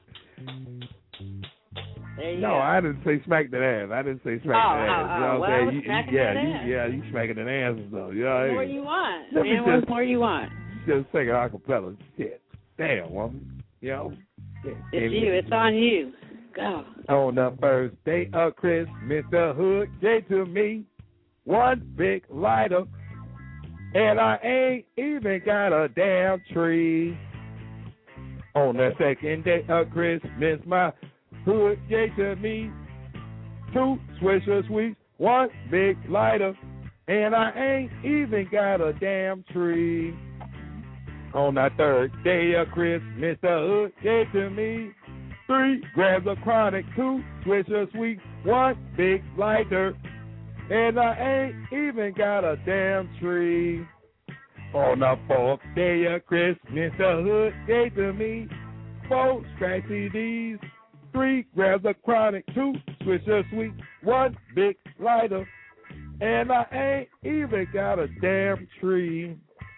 There you No, go. I didn't say smack that ass. I didn't say smack Oh, that ass. oh, you know oh, what well, I'm I saying? was You, smacking yeah, that you, ass. yeah, you smacking that ass and stuff. Yeah, What hey. more you want? Let me Man, what just- more you want? Just sing it acapella. Shit. Damn, woman. You know? Yeah, It's you. It's on you. Go. On the first day of Christmas, the hood gave to me one big lighter, and I ain't even got a damn tree. On the second day of Christmas, my hood gave to me two Swisher Sweets, one big lighter, and I ain't even got a damn tree. On the third day of Christmas, the hood gave to me three grams of chronic, two Swisher Sweets, one big lighter, and I ain't even got a damn tree. On the fourth day of Christmas, the hood gave to me four scratch C Ds, three grams of chronic, two Swisher Sweets, one big lighter, and I ain't even got a damn tree.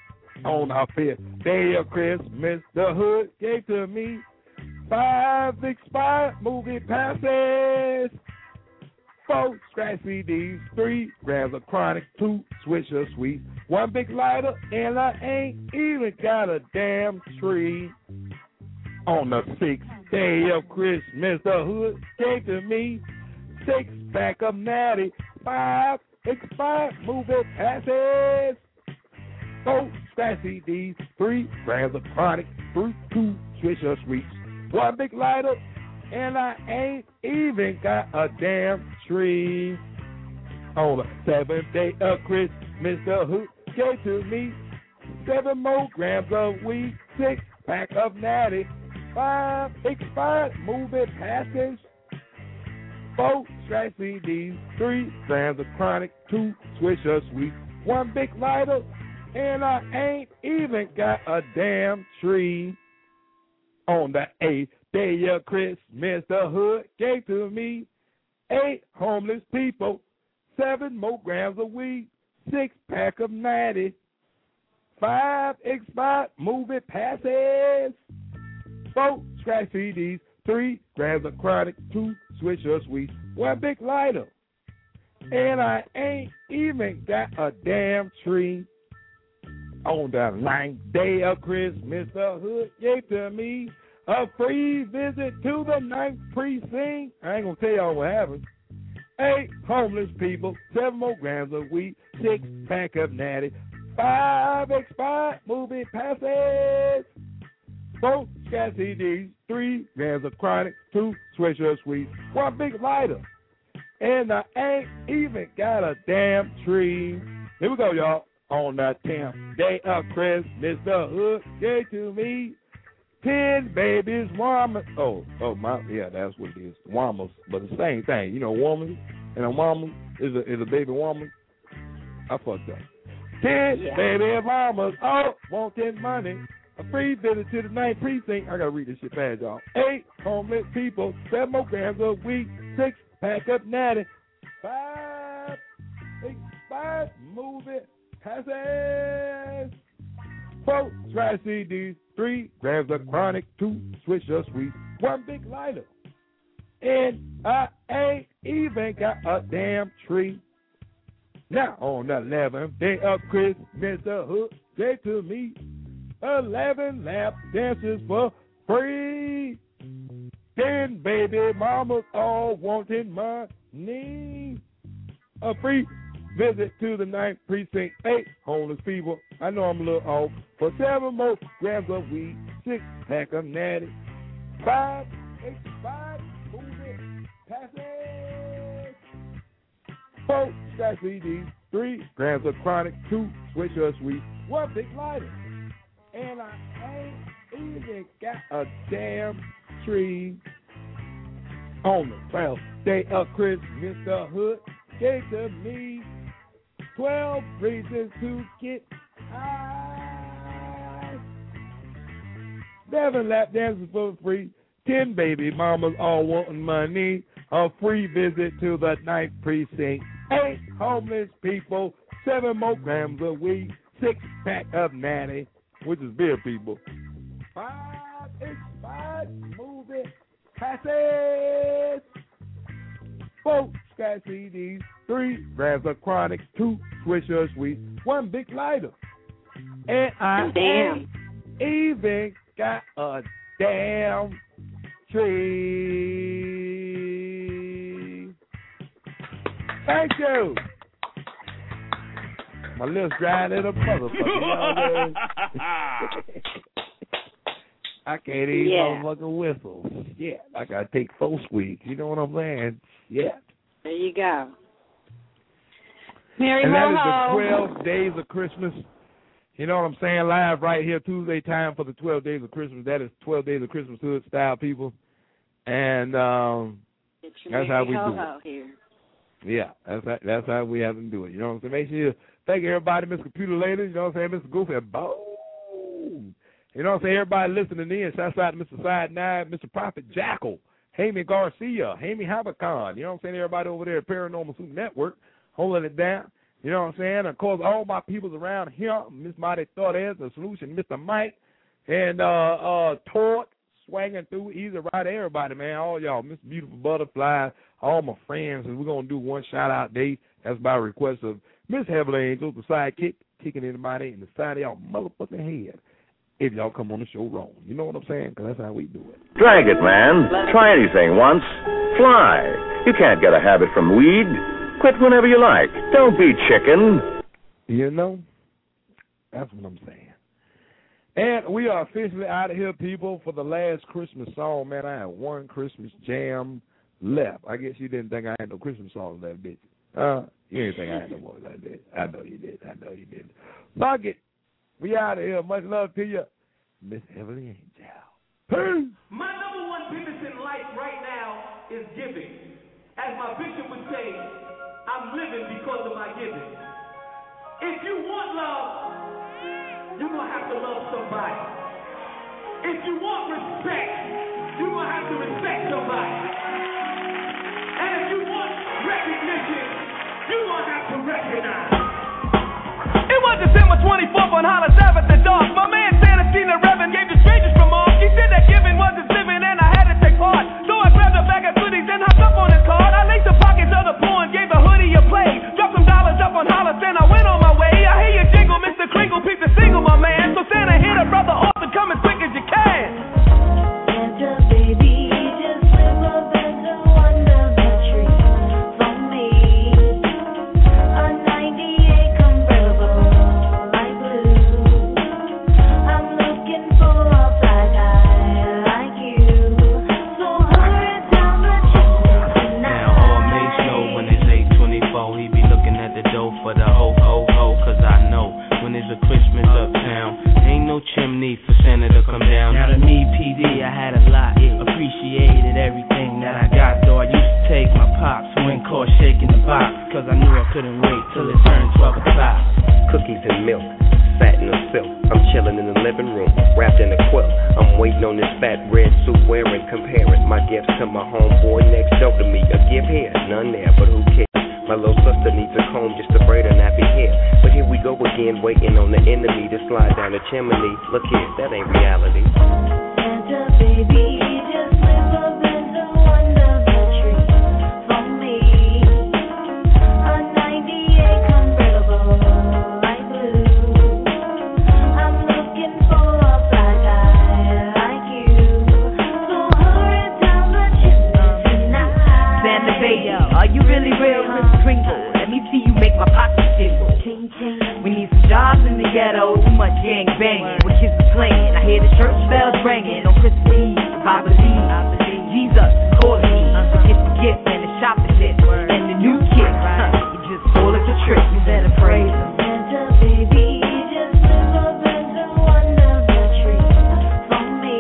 On our fifth day of Christmas, the hood gave to me five expired movie passes, four scratch C Ds, three grams of chronic, two Swisher Sweets, one big lighter, and I ain't even got a damn tree. On the sixth day of Christmas, the hood gave to me six pack of natty, five expired movie passes, four scratch C Ds, three grams of chronic, three, two Swisher Sweets, one big lighter, and I ain't even got a damn tree. On the seventh day of Christmas, the hood gave to me seven more grams of weed, six pack of natty, five expired movie passes, four scratch C Ds, three grams of chronic, two Swisher Sweets, one big lighter, and I ain't even got a damn tree. On the eighth day of Christmas, the hood gave to me eight homeless people, seven more grams of weed, six pack of natty, five expired movie passes, four scratch C Ds, three grams of chronic, two Swisher Sweets, one big lighter, and I ain't even got a damn tree. On the ninth day of Christmas, the hood gave to me a free visit to the ninth precinct. I ain't gonna tell y'all what happened. Eight homeless people, seven more grams of weed, six pack of natty, five expired movie passes, four scratch C Ds, three grams of chronic, two Swisher Sweets, one big lighter, and I ain't even got a damn tree. Here we go, y'all. On the tenth day of Christmas, the hood gave to me ten babies, warmers. Oh, oh my, yeah, that's what it is, warmers. But the same thing, you know, warmers and a warmer is a is a baby warmer. I fucked up. Ten yeah. baby warmers, oh, wanting money. A free visit to the ninth precinct. I gotta read this shit fast, y'all. Eight homeless people, seven more grams of weed, six pack up natty, five expired movie passes, four scratch C Ds, three grams of chronic, two Swisher Sweets, one big lighter, and I ain't even got a damn tree. Now on the eleventh day of Christmas, the hood gave to me eleven lap dances for free. Ten baby mamas all wanting money. A free visit to the ninth precinct, eight homeless people. I know I'm a little off. For seven more grams of weed, six pack of natty, five expired movie passes, four scratch C Ds, three grams of chronic, two Swisher Sweets, one big lighter, and I ain't even got a damn tree. On the twelfth day of Christmas, the hood gave to me twelve reasons to get high, seven lap dances for free, ten baby mamas all wanting money, a free visit to the ninth precinct, eight homeless people, seven more grams of weed, six pack of natty, which is beer people, five expired movie passes, four scratch C Ds, three grams of chronic, two Swisher Sweets, one big lighter, and I damn. ain't even got a damn tree. Thank you. My lips dry in a motherfucker. I can't even yeah. motherfucking whistle. Yeah, I gotta take four squeaks. You know what I'm saying? Yeah. There you go. Mary and Ho-ho. that is the twelve days of Christmas. You know what I'm saying? Live right here, Tuesday time for the twelve days of Christmas. That is twelve days of Christmas hood style, people. And um, that's how we do it. Here. Yeah, that's how, that's how we have to do it. You know what I'm saying? Make sure you thank everybody, Mister Computer Lady. You know what I'm saying? Mister Goofy, boom. You know what I'm saying? Everybody listening in. Shouts out to Mister Side Nine, Mister Prophet Jackal, Hammy Garcia, Hammy Habakon. You know what I'm saying? Everybody over there at Paranormal Super Network holding it down. You know what I'm saying? Of course, all my peoples around here, Miss Mighty Thought is the solution, Mister Mike, and uh, uh, Tort, swanging through, easy right, everybody, man, all y'all, Miss Beautiful Butterfly, all my friends, and we're going to do one shout-out day. That's by request of Miss Heavenly Angel, the sidekick, kicking anybody in the side of y'all motherfucking head if y'all come on the show wrong. You know what I'm saying? Because that's how we do it. Drag it, man. Try anything once. Fly. You can't get a habit from weed. Quit whenever you like. Don't be chicken. You know? That's what I'm saying. And we are officially out of here, people, for the last Christmas song. Man, I had one Christmas jam left. I guess you didn't think I had no Christmas songs left, did you? Uh, you didn't think I had no more like that. I know you did. I know you did. Fuck it. We out of here. Much love to you, Miss Heavenly Angel. Peace. My number one business in life right now is giving. As my bishop would say, I'm living because of my giving. If you want love, you're going to have to love somebody. If you want respect, you're going to have to respect somebody. And if you want recognition, you're going to have to recognize. It was December twenty-fourth on Hollis Ave at the dark. My man Santana Reverend gave the strangers from off. He said that giving wasn't living and I had to take part. So I grabbed a bag of goodies and hopped up on his card. I laced the pockets of the poor and gave a hoodie a play. Dropped some dollars up on Hollis and I went on my way. I hear you jingle, Mister Kringle, peep the single, my man. So Santa hit a brother off and come as quick as you can. Santa baby, just slip a Santa under the tree for me. A ninety-eight convertible, light blue. I'm looking for a fly guy like you. So hurry down the chimney tonight. Now all mates know when it's eight twenty-four, he be looking at the dough for the ho ho ho. Cause I know when there's a Christmas uptown, ain't no chimney for Santa to come down. Now to me, P D, I had a lot, appreciated everything that I got. Though I used to take my pops when caught shaking the box, cause I knew I couldn't wait till it turned twelve o'clock. Cookies and milk, satin or silk. I'm chilling in the living room, wrapped in a quilt. I'm waiting on this fat red suit wearing, comparing my gifts to my homeboy next door to me. A gift here, none there, but who cares? My little sister needs a comb just to braid her nappy hair. But here we go again, waiting on the enemy to slide down the chimney. Look here, that ain't reality. Santa baby, just slip a Santa under the tree for me. A ninety-eight convertible, light blue. I'm looking for a fly guy like you. So hurry down the chimney tonight. Santa baby, are you really real, Mister Kringle? Let me see you make my pockets jingle. We need some jobs in the ghetto, too much gang banging. With kids playing, I hear the church bells ringing. On Christmas Eve, I believe, Jesus is calling me. Forget the gift and the shopping list and the new kid. Huh, you just call it a trick, you better praise him. Santa baby, just slip a Santa under the tree for me.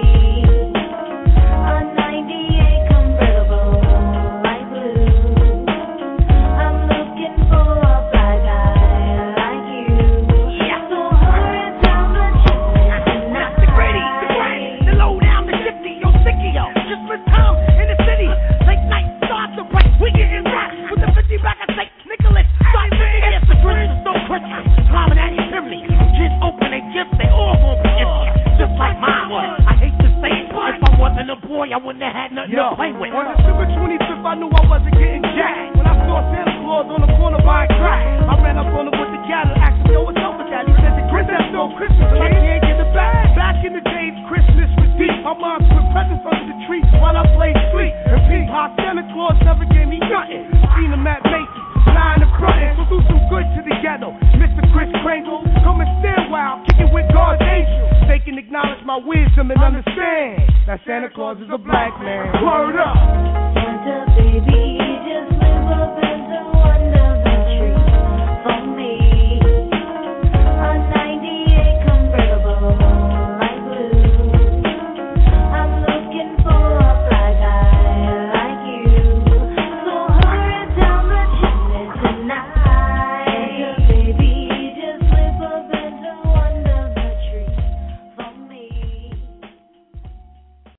A ninety-eight convertible, light blue. I'm looking for a fly guy like you. So hurry down the chimney tonight. The Grady, the Grady, the low down, the shifty, yo, sticky, yo. Just with Tom in the city. Late night, start to break, we getting rocked. With the fifty back, I say, Nicholas, start to it's the Christmas, no Christmas. Climbing at your chimney. Just open their gifts, they all gonna be empty. Just like mine was. I hate to say it, but if I wasn't a boy, I wouldn't have had nothing Yo, to play with. On December twenty-fifth, I knew I wasn't getting jacked. When I saw Santa Claus on the corner buying crack, I ran up on him with the cattle, asked him, yo, what's up with that? He said, the Christmas, no Christmas, and I can't get it back. Back in the days, Christmas was deep. My mom put presents under the tree while I played sleep. And peep, how Santa Claus never gave me nothing. Seen him at Macy's, lying and frontin', so do some good to the ghetto. Mister Chris Kringle, come and stand wild, kicking with God's angels. They can acknowledge my wisdom and understand that Santa Claus is a black man. Word up! Santa baby, just slip a